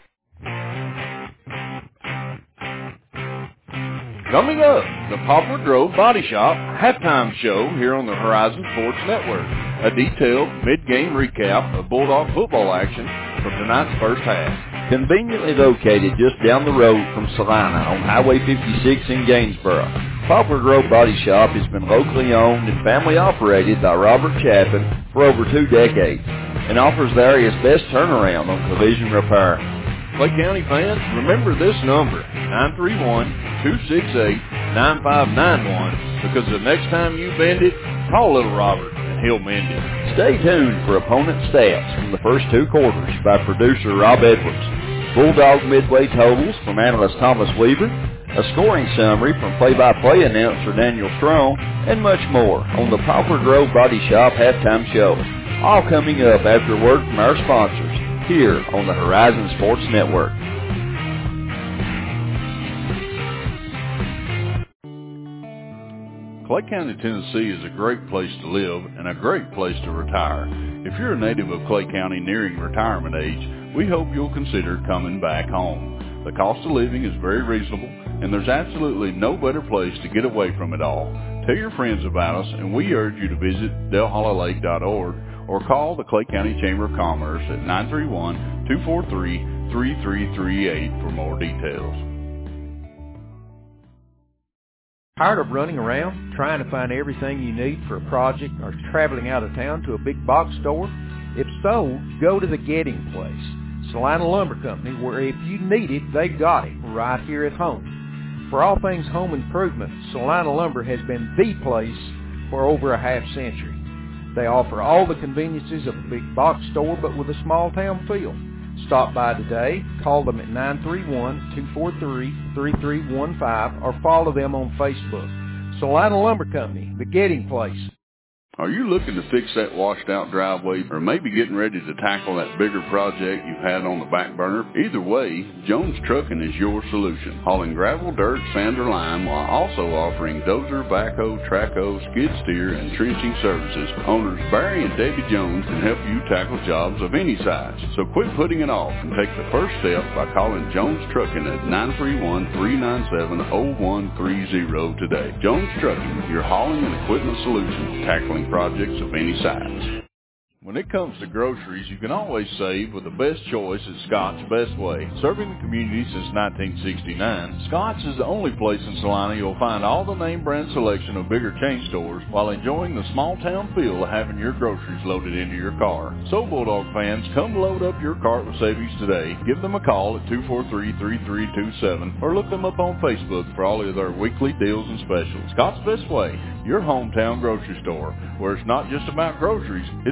Coming up, the Poplar Grove Body Shop halftime show here on the Horizon Sports Network. A detailed mid-game recap of Bulldog football action from tonight's first half. Conveniently located just down the road from Salina on Highway fifty-six in Gainesboro, Poplar Grove Body Shop has been locally owned and family operated by Robert Chapin for over two decades and offers the area's best turnaround on collision repair. Clay County fans, remember this number, nine three one, two six eight, nine five nine one, because the next time you bend it, call Little Robert and he'll mend it. Stay tuned for opponent stats from the first two quarters by producer Rob Edwards, Bulldog midway totals from analyst Thomas Weaver, a scoring summary from play-by-play announcer Daniel Strong, and much more on the Poplar Grove Body Shop halftime show. All coming up after word from our sponsors here on the Horizon Sports Network. Clay County, Tennessee is a great place to live and a great place to retire. If you're a native of Clay County nearing retirement age, we hope you'll consider coming back home. The cost of living is very reasonable, and there's absolutely no better place to get away from it all. Tell your friends about us, and we urge you to visit Del Hollow Lake dot org or call the Clay County Chamber of Commerce at nine three one, two four three, three three three eight for more details. Tired of running around trying to find everything you need for a project or traveling out of town to a big box store? If so, go to the Getting Place, Salina Lumber Company, where if you need it, they've got it right here at home. For all things home improvement, Salina Lumber has been the place for over a half century. They offer all the conveniences of a big box store, but with a small town feel. Stop by today, call them at nine three one, two four three, three three one five, or follow them on Facebook. Salina Lumber Company, the Getting Place. Are you looking to fix that washed-out driveway, or maybe getting ready to tackle that bigger project you've had on the back burner? Either way, Jones Trucking is your solution. Hauling gravel, dirt, sand, or lime, while also offering dozer, backhoe, trackhoe, skid steer, and trenching services. Owners Barry and Debbie Jones can help you tackle jobs of any size. So quit putting it off and take the first step by calling Jones Trucking at nine three one, three nine seven, zero one three zero today. Jones Trucking, your hauling and equipment solution, tackling projects of any size. When it comes to groceries, you can always save with the best choice at Scott's Best Way. Serving the community since nineteen sixty-nine, Scott's is the only place in Salina you'll find all the name brand selection of bigger chain stores while enjoying the small town feel of having your groceries loaded into your car. So Bulldog fans, come load up your cart with savings today. Give them a call at two four three, three three two seven or look them up on Facebook for all of their weekly deals and specials. Scott's Best Way, your hometown grocery store, where it's not just about groceries, it's about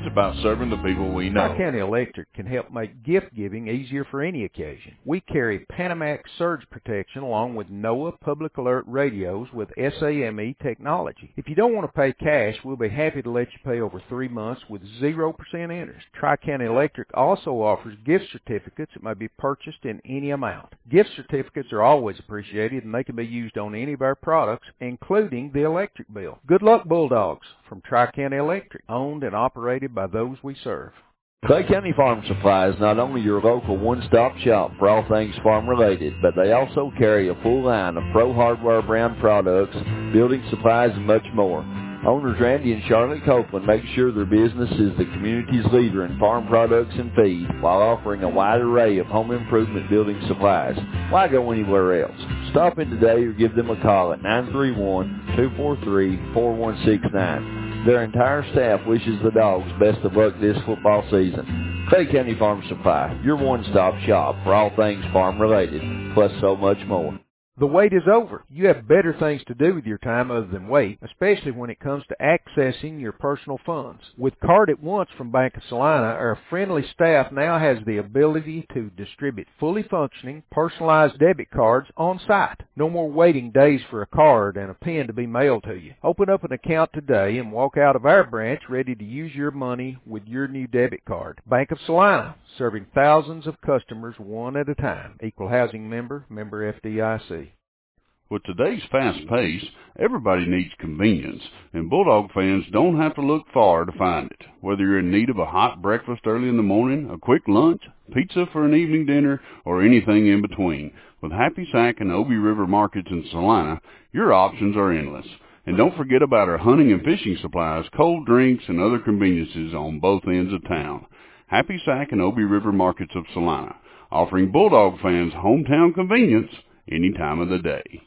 serving the people we know. Tri-County Electric can help make gift giving easier for any occasion. We carry Panamax surge protection along with NOAA Public Alert radios with S A M E technology. If you don't want to pay cash, we'll be happy to let you pay over three months with zero percent interest. Tri-County Electric also offers gift certificates that may be purchased in any amount. Gift certificates are always appreciated, and they can be used on any of our products, including the electric bill. Good luck, Bulldogs, from Tri-County Electric, owned and operated by those we serve. Clay County Farm Supply is not only your local one-stop shop for all things farm-related, but they also carry a full line of Pro Hardware brand products, building supplies, and much more. Owners Randy and Charlotte Copeland make sure their business is the community's leader in farm products and feed, while offering a wide array of home improvement building supplies. Why go anywhere else? Stop in today or give them a call at nine three one, two four three, four one six nine. Their entire staff wishes the Dogs best of luck this football season. Clay County Farm Supply, your one-stop shop for all things farm-related, plus so much more. The wait is over. You have better things to do with your time other than wait, especially when it comes to accessing your personal funds. With Card at Once from Bank of Salina, our friendly staff now has the ability to distribute fully functioning, personalized debit cards on site. No more waiting days for a card and a pin to be mailed to you. Open up an account today and walk out of our branch ready to use your money with your new debit card. Bank of Salina, serving thousands of customers one at a time. Equal housing member, member F D I C. With today's fast pace, everybody needs convenience, and Bulldog fans don't have to look far to find it. Whether you're in need of a hot breakfast early in the morning, a quick lunch, pizza for an evening dinner, or anything in between, with Happy Sack and Obie River markets in Salina, your options are endless. And don't forget about our hunting and fishing supplies, cold drinks, and other conveniences on both ends of town. Happy Sack and Obie River markets of Salina, offering Bulldog fans hometown convenience any time of the day.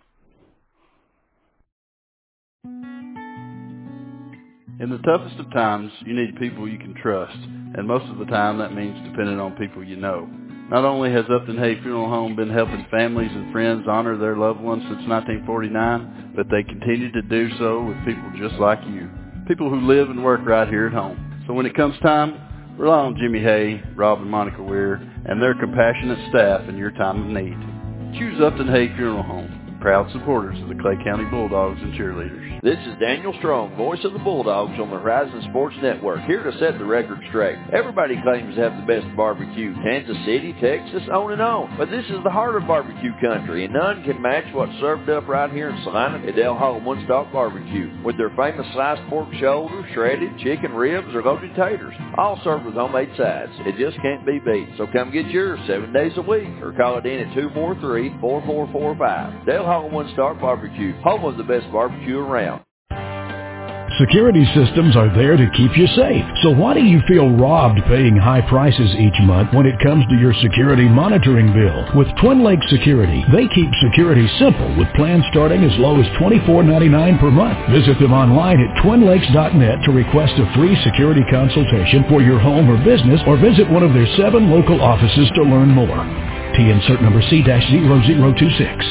In the toughest of times, you need people you can trust, and most of the time that means depending on people you know. Not only has Upton Hay Funeral Home been helping families and friends honor their loved ones since nineteen forty-nine, but they continue to do so with people just like you, people who live and work right here at home. So when it comes time, rely on Jimmy Hay, Rob and Monica Weir, and their compassionate staff in your time of need. Choose Upton Hay Funeral Home. Proud supporters of the Clay County Bulldogs and Cheerleaders. This is Daniel Strong, voice of the Bulldogs on the Horizon Sports Network, here to set the record straight. Everybody claims to have the best barbecue, Kansas City, Texas, on and on. But this is the heart of barbecue country, and none can match what's served up right here in Salina at Del Hall One Stop Barbecue, with their famous sliced pork shoulder, shredded chicken ribs, or loaded taters, all served with homemade sides. It just can't be beat. So come get yours seven days a week, or call it in at two four three, four four four five. Del Hall One Stop Barbecue, home of the best barbecue around. Security systems are there to keep you safe. So why do you feel robbed paying high prices each month when it comes to your security monitoring bill? With Twin Lakes Security, they keep security simple with plans starting as low as twenty-four ninety-nine per month. Visit them online at twin lakes dot net to request a free security consultation for your home or business, or visit one of their seven local offices to learn more. T N cert number C zero zero two six.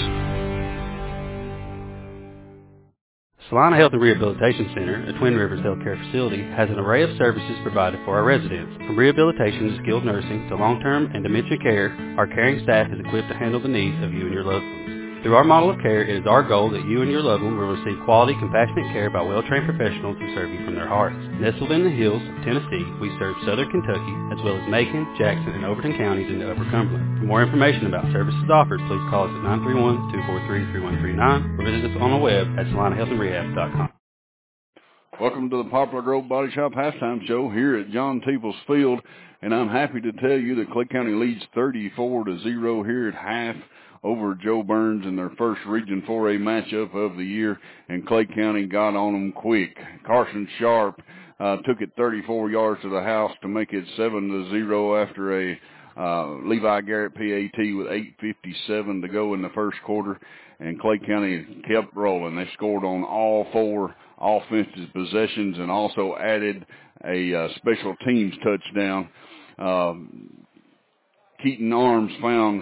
Salina Health and Rehabilitation Center, a Twin Rivers healthcare facility, has an array of services provided for our residents. From rehabilitation to skilled nursing to long-term and dementia care, our caring staff is equipped to handle the needs of you and your loved ones. Through our model of care, it is our goal that you and your loved one will receive quality, compassionate care by well-trained professionals who serve you from their hearts. Nestled in the hills of Tennessee, we serve southern Kentucky, as well as Macon, Jackson, and Overton counties into Upper Cumberland. For more information about services offered, please call us at nine three one, two four three, three one three nine or visit us on the web at salina health and rehab dot com. Welcome to the Poplar Grove Body Shop halftime show here at John Teeples Field, and I'm happy to tell you that Clay County leads thirty-four to zero here at half over Joe Burns in their first Region four A matchup of the year, and Clay County got on them quick. Carson Sharp uh, took it thirty-four yards to the house to make it seven to zero after a uh, Levi Garrett P A T with eight fifty-seven to go in the first quarter, and Clay County kept rolling. They scored on all four offensive possessions and also added a uh, special teams touchdown. Um, Keaton Arms found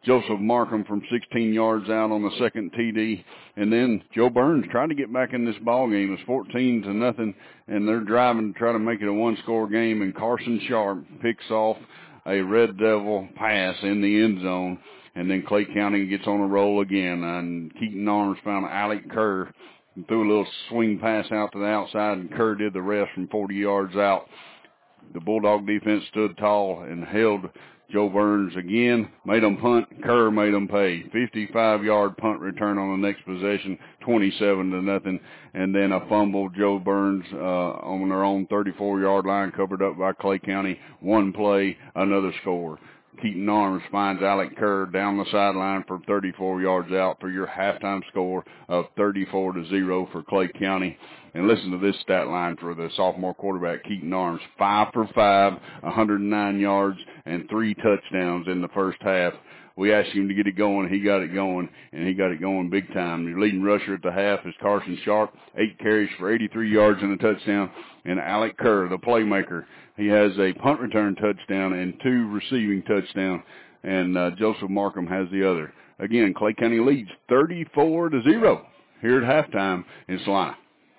Joseph Markham from sixteen yards out on the second T D. And then Joe Burns tried to get back in this ball game. It's fourteen to nothing, and they're driving to try to make it a one-score game. And Carson Sharp picks off a Red Devil pass in the end zone. And then Clay County gets on a roll again. And Keaton Arms found Alec Kerr and threw a little swing pass out to the outside, and Kerr did the rest from forty yards out. The Bulldog defense stood tall and held Joe Burns again, made them punt. Kerr made them pay. fifty-five-yard punt return on the next possession, twenty-seven to nothing. And then a fumble, Joe Burns uh, on their own thirty-four-yard line, covered up by Clay County. One play, another score. Keaton Arms finds Alec Kerr down the sideline for thirty-four yards out for your halftime score of thirty-four to zero for Clay County. And listen to this stat line for the sophomore quarterback, Keaton Arms. Five for five, one hundred nine yards, and three touchdowns in the first half. We asked him to get it going. He got it going, and he got it going big time. The leading rusher at the half is Carson Sharp, eight carries for eighty-three yards and a touchdown. And Alec Kerr, the playmaker, he has a punt return touchdown and two receiving touchdowns. And uh, Joseph Markham has the other. Again, Clay County leads thirty-four to zero here at halftime in Salina.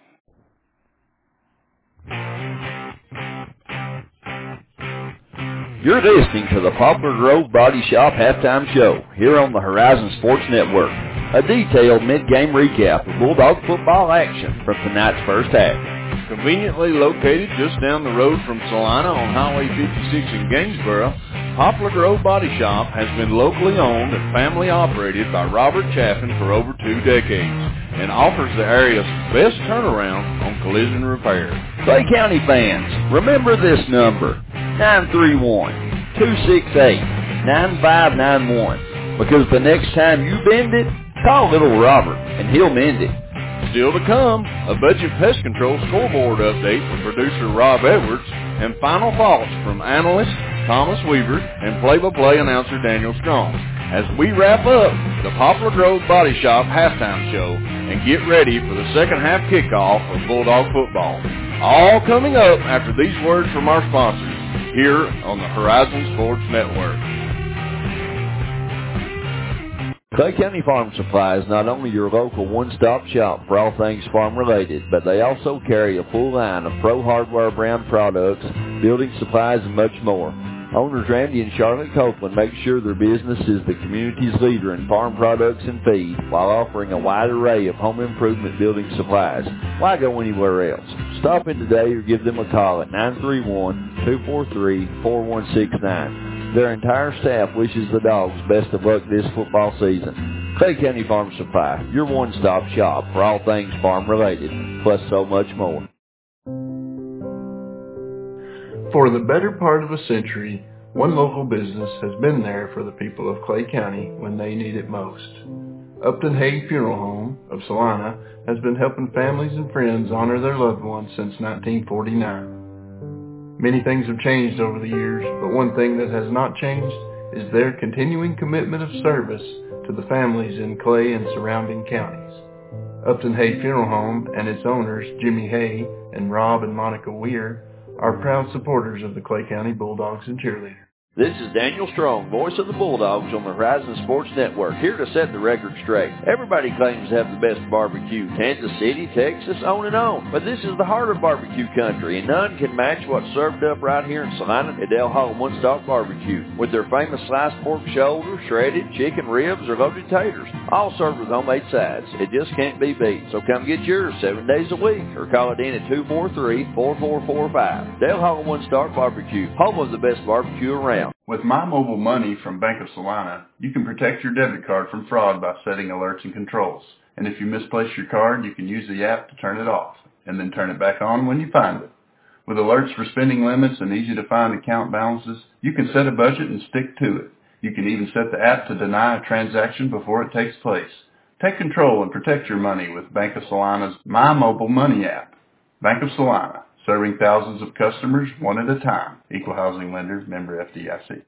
You're listening to the Poplar Grove Body Shop Halftime Show here on the Horizon Sports Network. A detailed mid-game recap of Bulldog football action from tonight's first half. Conveniently located just down the road from Salina on Highway fifty-six in Gainesboro, Poplar Grove Body Shop has been locally owned and family operated by Robert Chaffin for over two decades and offers the area's best turnaround on collision repair. Clay County fans, remember this number, nine three one, two six eight, nine five nine one, because the next time you bend it, call little Robert and he'll mend it. Still to come, a Budget Pest Control scoreboard update from producer Rob Edwards and final thoughts from analyst Thomas Weaver and play-by-play announcer Daniel Strong as we wrap up the Poplar Grove Body Shop halftime show and get ready for the second half kickoff of Bulldog football. All coming up after these words from our sponsors here on the Horizon Sports Network. Clay County Farm Supply is not only your local one-stop shop for all things farm-related, but they also carry a full line of Pro Hardware brand products, building supplies, and much more. Owners Randy and Charlotte Copeland make sure their business is the community's leader in farm products and feed while offering a wide array of home improvement building supplies. Why go anywhere else? Stop in today or give them a call at nine three one, two four three, four one six nine. Their entire staff wishes the Dogs best of luck this football season. Clay County Farm Supply, your one-stop shop for all things farm-related, plus so much more. For the better part of a century, one local business has been there for the people of Clay County when they need it most. Upton Hague Funeral Home of Salina has been helping families and friends honor their loved ones since nineteen forty-nine. Many things have changed over the years, but one thing that has not changed is their continuing commitment of service to the families in Clay and surrounding counties. Upton Hague Funeral Home and its owners, Jimmy Hay and Rob and Monica Weir, are proud supporters of the Clay County Bulldogs and Cheerleaders. This is Daniel Strong, voice of the Bulldogs on the Horizon Sports Network, here to set the record straight. Everybody claims to have the best barbecue, Kansas City, Texas, on and on. But this is the heart of barbecue country, and none can match what's served up right here in Salina at Dale Hall One Stop Barbecue, with their famous sliced pork shoulder, shredded chicken ribs, or loaded taters, all served with homemade sides. It just can't be beat. So come get yours seven days a week, or call it in at two four three, four four four five. Dale Hall One Stop Barbecue, home of the best barbecue around. With My Mobile Money from Bank of Salina, you can protect your debit card from fraud by setting alerts and controls. And if you misplace your card, you can use the app to turn it off, and then turn it back on when you find it. With alerts for spending limits and easy-to-find account balances, you can set a budget and stick to it. You can even set the app to deny a transaction before it takes place. Take control and protect your money with Bank of Salina's My Mobile Money app. Bank of Salina, serving thousands of customers one at a time. Equal housing lender, member F D I C.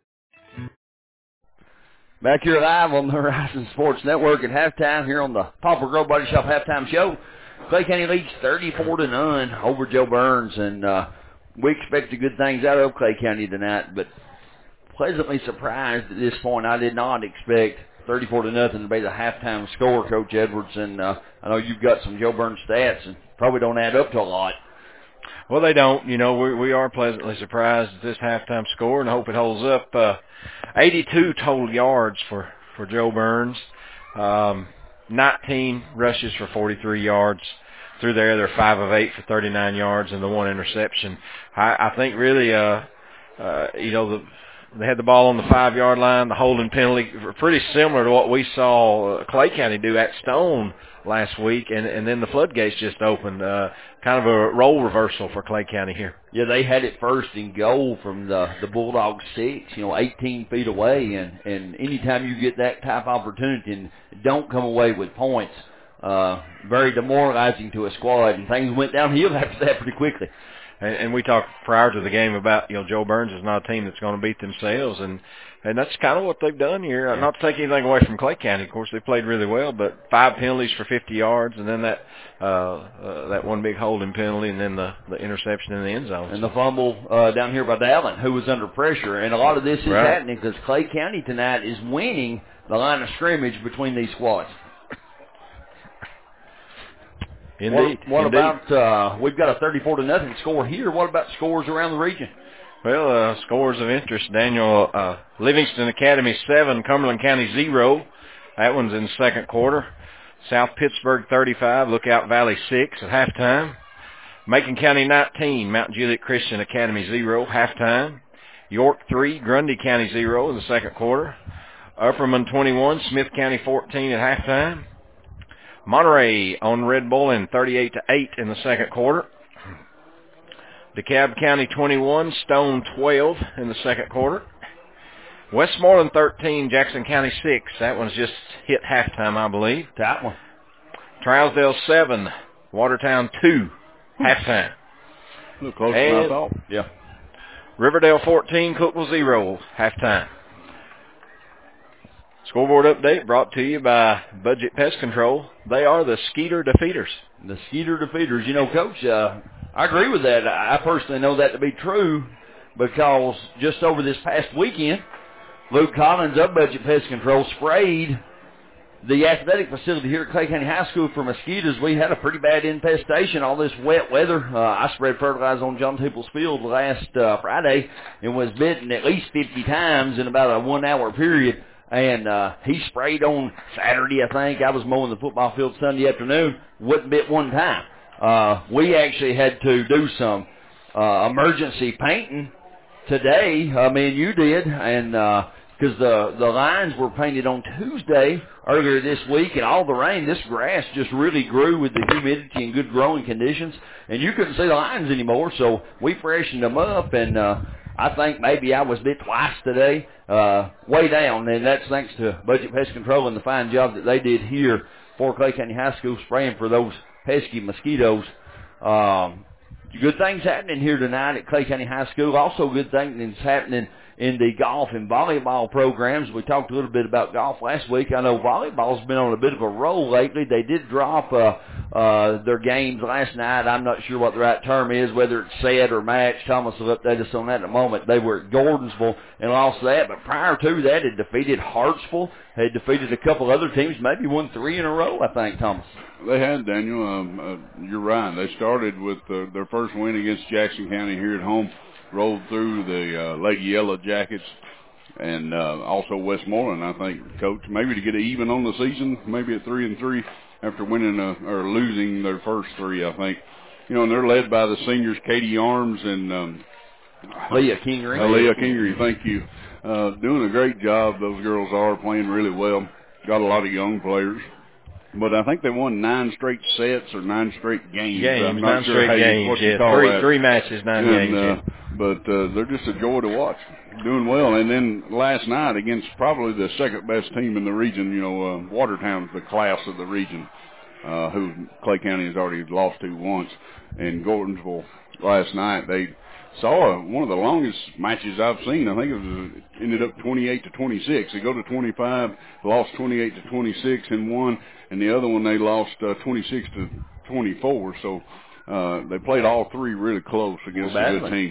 Back here live on the Horizon Sports Network at halftime here on the Poplar Grove Body Shop halftime show. Clay County leads thirty-four to none over Joe Burns, and uh, we expected good things out of Clay County tonight, but pleasantly surprised at this point. I did not expect thirty-four to nothing to be the halftime score, Coach Edwards, and uh, I know you've got some Jo Byrns stats and probably don't add up to a lot. Well, they don't. You know, we we are pleasantly surprised at this halftime score, and I hope it holds up. Uh, eighty-two total yards for, for Jo Byrns, um, nineteen rushes for forty-three yards. Through there, they're five of eight for thirty-nine yards and the one interception. I, I think really, uh, uh, you know, the, they had the ball on the five-yard line, the holding penalty, pretty similar to what we saw uh, Clay County do at Stone last week, and, and then the floodgates just opened. Uh, kind of a role reversal for Clay County here. Yeah, they had it first and goal from the, the Bulldogs six, you know, eighteen feet away, and, and anytime you get that type of opportunity and don't come away with points, uh, very demoralizing to a squad, and things went downhill after that pretty quickly. And, and we talked prior to the game about, you know, Jo Byrns is not a team that's going to beat themselves, and and that's kind of what they've done here. Not to take anything away from Clay County, of course, they played really well, but five penalties for fifty yards, and then that uh, uh, that one big holding penalty, and then the, the interception in the end zone. And the fumble uh, down here by Dallin, who was under pressure. And a lot of this is right. happening because Clay County tonight is winning the line of scrimmage between these squads. Indeed. What, what Indeed. about, uh, we've got a thirty-four to nothing score here. What about scores around the region? Well, uh, scores of interest, Daniel. Uh, Livingston Academy seven, Cumberland County zero. That one's in the second quarter. South Pittsburgh thirty-five, Lookout Valley six at halftime. Macon County nineteen, Mount Juliet Christian Academy zero, halftime. York three, Grundy County zero in the second quarter. Upperman twenty-one, Smith County fourteen at halftime. Monterey on Red Bull in thirty-eight to eight in the second quarter. DeKalb County twenty-one, Stone twelve in the second quarter. Westmoreland thirteen, Jackson County six. That one's just hit halftime, I believe. That one. Trousdale seven, Watertown two, halftime. A little closer than I thought. Yeah. Riverdale fourteen, Cookville zero, halftime. Scoreboard update brought to you by Budget Pest Control. They are the Skeeter Defeaters. The Skeeter Defeaters. You know, Coach, uh, I agree with that. I personally know that to be true because just over this past weekend, Luke Collins of Budget Pest Control sprayed the athletic facility here at Clay County High School for mosquitoes. We had a pretty bad infestation, all this wet weather. Uh, I sprayed fertilizer on John Peoples Field last uh, Friday and was bitten at least fifty times in about a one-hour period. And uh, he sprayed on Saturday, I think. I was mowing the football field Sunday afternoon. Wasn't bit one time. Uh, we actually had to do some uh, emergency painting today. I mean, you did, and because uh, the the lines were painted on Tuesday earlier this week, and all the rain, this grass just really grew with the humidity and good growing conditions, and you couldn't see the lines anymore. So we freshened them up, and uh, I think maybe I was bit twice today, uh, way down, and that's thanks to Budget Pest Control and the fine job that they did here for Clay County High School spraying for those pesky mosquitoes. Um, good things happening here tonight at Clay County High School. Also good things happening in the golf and volleyball programs. We talked a little bit about golf last week. I know volleyball's been on a bit of a roll lately. They did drop uh, uh, their games last night. I'm not sure what the right term is, whether it's set or match. Thomas will update us on that in a moment. They were at Gordonsville and lost that, but prior to that, had defeated Hartsville, had defeated a couple other teams, maybe won three in a row, I think, Thomas. They had, Daniel. Um, uh, you're right. They started with uh, their first win against Jackson County here at home, rolled through the uh, Lady Yellow Jackets, and uh, also Westmoreland, I think, Coach, maybe to get it even on the season, maybe at three and three after winning uh, or losing their first three, I think. You know, and they're led by the seniors, Katie Arms and um, Leah Kingery. Uh, Leah Kingery, thank you. Uh, doing a great job. Those girls are playing really well. Got a lot of young players. But I think they won nine straight sets or nine straight games. Games, I'm not nine sure straight how you, games. what Yeah, you call three, that. three matches, nine and, games. Uh, yeah. But uh, they're just a joy to watch. Doing well. And then last night against probably the second best team in the region, you know, uh, Watertown's the class of the region, uh, who Clay County has already lost to once. And Gordonsville last night, they saw a, one of the longest matches I've seen. I think it was ended up twenty-eight to twenty-six. They go to twenty-five, lost twenty-eight to twenty-six and won. And the other one they lost uh, twenty-six to twenty-four. So uh, they played all three really close against well, a good team.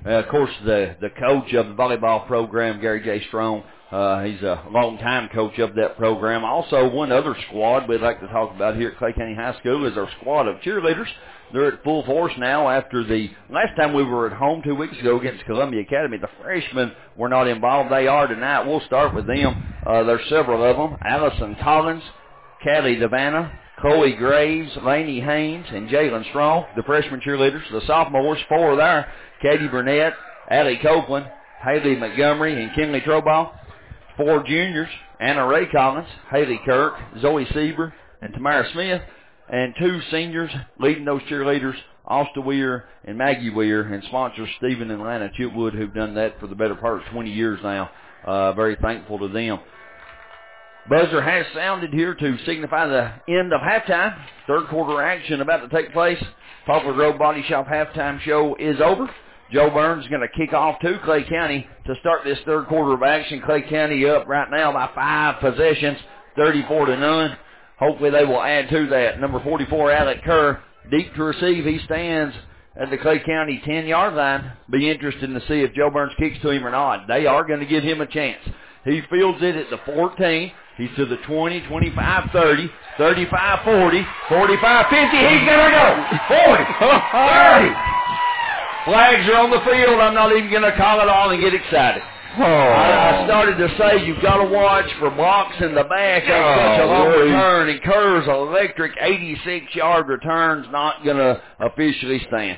Uh, of course, the, the coach of the volleyball program, Gary J. Strong, uh, he's a long-time coach of that program. Also, one other squad we'd like to talk about here at Clay County High School is our squad of cheerleaders. They're at full force now after the last time we were at home two weeks ago against Columbia Academy. The freshmen were not involved. They are tonight. We'll start with them. Uh, there's several of them. Allison Collins, Callie Devanna, Chloe Graves, Lainey Haynes, and Jalen Strong, the freshman cheerleaders. The sophomores, four there, Katie Burnett, Allie Copeland, Haley Montgomery, and Kinley Trobaugh. Four juniors, Anna Ray Collins, Haley Kirk, Zoe Sieber, and Tamara Smith. And two seniors leading those cheerleaders, Asta Weir and Maggie Weir, and sponsors Stephen and Lana Chitwood, who've done that for the better part of twenty years now. Uh, very thankful to them. Buzzer has sounded here to signify the end of halftime. Third quarter action about to take place. Poplar Grove Body Shop halftime show is over. Joe Burns is going to kick off to Clay County to start this third quarter of action. Clay County up right now by five possessions, thirty-four to none. Hopefully they will add to that. Number forty-four, Alec Kerr, deep to receive. He stands at the Clay County ten-yard line. Be interested to see if Joe Burns kicks to him or not. They are going to give him a chance. He fields it at the fourteen. He's to the twenty, twenty-five, thirty, thirty-five, forty, forty-five, fifty. He's going to go. forty, thirty. Flags are on the field. I'm not even going to call it all and get excited. Oh. I, I started to say you've got to watch for blocks in the back. That's oh, such a long really? return. And Kerr's electric eighty-six-yard return's not going to officially stand.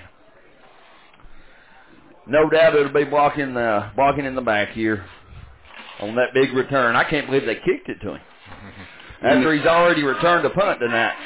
No doubt it'll be blocking, uh, blocking in the back here on that big return. I can't believe they kicked it to him after he's already returned a punt tonight.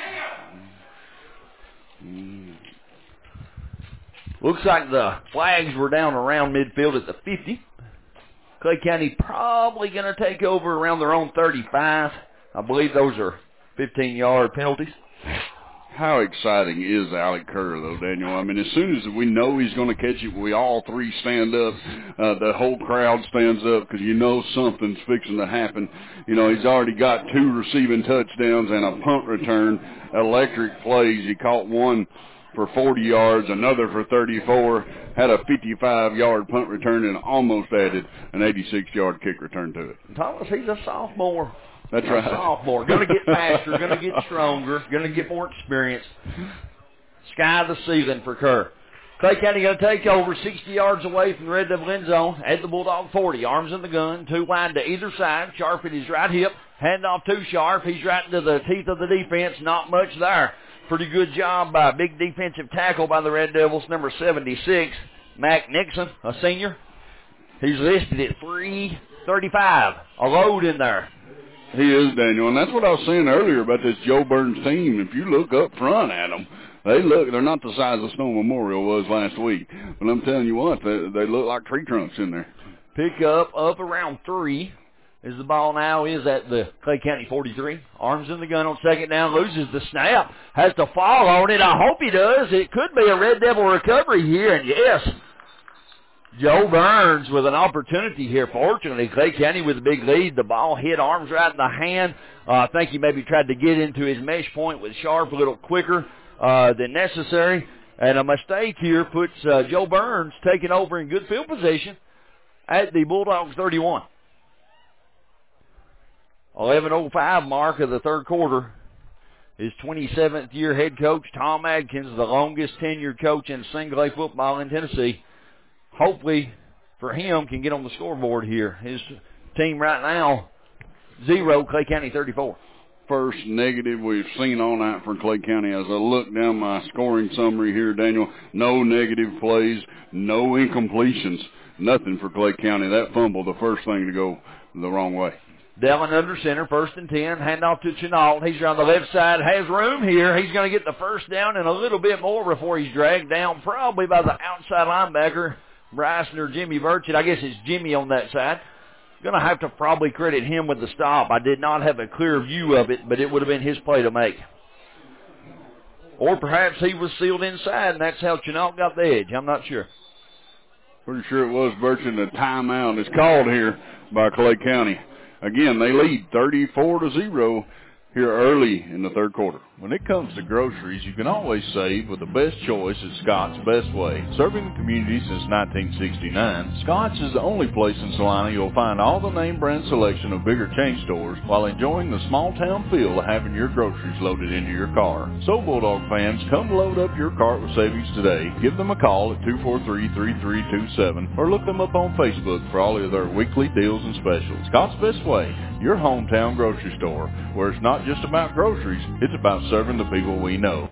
Looks like the flags were down around midfield at the fifty. Clay County probably going to take over around their own thirty-five. I believe those are fifteen-yard penalties. How exciting is Alec Kerr, though, Daniel? I mean, as soon as we know he's going to catch it, we all three stand up. Uh, the whole crowd stands up because you know something's fixing to happen. You know, he's already got two receiving touchdowns and a punt return. Electric plays. He caught one for forty yards, another for thirty-four, had a fifty-five-yard punt return, and almost added an eighty-six-yard kick return to it. Thomas, he's a sophomore. That's a right. sophomore. Going to get faster, going to get stronger, going to get more experience. Sky the ceiling for Kerr. Clay County going to take over sixty yards away from the Red Devil end zone at the Bulldog forty. Arms in the gun, two wide to either side. Sharp at his right hip. Hand off to Sharp. He's right into the teeth of the defense. Not much there. Pretty good job by a big defensive tackle by the Red Devils, number seventy-six, Mac Nixon, a senior. He's listed at three thirty-five, a load in there. He is, Daniel, and that's what I was saying earlier about this Joe Burns team. If you look up front at them, they look, they're not the size of Snow Memorial was last week. But I'm telling you what, they, they look like tree trunks in there. Pick up, up around three. As the ball now is at the Clay County forty-three. Arms in the gun on second down, loses the snap. Has to fall on it. I hope he does. It could be a Red Devil recovery here, and yes, Joe Burns with an opportunity here. Fortunately, Clay County with a big lead. The ball hit Arms right in the hand. Uh, I think he maybe tried to get into his mesh point with Sharp a little quicker uh, than necessary. And a mistake here puts uh, Joe Burns taking over in good field position at the Bulldogs thirty-one. eleven oh five mark of the third quarter. His twenty-seventh year head coach, Tom Adkins, the longest tenured coach in single A football in Tennessee. Hopefully, for him, can get on the scoreboard here. His team right now, zero, Clay County thirty-four. First negative we've seen all night for Clay County. As I look down my scoring summary here, Daniel, no negative plays, no incompletions, nothing for Clay County. That fumble, the first thing to go the wrong way. Dellin under center, first and ten, handoff to Chenault. He's on the left side, has room here. He's going to get the first down and a little bit more before he's dragged down probably by the outside linebacker, Bryson or Jimmy Burchett. I guess it's Jimmy on that side. Going to have to probably credit him with the stop. I did not have a clear view of it, but it would have been his play to make. Or perhaps he was sealed inside, and that's how Chenault got the edge. I'm not sure. Pretty sure it was Burchett. A timeout is called here by Clay County. Again, they lead thirty-four to zero. here early in the third quarter. When it comes to groceries, you can always save with the best choice at Scott's Best Way. Serving the community since nineteen sixty-nine, Scott's is the only place in Salina you'll find all the name brand selection of bigger chain stores while enjoying the small town feel of having your groceries loaded into your car. So Bulldog fans, come load up your cart with savings today. Give them a call at two four three, three three two seven or look them up on Facebook for all of their weekly deals and specials. Scott's Best Way, your hometown grocery store, where it's not just about groceries, it's about serving the people we know.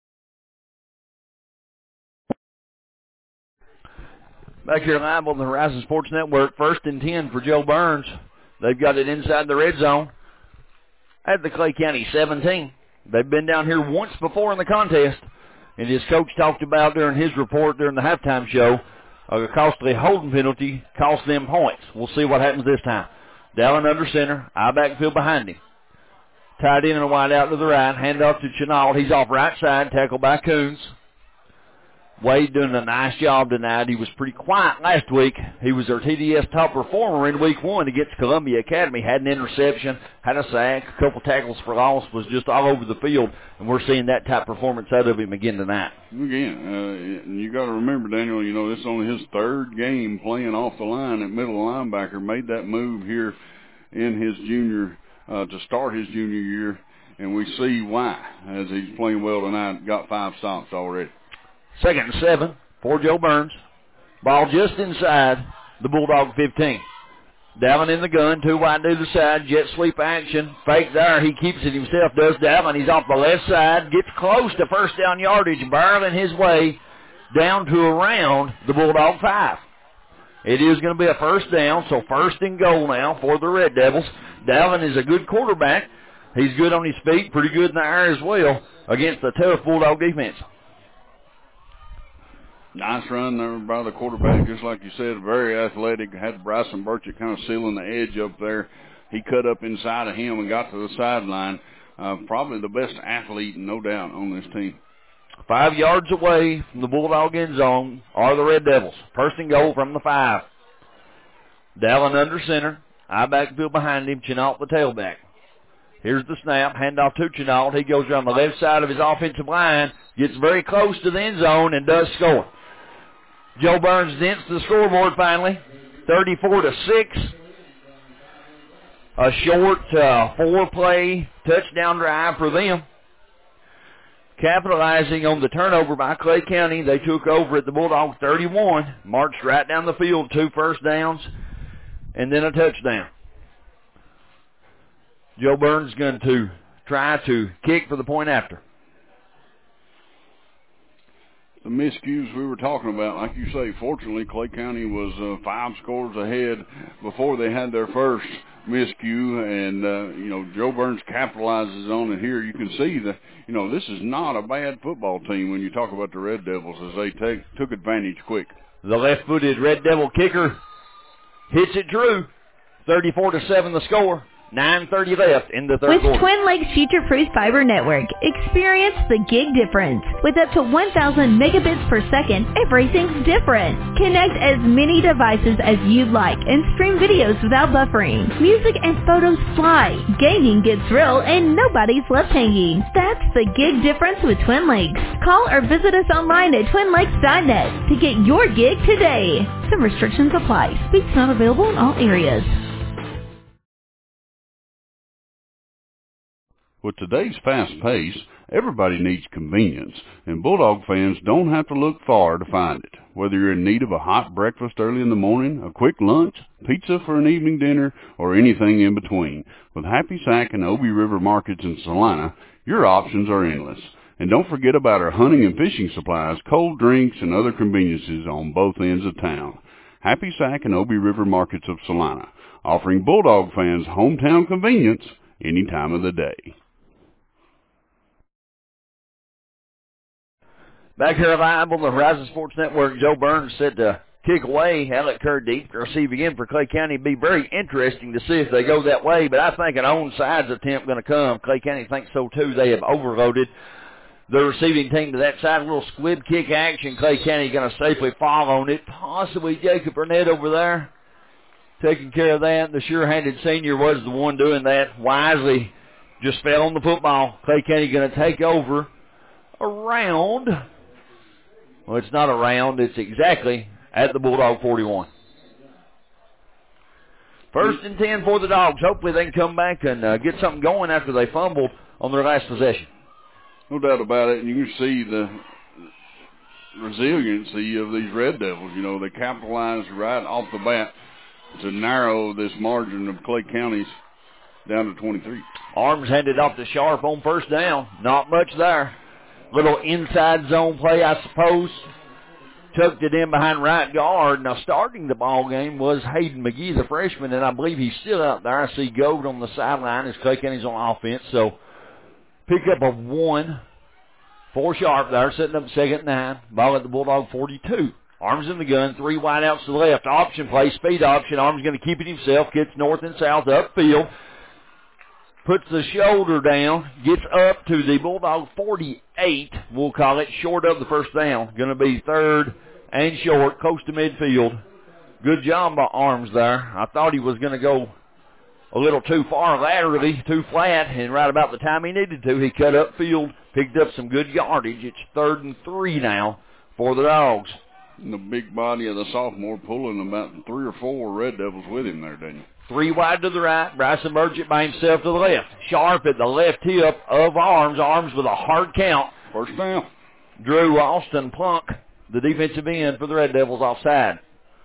Back here live on the Horizon Sports Network, first and ten for Joe Burns. They've got it inside the red zone at the Clay County seventeen. They've been down here once before in the contest, and his coach talked about during his report during the halftime show, a costly holding penalty cost them points. We'll see what happens this time. Dallin under center, I backfield behind him. Tied in and wide out to the right, hand off to Chenault. He's off right side, tackled by Coons. Wade doing a nice job tonight. He was pretty quiet last week. He was our T D S top performer in week one against Columbia Academy. Had an interception, had a sack, a couple tackles for loss, was just all over the field. And we're seeing that type performance out of him again tonight. Again, uh, and you got to remember, Daniel, you know, this is only his third game playing off the line at middle linebacker. Made that move here in his junior, uh, to start his junior year. And we see why, as he's playing well tonight, got five stops already. Second and seven for Joe Burns. Ball just inside the Bulldog fifteen. Davin in the gun, two wide to the side, jet sweep action. Fake there, he keeps it himself, does Davin. He's off the left side, gets close to first down yardage, barreling his way down to around the Bulldog five. It is going to be a first down, so first and goal now for the Red Devils. Davin is a good quarterback. He's good on his feet, pretty good in the air as well against the tough Bulldog defense. Nice run there by the quarterback, just like you said, very athletic. Had Bryson Burchett kind of sealing the edge up there. He cut up inside of him and got to the sideline. Uh, probably the best athlete, no doubt, on this team. Five yards away from the Bulldog end zone are the Red Devils. First and goal from the five. Dallin under center. I backfield behind him. Chenault the tailback. Here's the snap. Handoff to Chenault. He goes around the left side of his offensive line. Gets very close to the end zone and does score. Joe Burns dents the scoreboard finally. thirty-four to six. A short uh, four-play touchdown drive for them. Capitalizing on the turnover by Clay County, they took over at the Bulldog thirty-one. Marched right down the field, two first downs, and then a touchdown. Joe Burns is going to try to kick for the point after. The miscues we were talking about, like you say, fortunately Clay County was uh, five scores ahead before they had their first miscue, and uh, you know, Joe Burns capitalizes on it here. You can see that, you know, this is not a bad football team when you talk about the Red Devils, as they take took advantage quick. The left-footed Red Devil kicker hits it true. thirty-four to seven the score. nine thirty left in the third With quarter. Twin Lakes Future-Proof Fiber Network, experience the gig difference. With up to one thousand megabits per second, everything's different. Connect as many devices as you'd like and stream videos without buffering. Music and photos fly. Gaming gets real and nobody's left hanging. That's the gig difference with Twin Lakes. Call or visit us online at twin lakes dot net to get your gig today. Some restrictions apply. Speeds not available in all areas. With today's fast pace, everybody needs convenience, and Bulldog fans don't have to look far to find it. Whether you're in need of a hot breakfast early in the morning, a quick lunch, pizza for an evening dinner, or anything in between, with Happy Sack and Obie River Markets in Salina, your options are endless. And don't forget about our hunting and fishing supplies, cold drinks, and other conveniences on both ends of town. Happy Sack and Obie River Markets of Salina, offering Bulldog fans hometown convenience any time of the day. Back here live on the Horizon Sports Network, Joe Burns said to kick away, Alec Kerr deep to receive again for Clay County. It'd be very interesting to see if they go that way, but I think an onside attempt going to come. Clay County thinks so too. They have overloaded the receiving team to that side. A little squib kick action. Clay County going to safely fall on it. Possibly Jacob Burnett over there taking care of that. The sure-handed senior was the one doing that, wisely just fell on the football. Clay County going to take over around, well, it's not around, it's exactly at the Bulldog forty-one. First and ten for the Dogs. Hopefully they can come back and uh, get something going after they fumbled on their last possession. No doubt about it, and you can see the resiliency of these Red Devils. You know, they capitalized right off the bat to narrow this margin of Clay County's down to twenty-three. Arms handed off to Sharp on first down. Not much there. Little inside zone play, I suppose. Tucked it in behind right guard. Now, starting the ball game was Hayden McGee, the freshman, and I believe he's still out there. I see Gold on the sideline as Clay County's on offense. So, pick up a one for Sharp there, setting up second and nine. Ball at the Bulldog forty-two. Arms in the gun, three wide outs to the left. Option play, speed option. Arms going to keep it himself. Gets north and south upfield. Puts the shoulder down. Gets up to the Bulldog forty-eight, we'll call it, short of the first down. Going to be third and short, close to midfield. Good job by Arms there. I thought he was going to go a little too far laterally, too flat, and right about the time he needed to, he cut upfield, picked up some good yardage. It's third and three now for the Dogs. And the big body of the sophomore pulling about three or four Red Devils with him there, Daniel. Three wide to the right. Bryson Burgett by himself to the left. Sharp at the left tip of Arms. Arms with a hard count. First down. Drew Austin Plunk, the defensive end for the Red Devils, offside.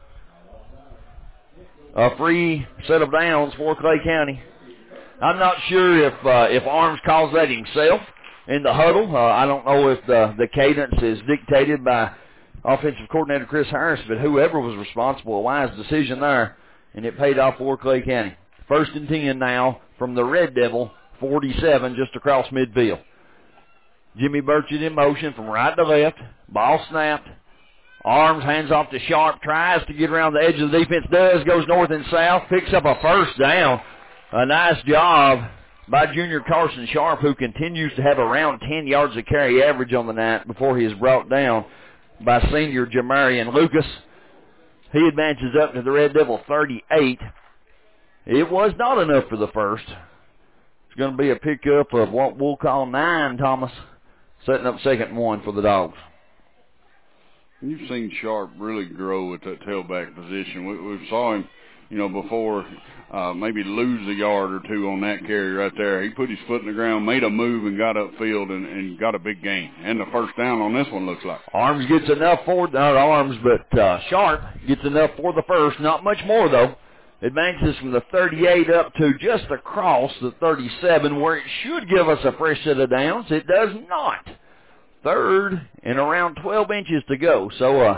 A free set of downs for Clay County. I'm not sure if uh, if Arms calls that himself in the huddle. Uh, I don't know if the, the cadence is dictated by offensive coordinator Chris Harris, but whoever was responsible, a wise decision there, and it paid off for Clay County. First and ten now from the Red Devil, forty-seven, just across midfield. Jimmy Burchett in motion from right to left. Ball snapped. Arms, hands off to Sharp, tries to get around the edge of the defense, does, goes north and south, picks up a first down. A nice job by junior Carson Sharp, who continues to have around ten yards of carry average on the night before he is brought down by senior Jamarian Lucas. He advances up to the Red Devil thirty-eight. It was not enough for the first. It's going to be a pickup of what we'll call nine, Thomas, setting up second and one for the Dogs. You've seen Sharp really grow at that tailback position. We, we saw him, you know, before uh, maybe lose a yard or two on that carry right there. He put his foot in the ground, made a move, and got upfield and, and got a big gain. And the first down on this one looks like. Arms gets enough for, not Arms, but uh, Sharp gets enough for the first. Not much more, though. Advances from the thirty-eight up to just across the thirty-seven, where it should give us a fresh set of downs. It does not. Third and around twelve inches to go. So, uh,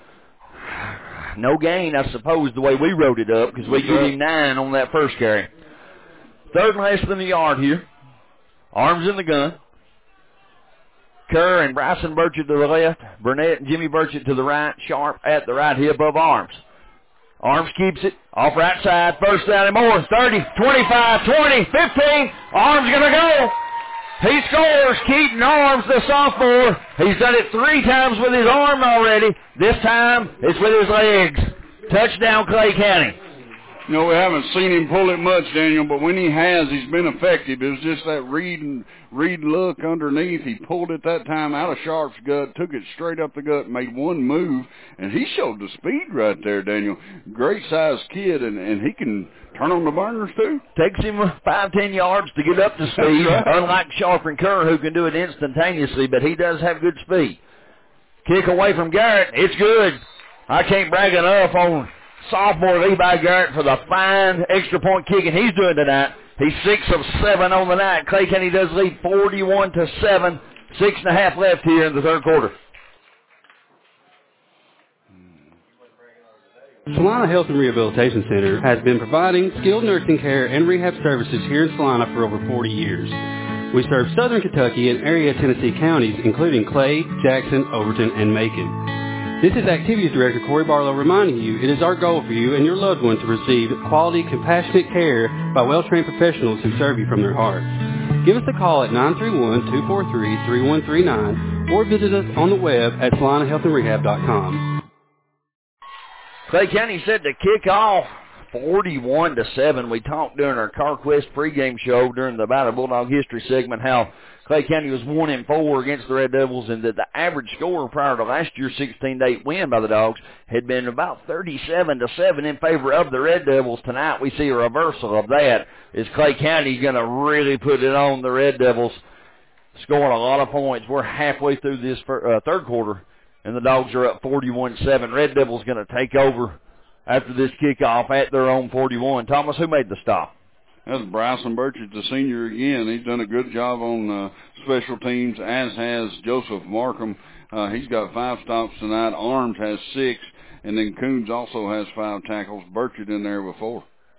no gain, I suppose, the way we wrote it up, because we gave him nine on that first carry. Third and less than a yard here. Arms in the gun. Kerr and Bryson Burchett to the left. Burnett and Jimmy Burchett to the right. Sharp at the right hip of Arms. Arms keeps it off right side. First down and more. thirty, twenty-five, twenty, fifteen. Arms going to go. He scores. Keaton Arms, the sophomore. He's done it three times with his arm already. This time, it's with his legs. Touchdown, Clay County. You know, we haven't seen him pull it much, Daniel, but when he has, he's been effective. It was just that read and read look underneath. He pulled it that time out of Sharp's gut, took it straight up the gut, made one move, and he showed the speed right there, Daniel. Great-sized kid, and, and he can turn on the burners, too. Takes him five, ten yards to get up to speed, right. Unlike Sharp and Kerr, who can do it instantaneously, but he does have good speed. Kick away from Garrett. It's good. I can't brag enough on sophomore Levi Garrett for the fine extra point kicking he's doing tonight. He's six of seven on the night. Clay County does lead forty-one to seven. Six and a half left here in the third quarter. Salina Health and Rehabilitation Center has been providing skilled nursing care and rehab services here in Salina for over forty years. We serve southern Kentucky and area Tennessee counties, including Clay, Jackson, Overton, and Macon. This is Activities Director Corey Barlow reminding you it is our goal for you and your loved one to receive quality, compassionate care by well-trained professionals who serve you from their hearts. Give us a call at nine three one, two four three, three one three nine or visit us on the web at salina health and rehab dot com. Clay County set to kick off forty-one to seven. We talked during our CarQuest pregame show during the Battle Bulldog history segment how Clay County was one and four against the Red Devils, and that the average score prior to last year's sixteen to eight win by the Dogs had been about thirty-seven to seven in favor of the Red Devils. Tonight we see a reversal of that. Is Clay County going to really put it on the Red Devils, scoring a lot of points? We're halfway through this uh, third quarter, and the Dogs are up forty-one seven. Red Devils going to take over after this kickoff at their own forty-one. Thomas, who made the stop? That's Bryson Burchett, the senior again. He's done a good job on uh, special teams, as has Joseph Markham. Uh, he's got five stops tonight. Arms has six, and then Coons also has five tackles. Burchett in there before.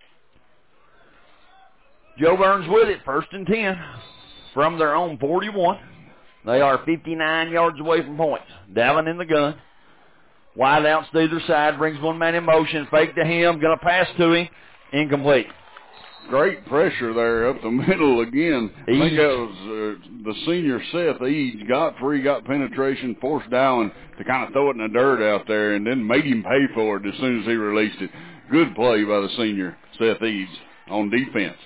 Jo Byrns with it, first and ten from their own forty-one. They are fifty-nine yards away from points. Dallin in the gun. Wide outs to either side, brings one man in motion, fake to him, going to pass to him, incomplete. Great pressure there up the middle again. I think that was uh, the senior Seth Eads. Got free, got penetration, forced Dallin to kind of throw it in the dirt out there, and then made him pay for it as soon as he released it. Good play by the senior Seth Eads on defense.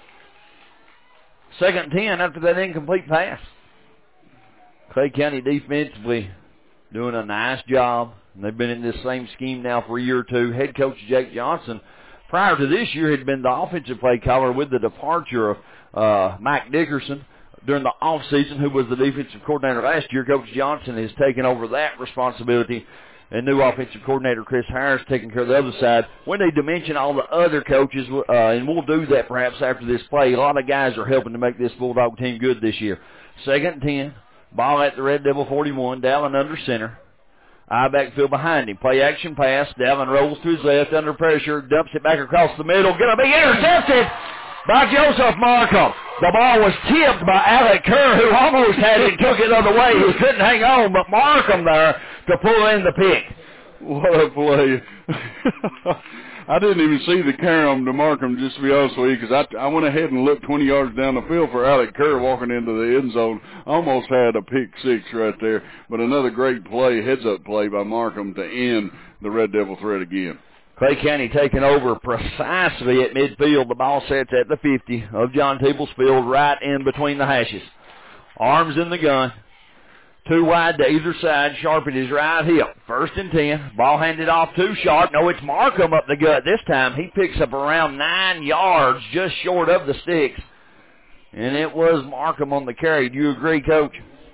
Second ten after that incomplete pass. Clay County defensively doing a nice job. They've been in this same scheme now for a year or two. Head coach Jake Johnson, prior to this year, had been the offensive play caller with the departure of uh, Mike Dickerson during the offseason, who was the defensive coordinator last year. Coach Johnson has taken over that responsibility, and new offensive coordinator Chris Harris taking care of the other side. We need to mention all the other coaches, uh, and we'll do that perhaps after this play. A lot of guys are helping to make this Bulldog team good this year. Second and ten, ball at the Red Devil forty-one, Dallin under center. Eye backfield behind him. Play action pass. Dallin rolls to his left under pressure. Dumps it back across the middle. Going to be intercepted by Joseph Markham. The ball was tipped by Alec Kerr, who almost had it, took it the other way. He couldn't hang on, but Markham there to pull in the pick. What a play. I didn't even see the carom to Markham, just to be honest with you, because I, I went ahead and looked twenty yards down the field for Alec Kerr walking into the end zone. Almost had a pick six right there. But another great play, heads-up play by Markham to end the Red Devil threat again. Clay County taking over precisely at midfield. The ball sets at the fifty of John Teebles Field, right in between the hashes. Arms in the gun. Two wide to either side. Sharp at his right hip. First and ten. Ball handed off to Sharp. No, it's Markham up the gut this time. He picks up around nine yards, just short of the sticks. And it was Markham on the carry. Do you agree, Coach?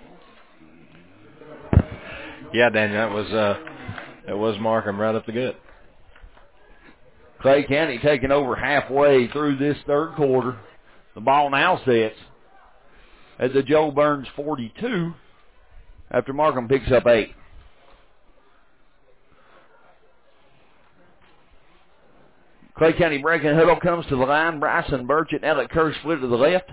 Yeah, Daniel, that was uh, that was Markham right up the gut. Clay County taking over halfway through this third quarter. The ball now sets at the Jo Byrns forty-two. After Markham picks up eight. Clay County breaking huddle comes to the line. Bryson Burchett, Alec Kerr split to the left.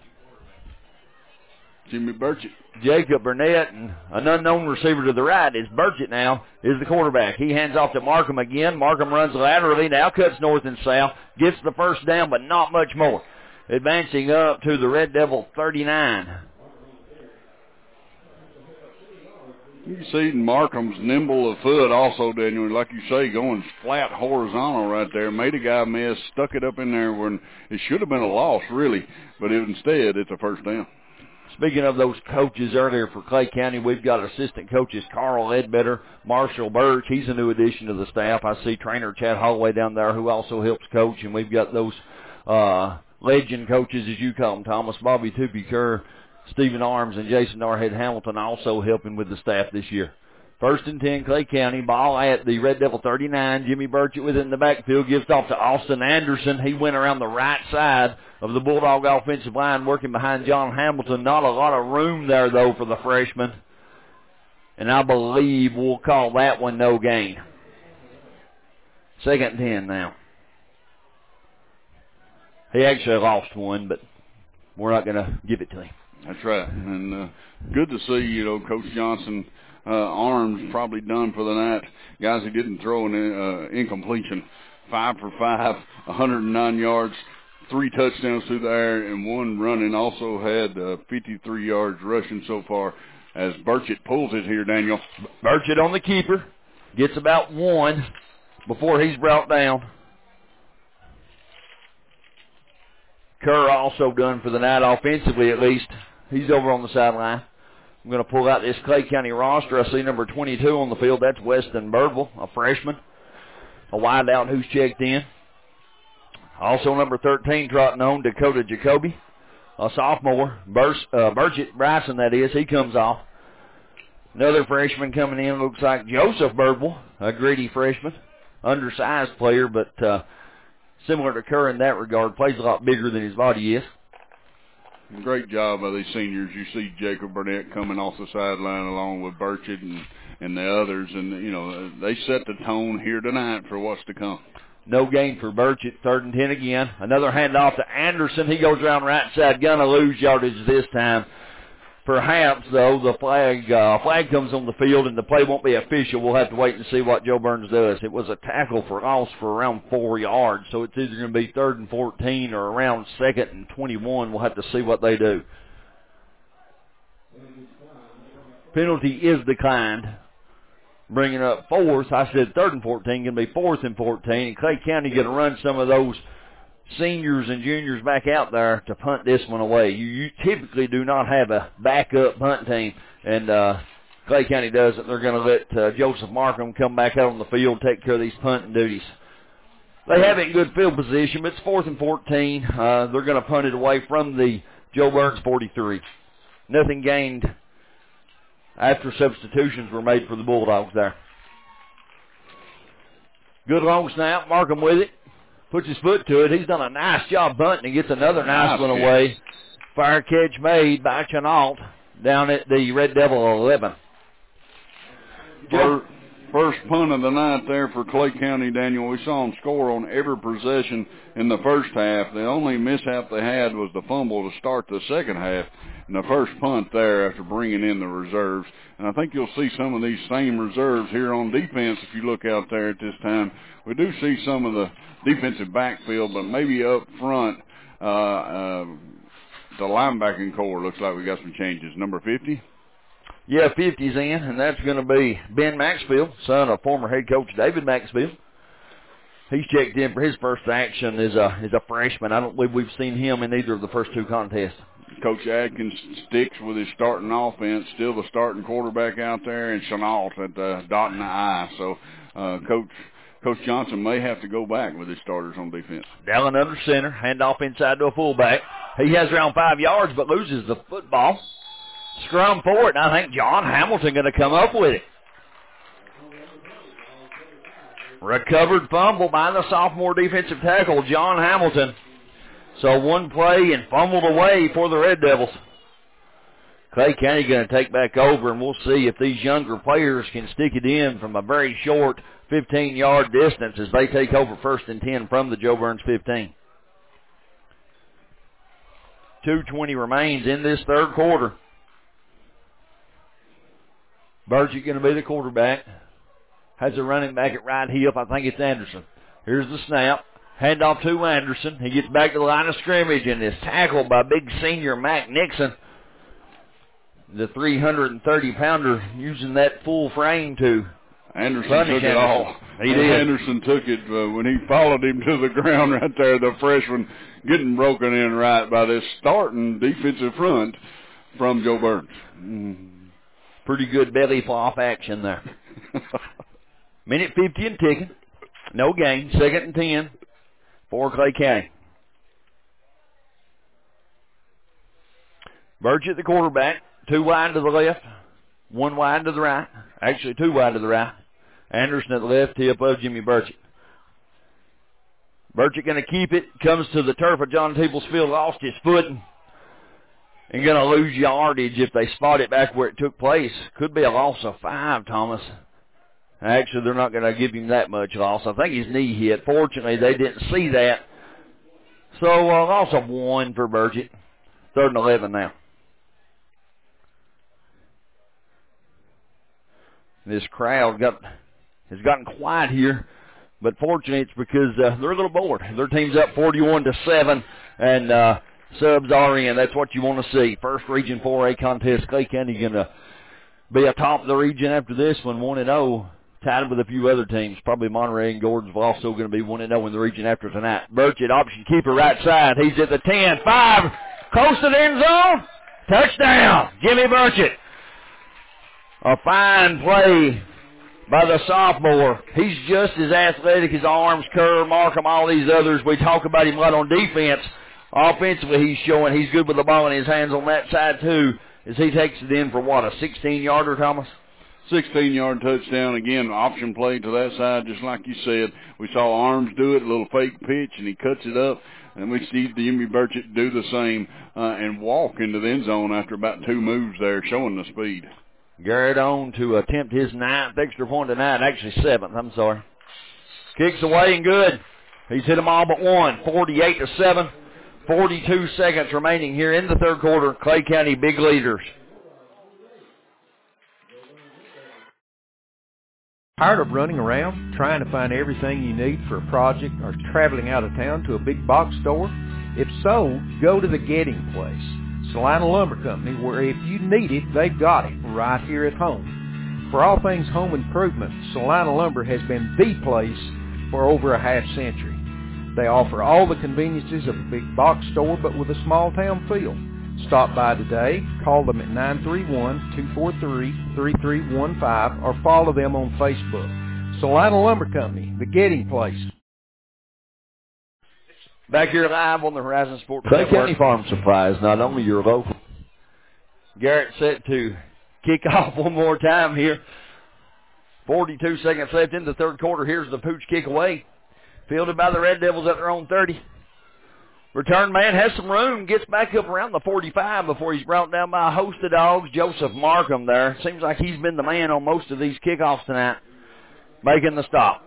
Jimmy Burchett. Jacob Burnett, and an unknown receiver to the right is Burchett now, is the quarterback. He hands off to Markham again. Markham runs laterally, now cuts north and south, gets the first down, but not much more. Advancing up to the Red Devil thirty-nine. You see Markham's nimble of foot also, Daniel, like you say, going flat horizontal right there. Made a guy miss, stuck it up in there when it should have been a loss, really. But it, instead, it's a first down. Speaking of those coaches earlier for Clay County, we've got assistant coaches Carl Ledbetter, Marshall Birch. He's a new addition to the staff. I see trainer Chad Holloway down there who also helps coach. And we've got those uh, legend coaches, as you call them, Thomas, Bobby Toopy Kerr, Stephen Arms, and Jason Narhead Hamilton also helping with the staff this year. First and ten, Clay County. Ball at the Red Devil thirty-nine. Jimmy Burchett within the backfield. Gives off to Austin Anderson. He went around the right side of the Bulldog offensive line working behind John Hamilton. Not a lot of room there, though, for the freshman. And I believe we'll call that one no gain. Second and ten now. He actually lost one, but we're not going to give it to him. That's right. And uh, good to see, you know, Coach Johnson, uh, Arms probably done for the night. Guys, he didn't throw an uh, incompletion. Five for five, one hundred nine yards, three touchdowns through the air, and one running. Also had uh, fifty-three yards rushing so far as Burchett pulls it here, Daniel. Burchett on the keeper. Gets about one before he's brought down. Kerr also done for the night offensively at least. He's over on the sideline. I'm going to pull out this Clay County roster. I see number twenty-two on the field. That's Weston Birdwell, a freshman. A wideout who's checked in. Also number thirteen trotting on, Dakota Jacoby, a sophomore. Burs, uh, Burchett Bryson, that is. He comes off. Another freshman coming in looks like Joseph Birdwell, a gritty freshman. Undersized player, but uh, similar to Kerr in that regard. Plays a lot bigger than his body is. Great job by these seniors. You see Jacob Burnett coming off the sideline along with Burchett and, and the others, and, you know, they set the tone here tonight for what's to come. No gain for Burchett, third and ten again. Another handoff to Anderson. He goes around right side. Gonna lose yardage this time. Perhaps, though, the flag uh, flag comes on the field and the play won't be official. We'll have to wait and see what Joe Burns does. It was a tackle for loss for around four yards, so it's either going to be third and fourteen or around second and twenty-one. We'll have to see what they do. Penalty is declined, bringing up fourth. I said third and fourteen, going to be fourth and fourteen. And Clay County going to run some of those seniors and juniors back out there to punt this one away. You, you typically do not have a backup punt team, and uh, Clay County does it. They're going to let uh, Joseph Markham come back out on the field, take care of these punting duties. They have it in good field position, but it's fourth and fourteen. Uh, they're going to punt it away from the Joe Burns forty-three. Nothing gained after substitutions were made for the Bulldogs there. Good long snap. Markham with it. Puts his foot to it. He's done a nice job bunting and gets another nice, nice one away. Fire catch made by Chenault down at the Red Devil eleven. First, first punt of the night there for Clay County, Daniel. We saw them score on every possession in the first half. The only mishap they had was the fumble to start the second half. And the first punt there after bringing in the reserves. And I think you'll see some of these same reserves here on defense if you look out there at this time. We do see some of the defensive backfield, but maybe up front, uh, uh, the linebacking core looks like we got some changes. Number fifty? Yeah, fifty's in, and that's going to be Ben Maxfield, son of former head coach David Maxfield. He's checked in for his first action as a, as a freshman. I don't believe we've seen him in either of the first two contests. Coach Adkins sticks with his starting offense, still the starting quarterback out there, and Chenault at the dot and the I. So uh, Coach Coach Johnson may have to go back with his starters on defense. Dallin under center, handoff inside to a fullback. He has around five yards but loses the football. Scrum for it, and I think John Hamilton going to come up with it. Recovered fumble by the sophomore defensive tackle, John Hamilton. So one play and fumbled away for the Red Devils. Clay County going to take back over, and we'll see if these younger players can stick it in from a very short fifteen-yard distance as they take over first and ten from the Joe Burns fifteen. two twenty remains in this third quarter. Burgett going to be the quarterback. Has a running back at right hip. I think it's Anderson. Here's the snap. Handoff to Anderson. He gets back to the line of scrimmage and is tackled by big senior Mac Nixon. The three hundred thirty pounder using that full frame to Anderson punish took it Anderson. all. He and did. Anderson took it uh, when he followed him to the ground right there. The freshman getting broken in right by this starting defensive front from Joe Burns. Mm. Pretty good belly flop action there. Minute fifty and ticking. No gain. Second and ten for Clay County. Burgett the quarterback. Two wide to the left. One wide to the right. Actually, two wide to the right. Anderson at the left hip of Jimmy Burgett. Burgett going to keep it. Comes to the turf of John Teebles Field. Lost his footing. And going to lose yardage if they spot it back where it took place. Could be a loss of five, Thomas. Actually, they're not going to give him that much loss. I think his knee hit. Fortunately, they didn't see that. So, a uh, loss of one for Burgett. Third and eleven now. This crowd got has gotten quiet here, but fortunately it's because uh, they're a little bored. Their team's up forty-one to seven, and uh, subs are in. That's what you want to see. First Region four A contest. Clay County going to be atop the region after this one, one and oh. tied with a few other teams. Probably Monterey and Gordonsville also going to be one and oh in the region after tonight. Burchett, option keeper right side. He's at the ten, five, close to the end zone. Touchdown, Jimmy Burchett. A fine play by the sophomore. He's just as athletic as arms, Kerr, Markham, all these others. We talk about him a lot on defense. Offensively, he's showing he's good with the ball in his hands on that side, too, as he takes it in for, what, a sixteen-yarder, Thomas? sixteen-yard touchdown. Again, option play to that side, just like you said. We saw Arms do it, a little fake pitch, and he cuts it up. And we see Jimmy Burchett do the same uh, and walk into the end zone after about two moves there, showing the speed. Garrett on to attempt his ninth extra point tonight, actually seventh, I'm sorry. Kicks away and good. He's hit them all but one, forty-eight to seven. forty-two seconds remaining here in the third quarter. Clay County big leaders. Tired of running around trying to find everything you need for a project or traveling out of town to a big box store? If so, go to the Getting Place, Salina Lumber Company, where if you need it, they've got it right here at home. For all things home improvement, Salina Lumber has been the place for over a half century. They offer all the conveniences of a big box store, but with a small town feel. Stop by today, call them at nine three one, two four three, three three one five, or follow them on Facebook. Salina Lumber Company, the Getting Place. Back here live on the Horizon Sports Clay Network. County Farm Supply is not only your local. Garrett set to kick off one more time here. forty-two seconds left in the third quarter. Here's the Pooch kick away. Fielded by the Red Devils at their own thirty. Return man has some room, gets back up around the forty-five before he's brought down by a host of dogs. Joseph Markham there. Seems like he's been the man on most of these kickoffs tonight, making the stop.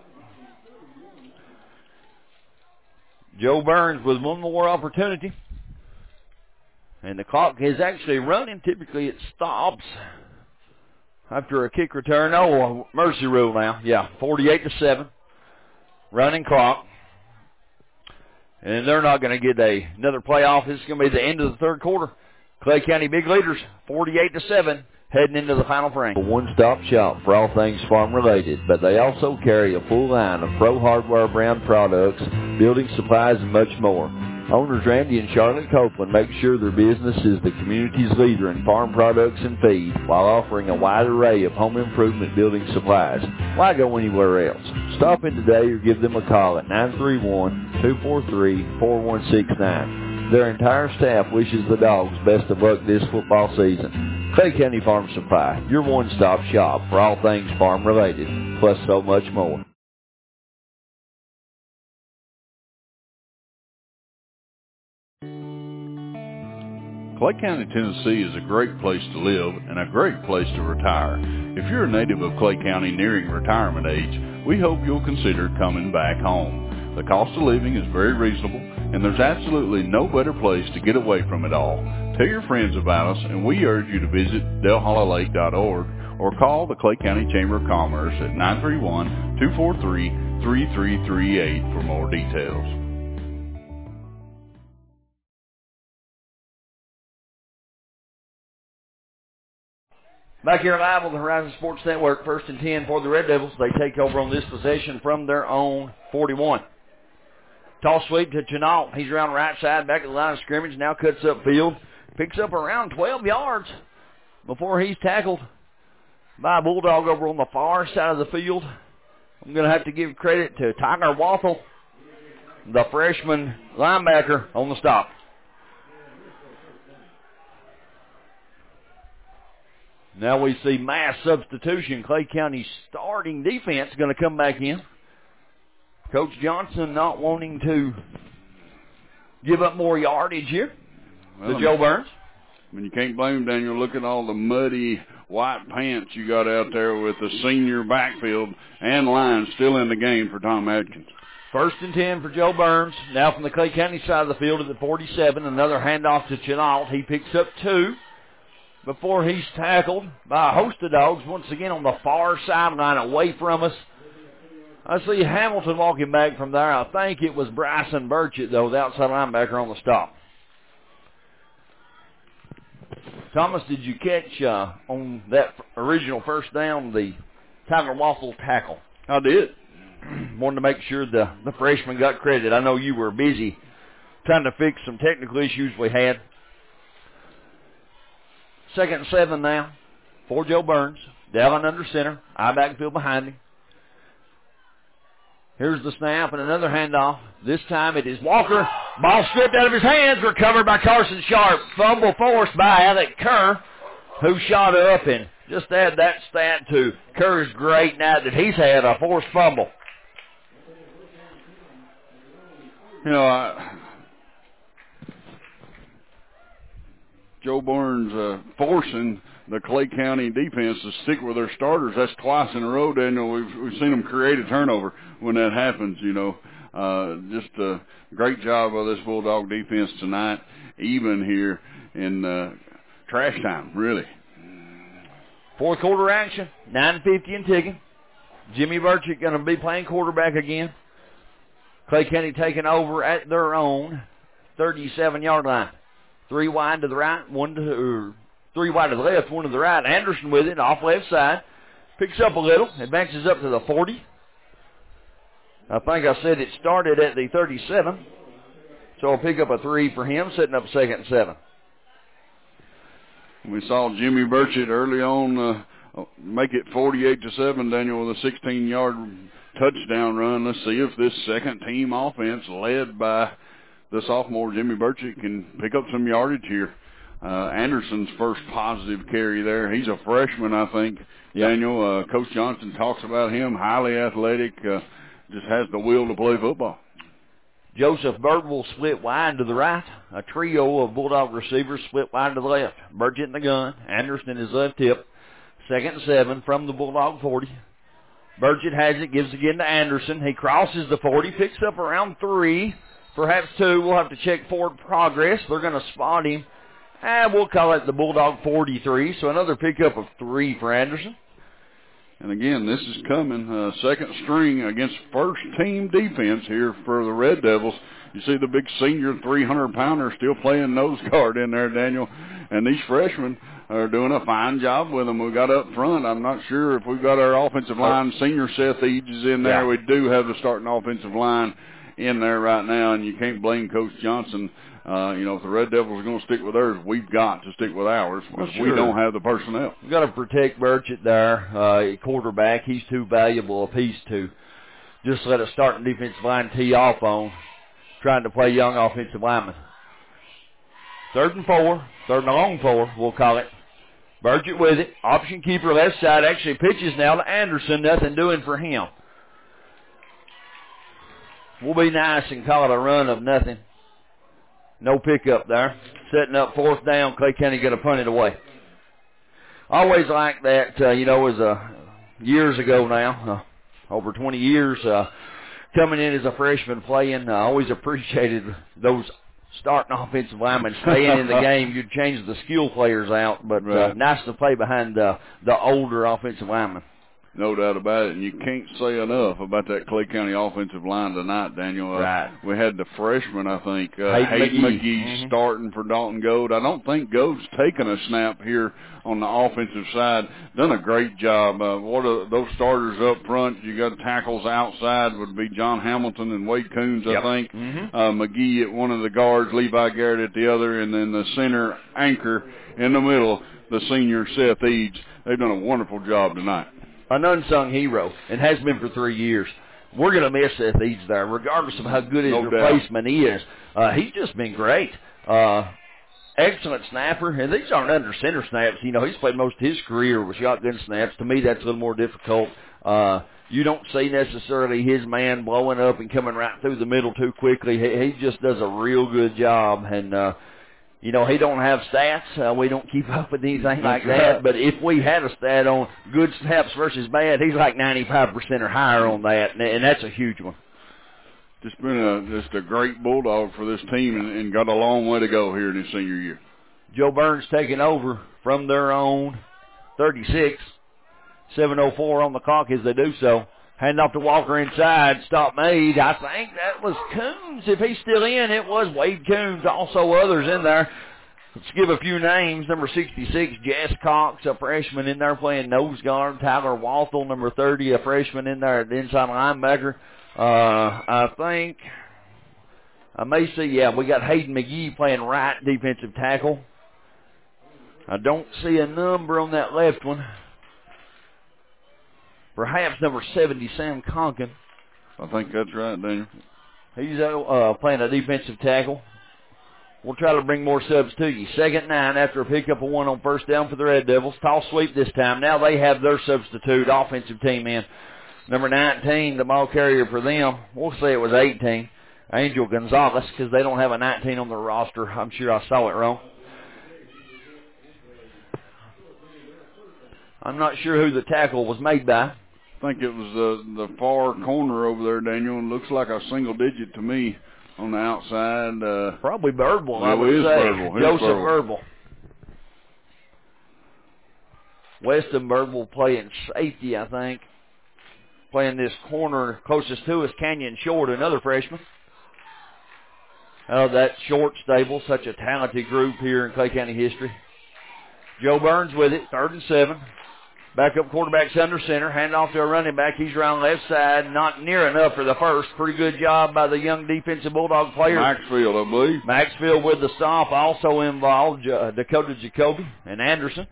Joe Burns with one more opportunity. And the clock is actually running. Typically it stops after a kick return. Oh, a mercy rule now. Yeah, forty-eight to seven. Running clock. And they're not going to get a, another playoff. This is going to be the end of the third quarter. Clay County big leaders, forty-eight to seven, heading into the final frame. A one-stop shop for all things farm-related, but they also carry a full line of Pro Hardware brand products, building supplies, and much more. Owners Randy and Charlotte Copeland make sure their business is the community's leader in farm products and feed while offering a wide array of home improvement building supplies. Why go anywhere else? Stop in today or give them a call at nine three one, two four three, four one six nine. Their entire staff wishes the Dogs best of luck this football season. Clay County Farm Supply, your one-stop shop for all things farm-related, plus so much more. Clay County, Tennessee is a great place to live and a great place to retire. If you're a native of Clay County nearing retirement age, we hope you'll consider coming back home. The cost of living is very reasonable, and there's absolutely no better place to get away from it all. Tell your friends about us, and we urge you to visit Del Holla Lake dot org or call the Clay County Chamber of Commerce at nine three one, two four three, three three three eight for more details. Back here live on the Horizon Sports Network, first and ten for the Red Devils. They take over on this possession from their own forty-one. Toss sweep to Chenault. He's around the right side, back at the line of scrimmage, now cuts up field. Picks up around twelve yards before he's tackled by a Bulldog over on the far side of the field. I'm going to have to give credit to Tiger Wathel, the freshman linebacker, on the stop. Now we see mass substitution. Clay County's starting defense going to come back in. Coach Johnson not wanting to give up more yardage here Well, to Joe Burns. I mean, you can't blame him, Daniel. Look at all the muddy white pants you got out there with the senior backfield and line still in the game for Tom Adkins. First and ten for Joe Burns. Now from the Clay County side of the field at the forty-seven. Another handoff to Chenault. He picks up two before he's tackled by a host of dogs once again on the far sideline away from us. I see Hamilton walking back from there. I think it was Bryson Burchett, though, the outside linebacker on the stop. Thomas, did you catch uh, on that original first down the Tyler Waffle tackle. I did. Wanted to make sure the, the freshman got credit. I know you were busy trying to fix some technical issues we had. Second and seven now for Joe Burns. Dallin under center. I backfield behind him. Here's the snap and another handoff. This time it is Walker. Ball stripped out of his hands. Recovered by Carson Sharp. Fumble forced by Alec Kerr, who shot up, and just add that stat to Kerr's great night that he's had, a forced fumble. You know, I, Joe Burns uh, forcing the Clay County defense to stick with their starters. That's twice in a row, Daniel. We've, we've seen them create a turnover when that happens, you know. Uh, just a great job of this Bulldog defense tonight, even here in uh, trash time, really. Fourth quarter action, nine fifty and ticking. Jimmy Burchett going to be playing quarterback again. Clay County taking over at their own thirty-seven-yard line. Three wide to the right, one to or three wide to the left, one to the right. Anderson with it, off left side. Picks up a little, advances up to the forty. I think I said it started at the thirty-seven. So I'll pick up a three for him, setting up second and seven. We saw Jimmy Burchett early on uh, make it forty-eight to seven, Daniel, with a sixteen-yard touchdown run. Let's see if this second-team offense, led by the sophomore Jimmy Burchett, can pick up some yardage here. Uh, Anderson's first positive carry there. He's a freshman, I think. Yep. Daniel, uh, Coach Johnson talks about him, highly athletic, uh, just has the will to play football. Joseph Bird will split wide to the right. A trio of Bulldog receivers split wide to the left. Burgett in the gun. Anderson in his left hip. Second and seven from the Bulldog forty. Burgett has it, gives again to Anderson. He crosses the forty, picks up around three, perhaps two. We'll have to check forward progress. They're going to spot him. And we'll call it the Bulldog forty-three. So another pickup of three for Anderson. And again, this is coming uh, second string against first-team defense here for the Red Devils. You see the big senior three hundred pounder still playing nose guard in there, Daniel. And these freshmen are doing a fine job with them. We got up front. I'm not sure if we've got our offensive line. Senior Seth Eads is in there. Yeah. We do have the starting offensive line in there right now, and you can't blame Coach Johnson. Uh, you know, if the Red Devils are going to stick with theirs, we've got to stick with ours because well, sure. we don't have the personnel. We've got to protect Burchett there, uh, quarterback. He's too valuable a piece to just let a starting defensive line tee off on trying to play young offensive linemen. Third and four, third and a long four, we'll call it. Burchett with it. Option keeper left side. Actually pitches now to Anderson. Nothing doing for him. We'll be nice and call it a run of nothing. No pickup there. Setting up fourth down. Clay County going to punt it away. Always like that, uh, you know, as uh, years ago now, uh, over twenty years, uh, coming in as a freshman playing, I uh, always appreciated those starting offensive linemen staying in the game. You'd change the skill players out, but right. uh, nice to play behind uh, the older offensive linemen. No doubt about it, and you can't say enough about that Clay County offensive line tonight, Daniel. Uh, right. We had the freshman, I think, uh, Hayden, Hayden McGee, McGee mm-hmm. starting for Dalton Goad. I don't think Goad's taken a snap here on the offensive side. Done a great job. Uh, what are those starters up front? You got tackles outside would be John Hamilton and Wade Coons, yep. I think. Mm-hmm. Uh, McGee at one of the guards, Levi Garrett at the other, and then the center anchor in the middle, the senior Seth Eads. They've done a wonderful job tonight. An unsung hero, and has been for three years. We're going to miss Seth Eads there, regardless of how good his no replacement is. Uh, he's just been great. Uh, excellent snapper, and these aren't under center snaps. You know, he's played most of his career with shotgun snaps. To me, that's a little more difficult. Uh, you don't see necessarily his man blowing up and coming right through the middle too quickly. He, he just does a real good job, and uh, you know, he don't have stats. Uh, we don't keep up with anything like that. But if we had a stat on good snaps versus bad, he's like ninety-five percent or higher on that, and, and that's a huge one. Just been a just a great Bulldog for this team, and, and got a long way to go here in his senior year. Joe Burns taking over from their own thirty-six. seven oh four on the clock as they do so. Hand off to Walker inside. Stop made. I think that was Coons. If he's still in, it was Wade Coons. Also others in there. Let's give a few names. Number sixty-six, Jess Cox, a freshman in there playing nose guard. Tyler Walthall, number thirty, a freshman in there at the inside linebacker. Uh, I think, I may see, yeah, we got Hayden McGee playing right defensive tackle. I don't see a number on that left one. Perhaps number seventy, Sam Conkin. I think that's right, Daniel. He's uh, playing a defensive tackle. We'll try to bring more subs to you. Second nine after a pickup of one on first down for the Red Devils. Toss sweep this time. Now they have their substitute offensive team in. Number nineteen, the ball carrier for them. We'll say it was eighteen. Angel Gonzalez, because they don't have a nineteen on their roster. I'm sure I saw it wrong. I'm not sure who the tackle was made by. I think it was uh, the far corner over there, Daniel, and looks like a single digit to me. On the outside. Uh, Probably Birdwell, I no, would it is say. Birdwell. Joseph Birdwell. Birdwell. Weston Birdwell playing safety, I think. Playing this corner closest to us, Canyon Short, another freshman. Oh, that Short stable, such a talented group here in Clay County history. Joe Burns with it, third and seven. Backup quarterback's under center. Hand off to a running back. He's around left side. Not near enough for the first. Pretty good job by the young defensive Bulldog player. Maxfield, I believe. Maxfield with the stop. Also involved uh, Dakota Jacoby and Anderson.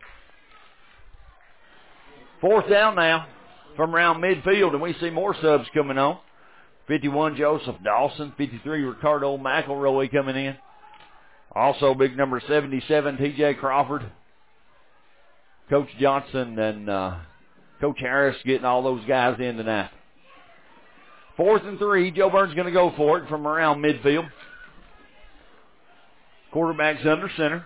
Fourth down now from around midfield, and we see more subs coming on. fifty-one, Joseph Dawson. fifty-three, Ricardo McElroy coming in. Also big number seventy-seven, T J Crawford. Coach Johnson and uh, Coach Harris getting all those guys in tonight. Fourth and three. Joe Burns going to go for it from around midfield. Quarterback's under center.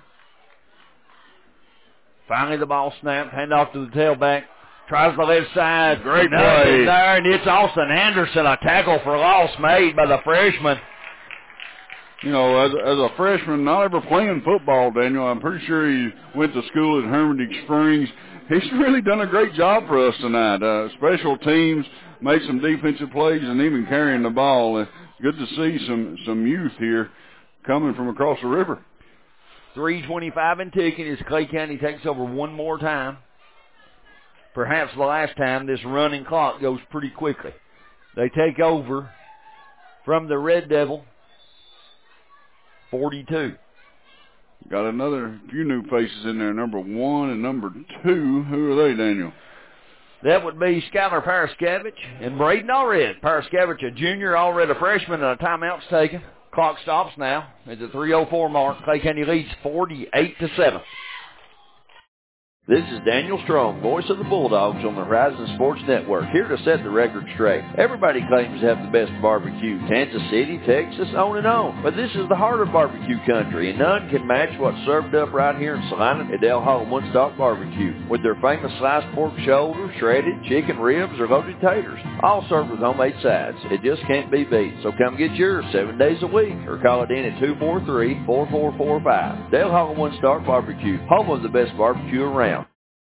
Finally the ball snapped. Hand off to the tailback. Tries the left side. Great Nothing play. there, and it's Austin Anderson. A tackle for loss made by the freshman. You know, as, as a freshman, not ever playing football, Daniel, I'm pretty sure he went to school at Hermitage Springs. He's really done a great job for us tonight. Uh, special teams, made some defensive plays, and even carrying the ball. Uh, good to see some, some youth here coming from across the river. three twenty-five and ticking as Clay County takes over one more time. Perhaps the last time this running clock goes pretty quickly. They take over from the Red Devil. forty-two. Got another few new faces in there, number one and number two. Who are they, Daniel? That would be Skylar Paraskevich and Braden Allred. Paraskevich, a junior, Allred a freshman, and a timeout's taken. Clock stops now at the three oh four mark. Clay County leads forty-eight to seven. This is Daniel Strong, voice of the Bulldogs on the Horizon Sports Network, here to set the record straight. Everybody claims to have the best barbecue, Kansas City, Texas, on and on. But this is the heart of barbecue country, and none can match what's served up right here in Salina at Dale Hall One Stop Barbecue, with their famous sliced pork shoulder, shredded chicken ribs, or loaded taters, all served with homemade sides. It just can't be beat, so come get yours seven days a week, or call it in at two four three, four four four five. Dale Hall One Stop Barbecue, home of the best barbecue around.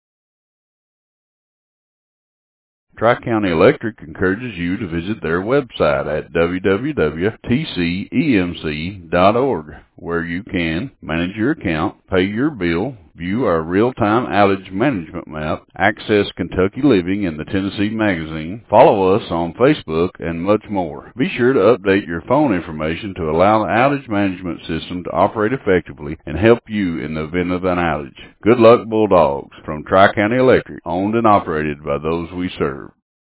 Tri-County Electric encourages you to visit their website at w w w dot t c e m c dot org, where you can manage your account, pay your bill, view our real-time outage management map, access Kentucky Living and the Tennessee Magazine, follow us on Facebook, and much more. Be sure to update your phone information to allow the outage management system to operate effectively and help you in the event of an outage. Good luck, Bulldogs, from Tri-County Electric, owned and operated by those we serve.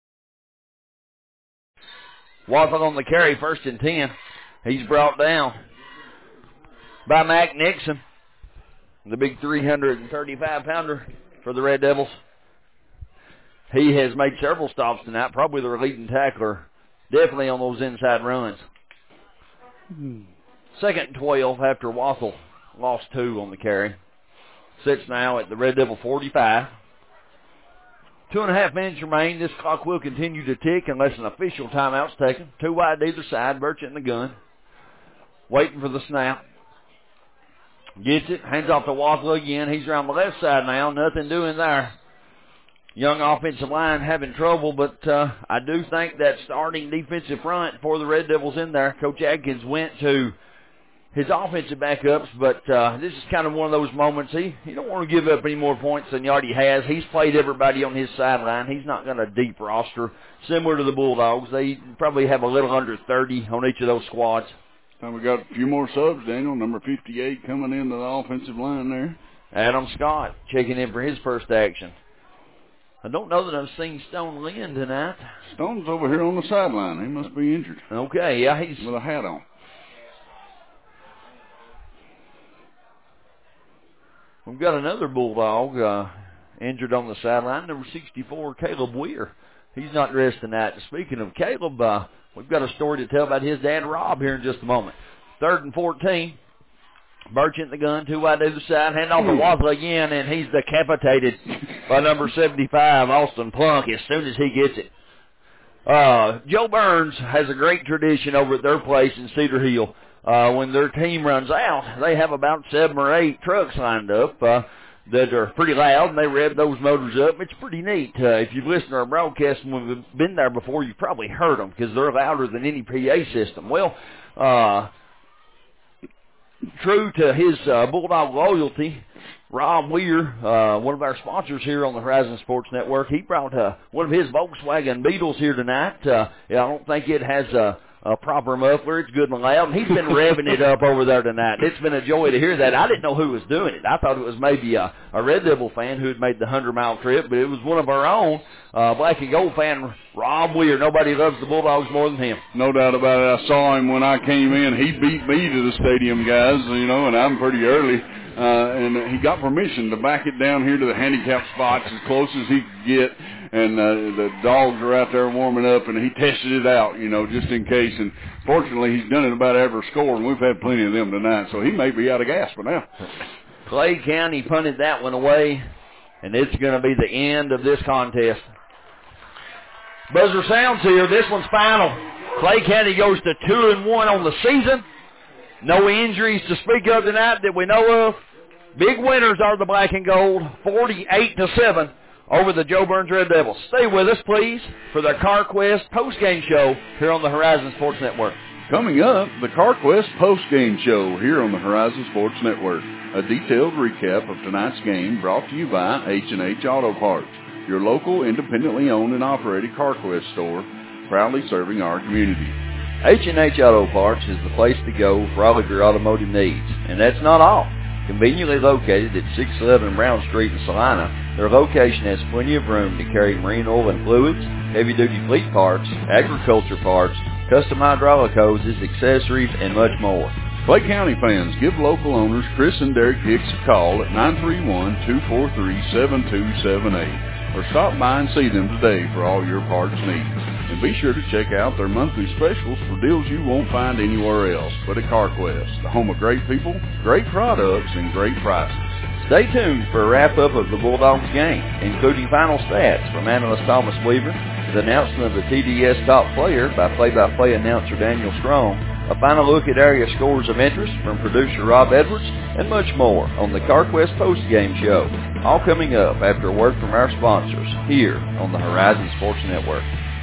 Waffle on the carry, first and ten. He's brought down by Mac Nixon, the big three hundred thirty-five pounder for the Red Devils. He has made several stops tonight, probably their leading tackler, definitely on those inside runs. Second and twelve after Waffle lost two on the carry. Sits now at the Red Devil forty-five. Two and a half minutes remain. This clock will continue to tick unless an official timeout's taken. Two wide either side. Burchett in the gun. Waiting for the snap. Gets it. Hands off to Waffle again. He's around the left side now. Nothing doing there. Young offensive line having trouble, but uh, I do think that starting defensive front for the Red Devils in there. Coach Adkins went to his offensive backups, but uh, this is kind of one of those moments. He, he don't want to give up any more points than he already has. He's played everybody on his sideline. He's not got a deep roster, similar to the Bulldogs. They probably have a little under thirty on each of those squads. And we got a few more subs, Daniel. Number fifty-eight coming into the offensive line there. Adam Scott checking in for his first action. I don't know that I've seen Stone Lynn tonight. Stone's over here on the sideline. He must be injured. Okay, yeah, he's with a hat on. We've got another Bulldog uh, injured on the sideline, number sixty-four, Caleb Weir. He's not dressed tonight. Speaking of Caleb, uh, we've got a story to tell about his dad, Rob, here in just a moment. Third and fourteen. Birch in the gun, two wide to the side, hand off to Waddle again, and he's decapitated by number seventy-five, Austin Plunk, as soon as he gets it. Uh, Joe Burns has a great tradition over at their place in Cedar Hill. Uh, when their team runs out, they have about seven or eight trucks lined up uh, that are pretty loud, and they rev those motors up. It's pretty neat. Uh, if you've listened to our broadcast and we've been there before, you've probably heard them because they're louder than any P A system. Well, uh, true to his uh, Bulldog loyalty, Rob Weir, uh, one of our sponsors here on the Horizon Sports Network, he brought uh, one of his Volkswagen Beetles here tonight. Uh, yeah, I don't think it has a, a proper muffler. It's good and loud, and he's been revving it up over there tonight. It's been a joy to hear that. I didn't know who was doing it. I thought it was maybe a, a Red Devil fan who had made the hundred-mile trip, but it was one of our own, uh, black and gold fan, Rob Weir. Nobody loves the Bulldogs more than him. No doubt about it. I saw him when I came in. He beat me to the stadium, guys, you know, and I'm pretty early. Uh, and he got permission to back it down here to the handicap spots as close as he could get. And uh, the dogs are out there warming up, and he tested it out, you know, just in case. And fortunately, he's done it about every score, and we've had plenty of them tonight. So he may be out of gas by now. Clay County punted that one away, and it's going to be the end of this contest. Buzzer sounds here. This one's final. Clay County goes to two and one on the season. No injuries to speak of tonight that we know of. Big winners are the black and gold, forty-eight to seven over the Joe Burns Red Devils. Stay with us, please, for the CarQuest postgame show here on the Horizon Sports Network. Coming up, the CarQuest postgame show here on the Horizon Sports Network. A detailed recap of tonight's game brought to you by H and H Auto Parts, your local independently owned and operated CarQuest store, proudly serving our community. H and H Auto Parts is the place to go for all of your automotive needs. And that's not all. Conveniently located at six eleven Brown Street in Salina, their location has plenty of room to carry marine oil and fluids, heavy-duty fleet parts, agriculture parts, custom hydraulic hoses, accessories, and much more. Clay County fans, give local owners Chris and Derek Hicks a call at nine three one, two four three, seven two seven eight or stop by and see them today for all your parts needs. And be sure to check out their monthly specials for deals you won't find anywhere else but at CarQuest, the home of great people, great products, and great prices. Stay tuned for a wrap-up of the Bulldogs game, including final stats from analyst Thomas Weaver, the announcement of the T D S top player by play-by-play announcer Daniel Strong, a final look at area scores of interest from producer Rob Edwards, and much more on the CarQuest postgame show. All coming up after a word from our sponsors here on the Horizon Sports Network.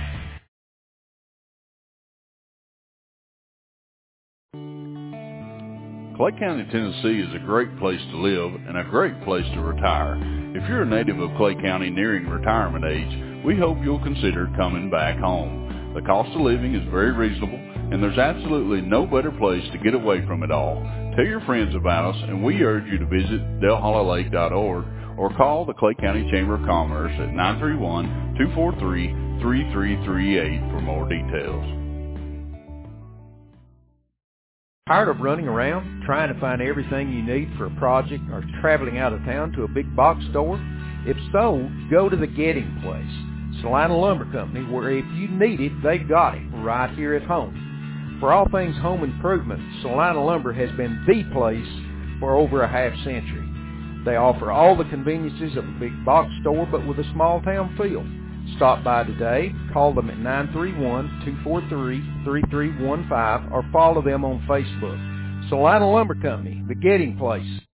Clay County, Tennessee is a great place to live and a great place to retire. If you're a native of Clay County nearing retirement age, we hope you'll consider coming back home. The cost of living is very reasonable, and there's absolutely no better place to get away from it all. Tell your friends about us, and we urge you to visit Del Hollow Lake dot org or call the Clay County Chamber of Commerce at nine three one, two four three, three three three eight for more details. Tired of running around trying to find everything you need for a project or traveling out of town to a big box store? If so, go to the Getting Place, Salina Lumber Company, where if you need it, they've got it right here at home. For all things home improvement, Salina Lumber has been the place for over a half century. They offer all the conveniences of a big box store, but with a small town feel. Stop by today, call them at nine three one, two four three, three three one five, or follow them on Facebook. Salina Lumber Company, the Getting Place.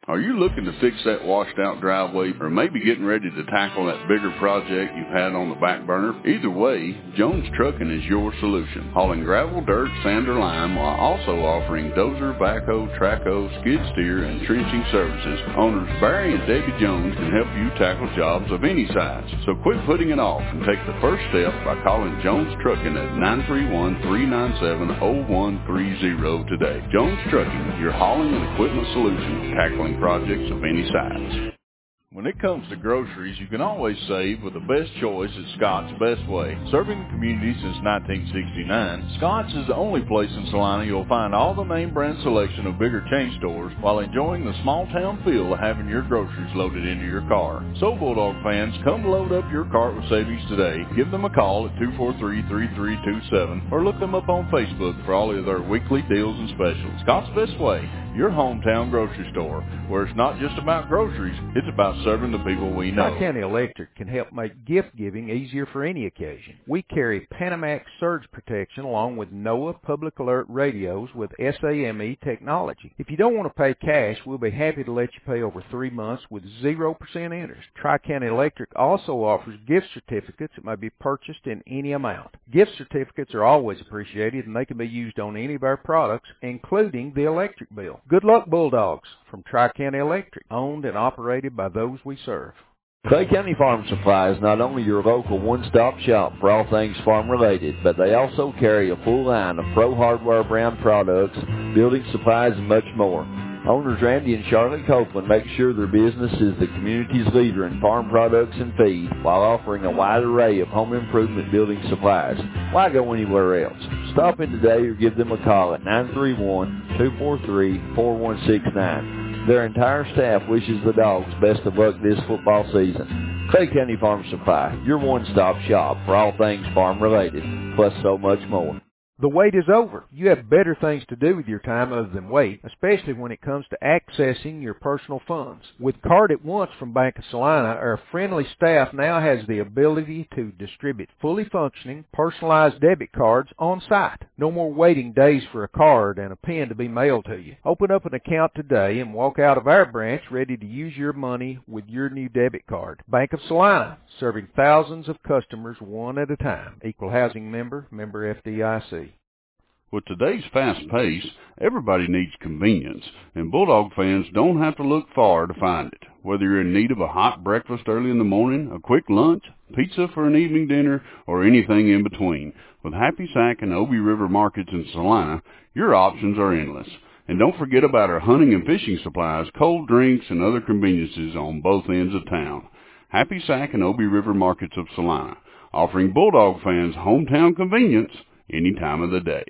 Are you looking to fix that washed out driveway or maybe getting ready to tackle that bigger project you've had on the back burner? Either way, Jones Trucking is your solution. Hauling gravel, dirt, sand, or lime while also offering dozer, backhoe, trackhoe, skid steer, and trenching services. Owners Barry and Debbie Jones can help you tackle jobs of any size. So quit putting it off and take the first step by calling Jones Trucking at nine three one, three nine seven, zero one three zero today. Jones Trucking, your hauling and equipment solution, tackling projects of any size. When it comes to groceries, you can always save with the best choice at Scott's Best Way. Serving the community since nineteen sixty-nine, Scott's is the only place in Salina you'll find all the name brand selection of bigger chain stores while enjoying the small town feel of having your groceries loaded into your car. So Bulldog fans, come load up your cart with savings today. Give them a call at two four three, three three two seven or look them up on Facebook for all of their weekly deals and specials. Scott's Best Way, your hometown grocery store, where it's not just about groceries, it's about serving the people we know. Tri-County Electric can help make gift-giving easier for any occasion. We carry Panamax surge protection along with NOAA Public Alert radios with S A M E technology. If you don't want to pay cash, we'll be happy to let you pay over three months with zero percent interest. Tri-County Electric also offers gift certificates that may be purchased in any amount. Gift certificates are always appreciated, and they can be used on any of our products, including the electric bill. Good luck, Bulldogs, from Tri-County Electric, owned and operated by those we serve. Clay County Farm Supply is not only your local one-stop shop for all things farm-related, but they also carry a full line of Pro Hardware brand products, building supplies, and much more. Owners Randy and Charlotte Copeland make sure their business is the community's leader in farm products and feed while offering a wide array of home improvement building supplies. Why go anywhere else? Stop in today or give them a call at nine three one, two four three, four one six nine. Their entire staff wishes the Dogs best of luck this football season. Clay County Farm Supply, your one-stop shop for all things farm-related, plus so much more. The wait is over. You have better things to do with your time other than wait, especially when it comes to accessing your personal funds. With Card at Once from Bank of Salina, our friendly staff now has the ability to distribute fully functioning, personalized debit cards on site. No more waiting days for a card and a pen to be mailed to you. Open up an account today and walk out of our branch ready to use your money with your new debit card. Bank of Salina, serving thousands of customers one at a time. Equal housing member, member F D I C. With today's fast pace, everybody needs convenience, and Bulldog fans don't have to look far to find it. Whether you're in need of a hot breakfast early in the morning, a quick lunch, pizza for an evening dinner, or anything in between, with Happy Sack and Obie River Markets in Salina, your options are endless. And don't forget about our hunting and fishing supplies, cold drinks, and other conveniences on both ends of town. Happy Sack and Obie River Markets of Salina, offering Bulldog fans hometown convenience any time of the day.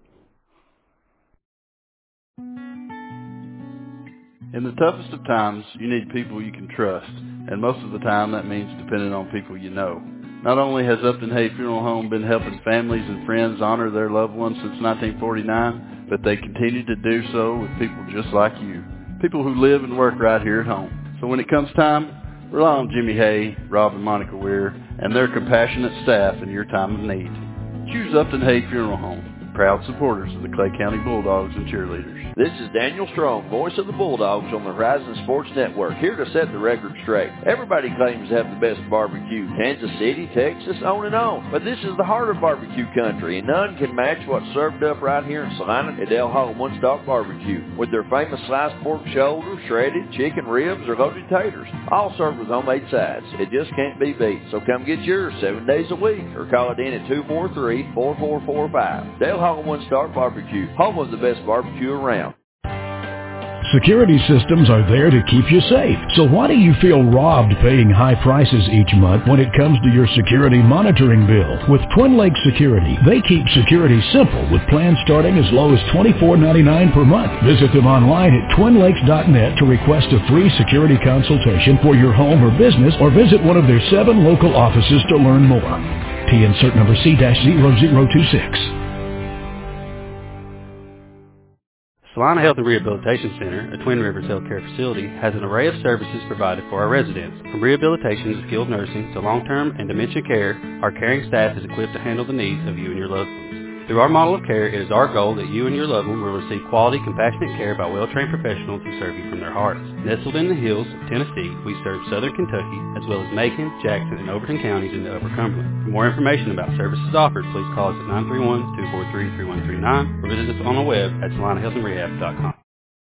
In the toughest of times, you need people you can trust, and most of the time that means depending on people you know. Not only has Upton Hay Funeral Home been helping families and friends honor their loved ones since nineteen forty-nine, but they continue to do so with people just like you, people who live and work right here at home. So when it comes time, rely on Jimmy Hay, Rob and Monica Weir, and their compassionate staff in your time of need. Choose Upton Hay Funeral Home, proud supporters of the Clay County Bulldogs and cheerleaders. This is Daniel Strong, voice of the Bulldogs on the Horizon Sports Network, here to set the record straight. Everybody claims to have the best barbecue, Kansas City, Texas, on and on. But this is the heart of barbecue country, and none can match what's served up right here in Salina at Del Hall One Stop Barbecue, with their famous sliced pork shoulder, shredded chicken ribs, or loaded taters, all served with homemade sides. It just can't be beat, so come get yours seven days a week, or call it in at two four three, four four four five. Del Hall One Stop Barbecue, home of the best barbecue around. Security systems are there to keep you safe. So why do you feel robbed paying high prices each month when it comes to your security monitoring bill? With Twin Lakes Security, they keep security simple with plans starting as low as twenty-four ninety-nine per month. Visit them online at twin lakes dot net to request a free security consultation for your home or business, or visit one of their seven local offices to learn more. T insert number C zero zero two six. Salina Health and Rehabilitation Center, a Twin Rivers healthcare facility, has an array of services provided for our residents. From rehabilitation to skilled nursing to long-term and dementia care, our caring staff is equipped to handle the needs of you and your loved ones. Through our model of care, it is our goal that you and your loved one will receive quality, compassionate care by well-trained professionals who serve you from their hearts. Nestled in the hills of Tennessee, we serve southern Kentucky, as well as Macon, Jackson, and Overton counties in the Upper Cumberland. For more information about services offered, please call us at nine three one, two four three, three one three nine or visit us on the web at salina health and rehab dot com.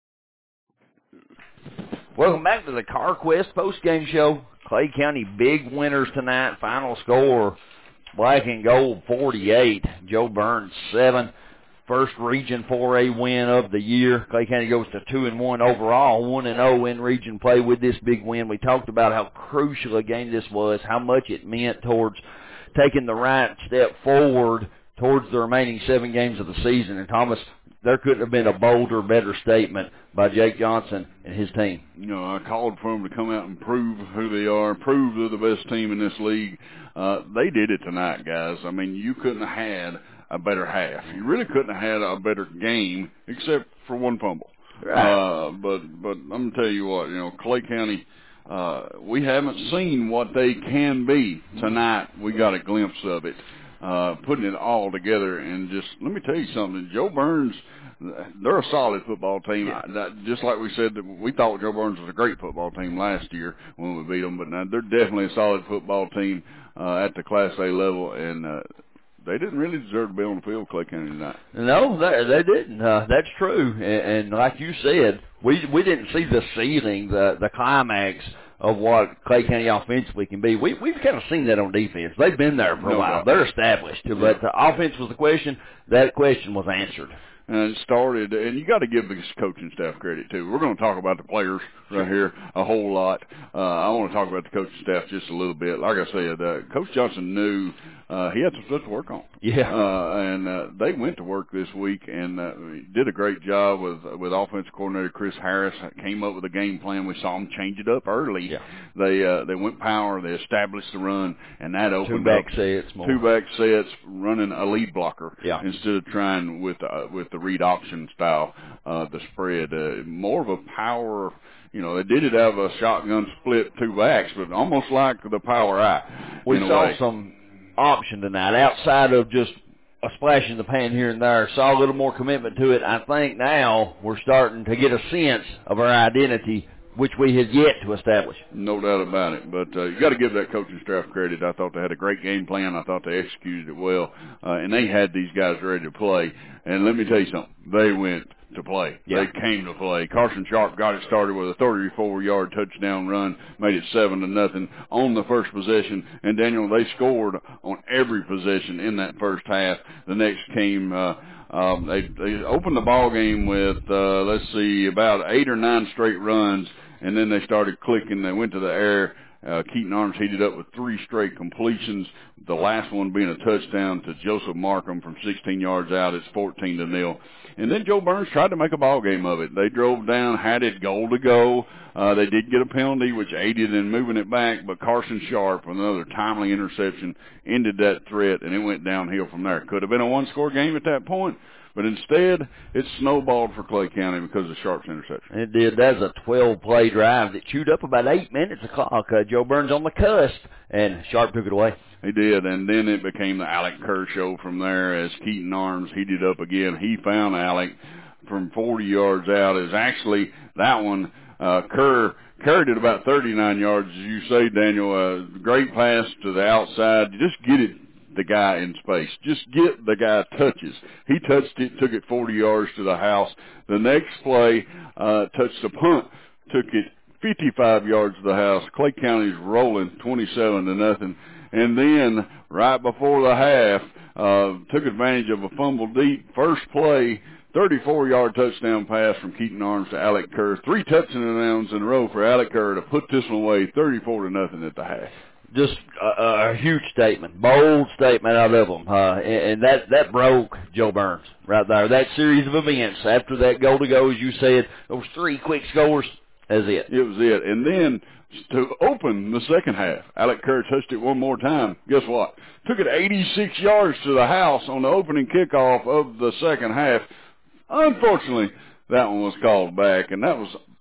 Welcome back to the CarQuest postgame show. Clay County big winners tonight. Final score, Black and Gold forty-eight, Jo Byrns seven. First Region four A win of the year. Clay County goes to two and one overall, one and oh in region play with this big win. We talked about how crucial a game this was, how much it meant towards taking the right step forward towards the remaining seven games of the season. And Thomas, there couldn't have been a bolder, better statement by Jake Johnson and his team. You know, I called for them to come out and prove who they are, prove they're the best team in this league. Uh, they did it tonight, guys. I mean, you couldn't have had a better half. You really couldn't have had a better game except for one fumble. Right. Uh, but but I'm going to tell you what, you know, Clay County, uh, we haven't seen what they can be. Tonight we got a glimpse of it. Uh, putting it all together, and just let me tell you something. Jo Byrns, they're a solid football team. Yeah. I, that, just like we said, that we thought Jo Byrns was a great football team last year when we beat them, but now they're definitely a solid football team uh, at the Class A level, and uh, they didn't really deserve to be on the field, Clay County, tonight. No, they, they didn't. Uh, that's true, and, and like you said, we we didn't see the ceiling, the the climax of what Clay County offensively can be. We, we've kind of seen that on defense. They've been there for a no while. Doubt. They're established. Yeah. But the offense was the question. That question was answered. And it started, and you got to give this coaching staff credit, too. We're going to talk about the players right here a whole lot. Uh, I want to talk about the coaching staff just a little bit. Like I said, uh, Coach Johnson knew uh, he had some stuff to work on. Yeah. Uh, and uh, they went to work this week and uh, did a great job with with offensive coordinator Chris Harris. Came up with a game plan. We saw them change it up early. Yeah. They uh, they went power. They established the run, and that opened two back up sets, more. two back sets, running a lead blocker yeah. instead of trying with uh, with the read option style, uh, the spread. Uh, more of a power. You know, they did it have a shotgun split two backs, but almost like the power eye. We saw way. some option tonight outside of just a splash in the pan here and there. Saw a little more commitment to it. I think now we're starting to get a sense of our identity, which we have yet to establish. No doubt about it. But uh, you got to give that coaching staff credit. I thought they had a great game plan. I thought they executed it well. Uh, and they had these guys ready to play. And let me tell you something. They went to play. Yeah. They came to play. Carson Sharp got it started with a thirty-four yard touchdown run, made it seven to nothing on the first possession. And Daniel, they scored on every possession in that first half. The next came, uh, um, they, they opened the ball game with, uh, let's see, about eight or nine straight runs, and then they started clicking. They went to the air. Uh, Keaton Arms heated up with three straight completions, the last one being a touchdown to Joseph Markham from sixteen yards out. It's fourteen to nil. And then Jo Byrns tried to make a ball game of it. They drove down, had it goal to go. Uh, they did get a penalty, which aided in moving it back, but Carson Sharp, another timely interception, ended that threat, and it went downhill from there. Could have been a one-score game at that point, but instead, it snowballed for Clay County because of Sharp's interception. It did. That's a twelve-play drive that chewed up about eight minutes of clock. Uh, Jo Byrns on the cusp, and Sharp took it away. He did, and then it became the Alec Kerr show from there as Keaton Arms heated up again. He found Alec from forty yards out. Is actually that one, uh, Kerr, Kerr did about thirty-nine yards, as you say, Daniel. Uh, great pass to the outside. Just get it. The guy in space. Just get the guy touches. He touched it, took it forty yards to the house. The next play, uh, touched the punt, took it fifty-five yards to the house. Clay County's rolling twenty-seven to nothing. And then, right before the half, uh, took advantage of a fumble deep. First play, thirty-four yard touchdown pass from Keaton Arms to Alec Kerr. Three touchdowns in a row for Alec Kerr to put this one away, thirty-four to nothing at the half. Just a, a huge statement, bold statement out of them, uh, and, and that that broke Jo Byrns right there. That series of events after that goal to go, as you said, those three quick scores. That's it. It was it, and then to open the second half, Alec Kerr touched it one more time. Guess what? Took it eighty-six yards to the house on the opening kickoff of the second half. Unfortunately, that one was called back, and that was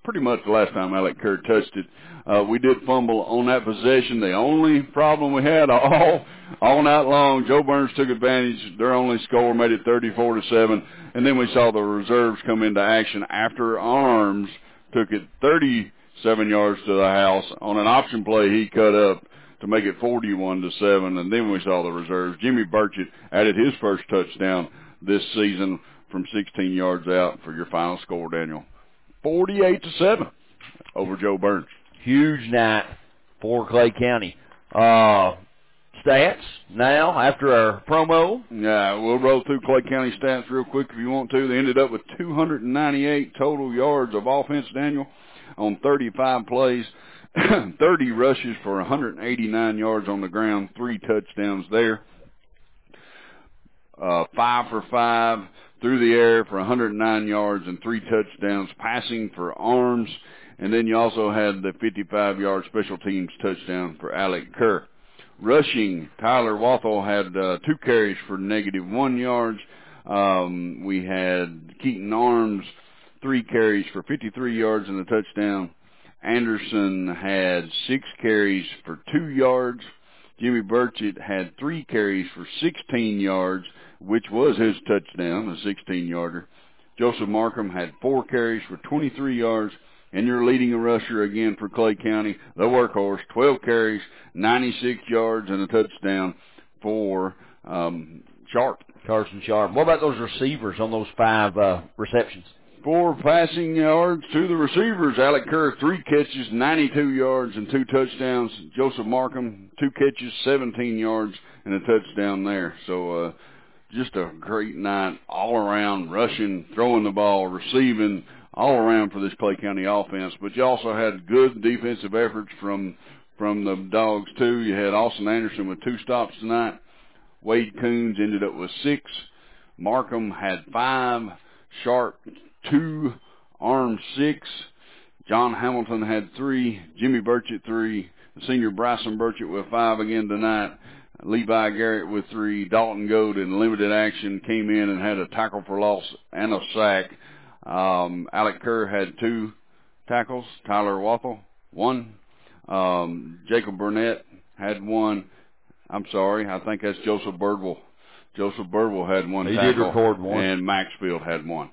pretty much the last time Alec Kerr touched it. Uh, we did fumble on that possession. The only problem we had all all night long, Joe Burns took advantage. Their only score made it thirty-four to seven, and then we saw the reserves come into action after Arms took it thirty-seven yards to the house on an option play he cut up to make it forty-one to seven, and then we saw the reserves. Jimmy Burchett added his first touchdown this season from sixteen yards out for your final score, Daniel. forty-eight to seven over Joe Burns. Huge night for Clay County. Uh, stats now after our promo. Yeah, we'll roll through Clay County stats real quick if you want to. They ended up with two hundred ninety-eight total yards of offense, Daniel, on thirty-five plays, thirty rushes for one hundred eighty-nine yards on the ground, three touchdowns there. Uh, five for five through the air for one hundred nine yards and three touchdowns, passing for Arms. And then you also had the fifty-five-yard special teams touchdown for Alec Kerr. Rushing, Tyler Wathel had uh, two carries for negative one yards. Um, we had Keaton Arms, three carries for fifty-three yards and a touchdown. Anderson had six carries for two yards. Jimmy Burchett had three carries for sixteen yards, which was his touchdown, a sixteen-yarder. Joseph Markham had four carries for twenty-three yards. And you're leading a rusher again for Clay County, the workhorse, twelve carries, ninety-six yards, and a touchdown for um, Sharp. Carson Sharp. What about those receivers on those five uh, receptions? Four passing yards to the receivers. Alec Kerr, three catches, ninety-two yards, and two touchdowns. Joseph Markham, two catches, seventeen yards, and a touchdown there. So uh, just a great night all around, rushing, throwing the ball, receiving, all around for this Clay County offense. But you also had good defensive efforts from from the Dogs, too. You had Austin Anderson with two stops tonight. Wade Coons ended up with six. Markham had five. Sharp, two. Arms, six. John Hamilton had three. Jimmy Burchett, three. The senior Bryson Burchett with five again tonight. Levi Garrett with three. Dalton Goad in limited action came in and had a tackle for loss and a sack. Um, Alec Kerr had two tackles. Tyler Wathel, one. Um, Jacob Burnett had one. I'm sorry, I think that's Joseph Birdwell. Joseph Birdwell had one he tackle. He did record one. And Maxfield had one.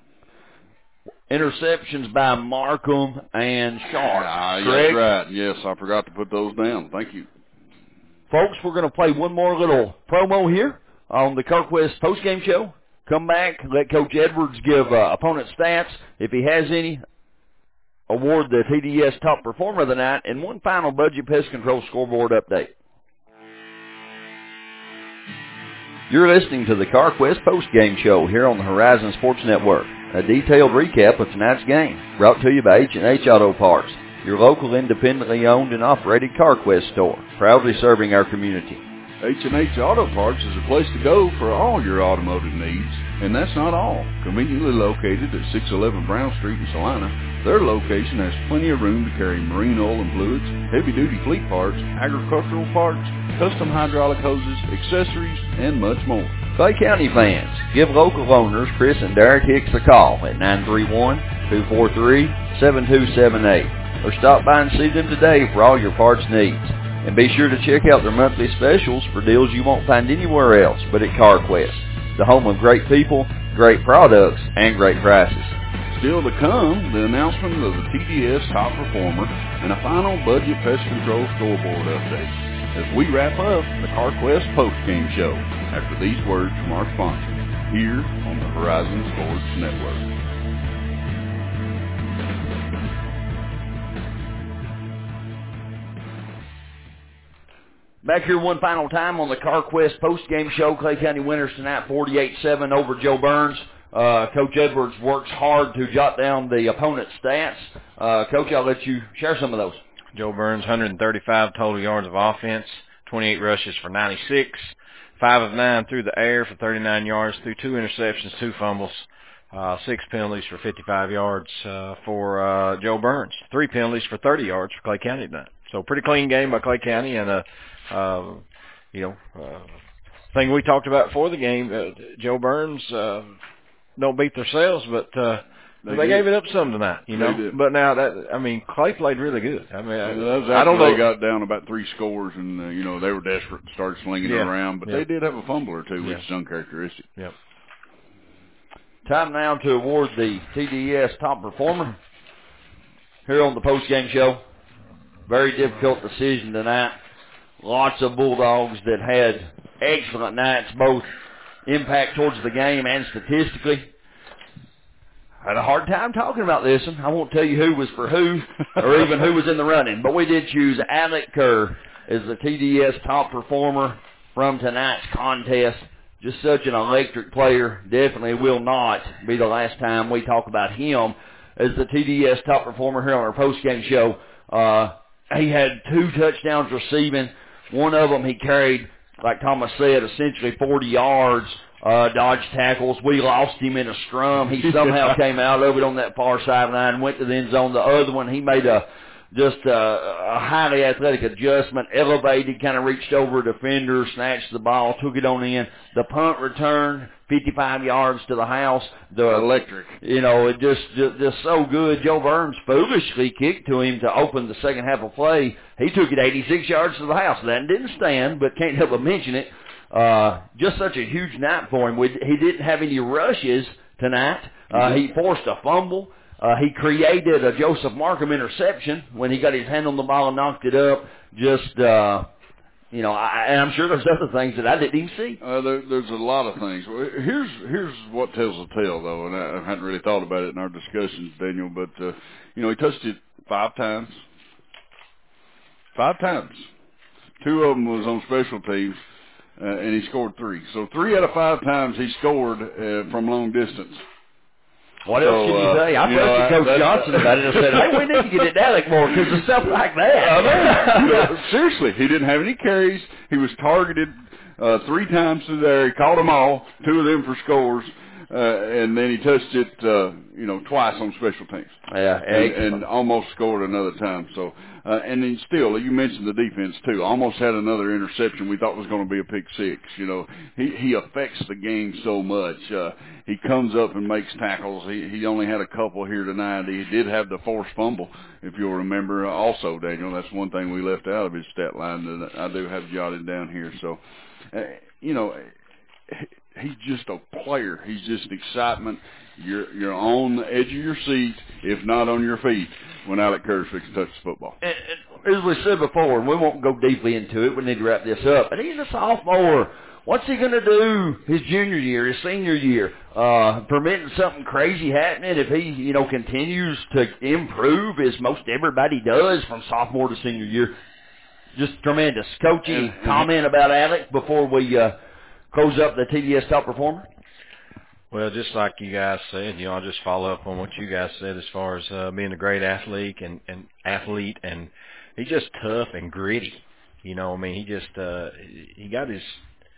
Interceptions by Markham and Sharp. Uh, that's right. Yes, I forgot to put those down. Thank you. Folks, we're going to play one more little promo here on the CarQuest postgame show. Come back, let Coach Edwards give uh, opponent stats, if he has any, award the T D S top performer of the night, and one final budget pest control scoreboard update. You're listening to the CarQuest postgame show here on the Horizon Sports Network. A detailed recap of tonight's game, brought to you by H and H Auto Parts, your local independently owned and operated CarQuest store, proudly serving our community. H and H Auto Parts is a place to go for all your automotive needs, and that's not all. Conveniently located at six eleven Brown Street in Salina, their location has plenty of room to carry marine oil and fluids, heavy-duty fleet parts, agricultural parts, custom hydraulic hoses, accessories, and much more. Clay County fans, give local owners Chris and Derek Hicks a call at nine three one, two four three, seven two seven eight, or stop by and see them today for all your parts needs. And be sure to check out their monthly specials for deals you won't find anywhere else but at CarQuest, the home of great people, great products, and great prices. Still to come, the announcement of the T D S top performer and a final budget pest control scoreboard update as we wrap up the CarQuest post-game show after these words from our sponsor here on the Horizon Sports Network. Back here one final time on the CarQuest postgame show. Clay County winners tonight forty-eight seven over Joe Burns. Uh, Coach Edwards works hard to jot down the opponent's stats. Uh, Coach, I'll let you share some of those. Joe Burns, one hundred thirty-five total yards of offense, twenty-eight rushes for ninety-six, five of nine through the air for thirty-nine yards, through two interceptions, two fumbles, uh, six penalties for fifty-five yards uh, for uh, Joe Burns, three penalties for thirty yards for Clay County tonight. So pretty clean game by Clay County, and a uh, you know uh, thing we talked about before the game. Uh, Joe Burns uh, don't beat themselves, but uh, They, they gave it up some tonight, you know. Did. But now that I mean, Clay played really good. I mean, I, that was I don't know. They got down about three scores, and uh, you know they were desperate to start slinging yeah. it around. But yeah. they did have a fumble or two, yeah. which is uncharacteristic. Yep. Time now to award the T D S top performer here on the post-game show. Very difficult decision tonight. Lots of Bulldogs that had excellent nights, both impact towards the game and statistically. I had a hard time talking about this one. I won't tell you who was for who or even who was in the running, but we did choose Alec Kerr as the T D S top performer from tonight's contest. Just such an electric player. Definitely will not be the last time we talk about him as the T D S top performer here on our post-game show. Uh, he had two touchdowns receiving. One of them he carried, like Thomas said, essentially forty yards, uh, dodged tackles. We lost him in a scrum. He somehow came out of it on that far sideline and went to the end zone. The other one, he made a just a, a highly athletic adjustment, elevated, kind of reached over a defender, snatched the ball, took it on in. The punt return, fifty-five yards to the house. The electric. You know, it just, just just so good. Joe Burns foolishly kicked to him to open the second half of play. He took it eighty-six yards to the house. That didn't stand, but can't help but mention it. Uh, just such a huge night for him. We, he didn't have any rushes tonight. Uh, he forced a fumble. Uh, he created a Joseph Markham interception when he got his hand on the ball and knocked it up. Just, uh, you know, I, and I'm sure there's other things that I didn't even see. Uh, there, there's a lot of things. Here's here's what tells the tale, though, and I, I hadn't really thought about it in our discussions, Daniel, but, uh, you know, he touched it five times. Five times. Two of them was on special teams, uh, and he scored three. So three out of five times he scored uh, from long distance. What so, else can you uh, say? I you questioned know, Coach Johnson about it and said, hey, we need to get it Alec more because of stuff like that. I mean, seriously, he didn't have any carries. He was targeted uh, three times through there. He caught them all, two of them for scores, uh, and then he touched it, uh, you know, twice on special teams. Yeah, and, and almost scored another time. So, uh, and then still, you mentioned the defense too. Almost had another interception we thought was going to be a pick six. You know, he he affects the game so much. Uh, he comes up and makes tackles. He he only had a couple here tonight. He did have the forced fumble, if you'll remember. Also, Daniel, that's one thing we left out of his stat line that I do have jotted down here. So, uh, you know. He's just a player. He's just excitement. You're you're on the edge of your seat, if not on your feet, when Alec Kerr fixes to touch the football. And, and as we said before, and we won't go deeply into it, we need to wrap this up. But he's a sophomore. What's he going to do his junior year, his senior year? Uh, permitting something crazy happening if he, you know, continues to improve as most everybody does from sophomore to senior year. Just tremendous. Coach, any comment about Alec before we uh, close up the T D S top performer? Well, just like you guys said, you know, I'll just follow up on what you guys said as far as uh, being a great athlete and, and athlete, and he's just tough and gritty. You know, I mean, he just uh, he got his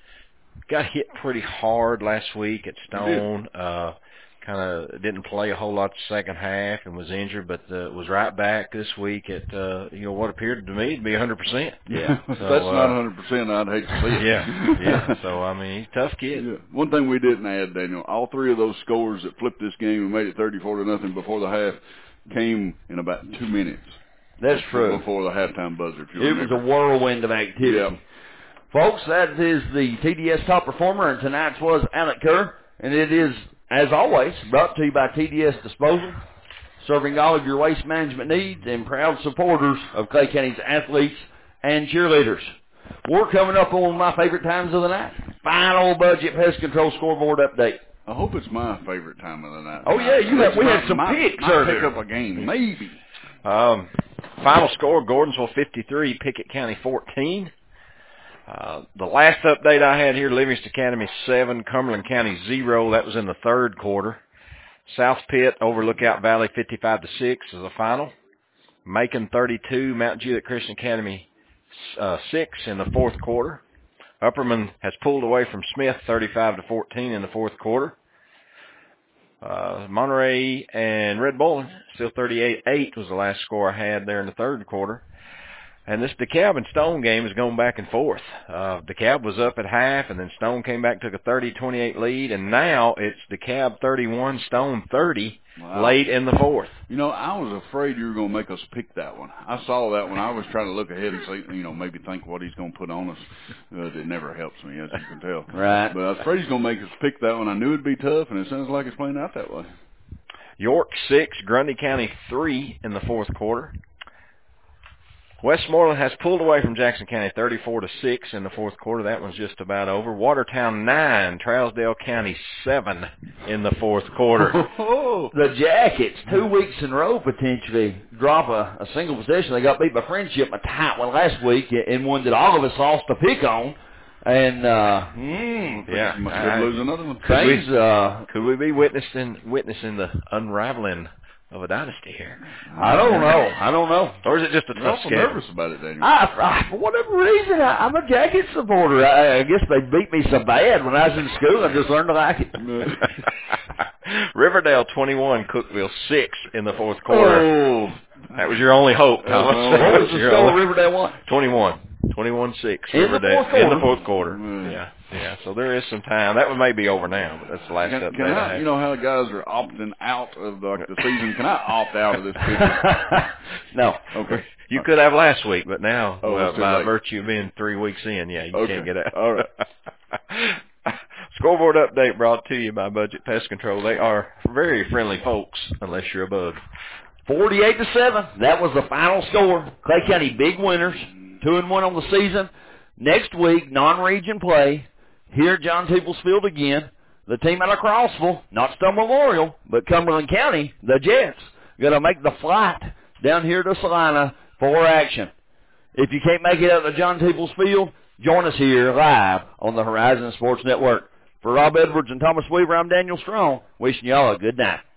got hit pretty hard last week at Stone. Uh, kind of didn't play a whole lot the second half and was injured, but uh, was right back this week at uh, you know what appeared to me to be one hundred percent. Yeah, so, if that's uh, not one hundred percent, I'd hate to see it. Yeah, yeah. So I mean, he's a tough kid. Yeah. One thing we didn't add, Daniel, all three of those scores that flipped this game and made it thirty-four to nothing before the half came in about two minutes. That's true. Before the halftime buzzer. If you it remember. was a whirlwind of activity. Yeah. Folks, that is the T D S top performer, and tonight's was Alec Kerr, and it is, as always, brought to you by T D S Disposal, serving all of your waste management needs and proud supporters of Clay County's athletes and cheerleaders. We're coming up on my favorite times of the night. Final budget pest control scoreboard update. I hope it's my favorite time of the night. Oh, yeah, you have, we had some my, picks my earlier. pick up a game, maybe. Um, final score, Gordonsville fifty-three, Pickett County fourteen. Uh, the last update I had here, Livingston Academy seven, Cumberland County zero. That was in the third quarter. South Pitt over Lookout Valley fifty-five to six is the final. Macon thirty-two, Mount Juliet Christian Academy uh, six in the fourth quarter. Upperman has pulled away from Smith thirty-five to fourteen in the fourth quarter. Uh, Monterey and Red Bull still thirty-eight eight was the last score I had there in the third quarter. And this DeKalb and Stone game is going back and forth. Uh, DeKalb was up at half, and then Stone came back, took a thirty twenty-eight lead, and now it's DeKalb thirty-one, Stone thirty, wow. late in the fourth. You know, I was afraid you were going to make us pick that one. I saw that when I was trying to look ahead and see, you know, maybe think what he's going to put on us. Uh, it never helps me, as you can tell. Right. But I was afraid he's going to make us pick that one. I knew it'd be tough, and it sounds like it's playing out that way. York six, Grundy County three in the fourth quarter. Westmoreland has pulled away from Jackson County thirty-four to six in the fourth quarter. That one's just about over. Watertown nine, Trousdale County seven in the fourth quarter. The Jackets, two weeks in a row, potentially drop a, a single possession. They got beat by Friendship, a tight one last week, and one that all of us lost to pick on. And, uh, mm, yeah, must I, lose another one. Could we, uh, could we be witnessing, witnessing the unraveling of a dynasty here? I don't know. I don't know. Or is it just a tough schedule? I'm nervous about it, Daniel. I, I, for whatever reason, I, I'm a Jacket supporter. I, I guess they beat me so bad when I was in school. I just learned to like it. Riverdale twenty-one, Cookeville six in the fourth quarter. Oh. That was your only hope, Thomas. Uh, what was the score Riverdale won? twenty-one. twenty-one six. In the fourth quarter? In the fourth quarter. Mm. Yeah. Yeah, so there is some time. That one may be over now, but that's the last can, update can I, I have. You know how the guys are opting out of the, like, the season? Can I opt out of this picture? No. Okay. You could have last week, but now, oh, well, by late. virtue of being three weeks in, yeah, you okay. can't get out. All right. Scoreboard update brought to you by Budget Pest Control. They are very friendly folks, unless you're a bug. forty-eight to seven. That was the final score. Clay County big winners, two and one on the season. Next week, non-region play here at John Peoples Field again. The team out of Crossville, not Stone Memorial, but Cumberland County, the Jets, going to make the flight down here to Salina for action. If you can't make it out to John Peoples Field, join us here live on the Horizon Sports Network. For Rob Edwards and Thomas Weaver, I'm Daniel Strong, wishing you all a good night.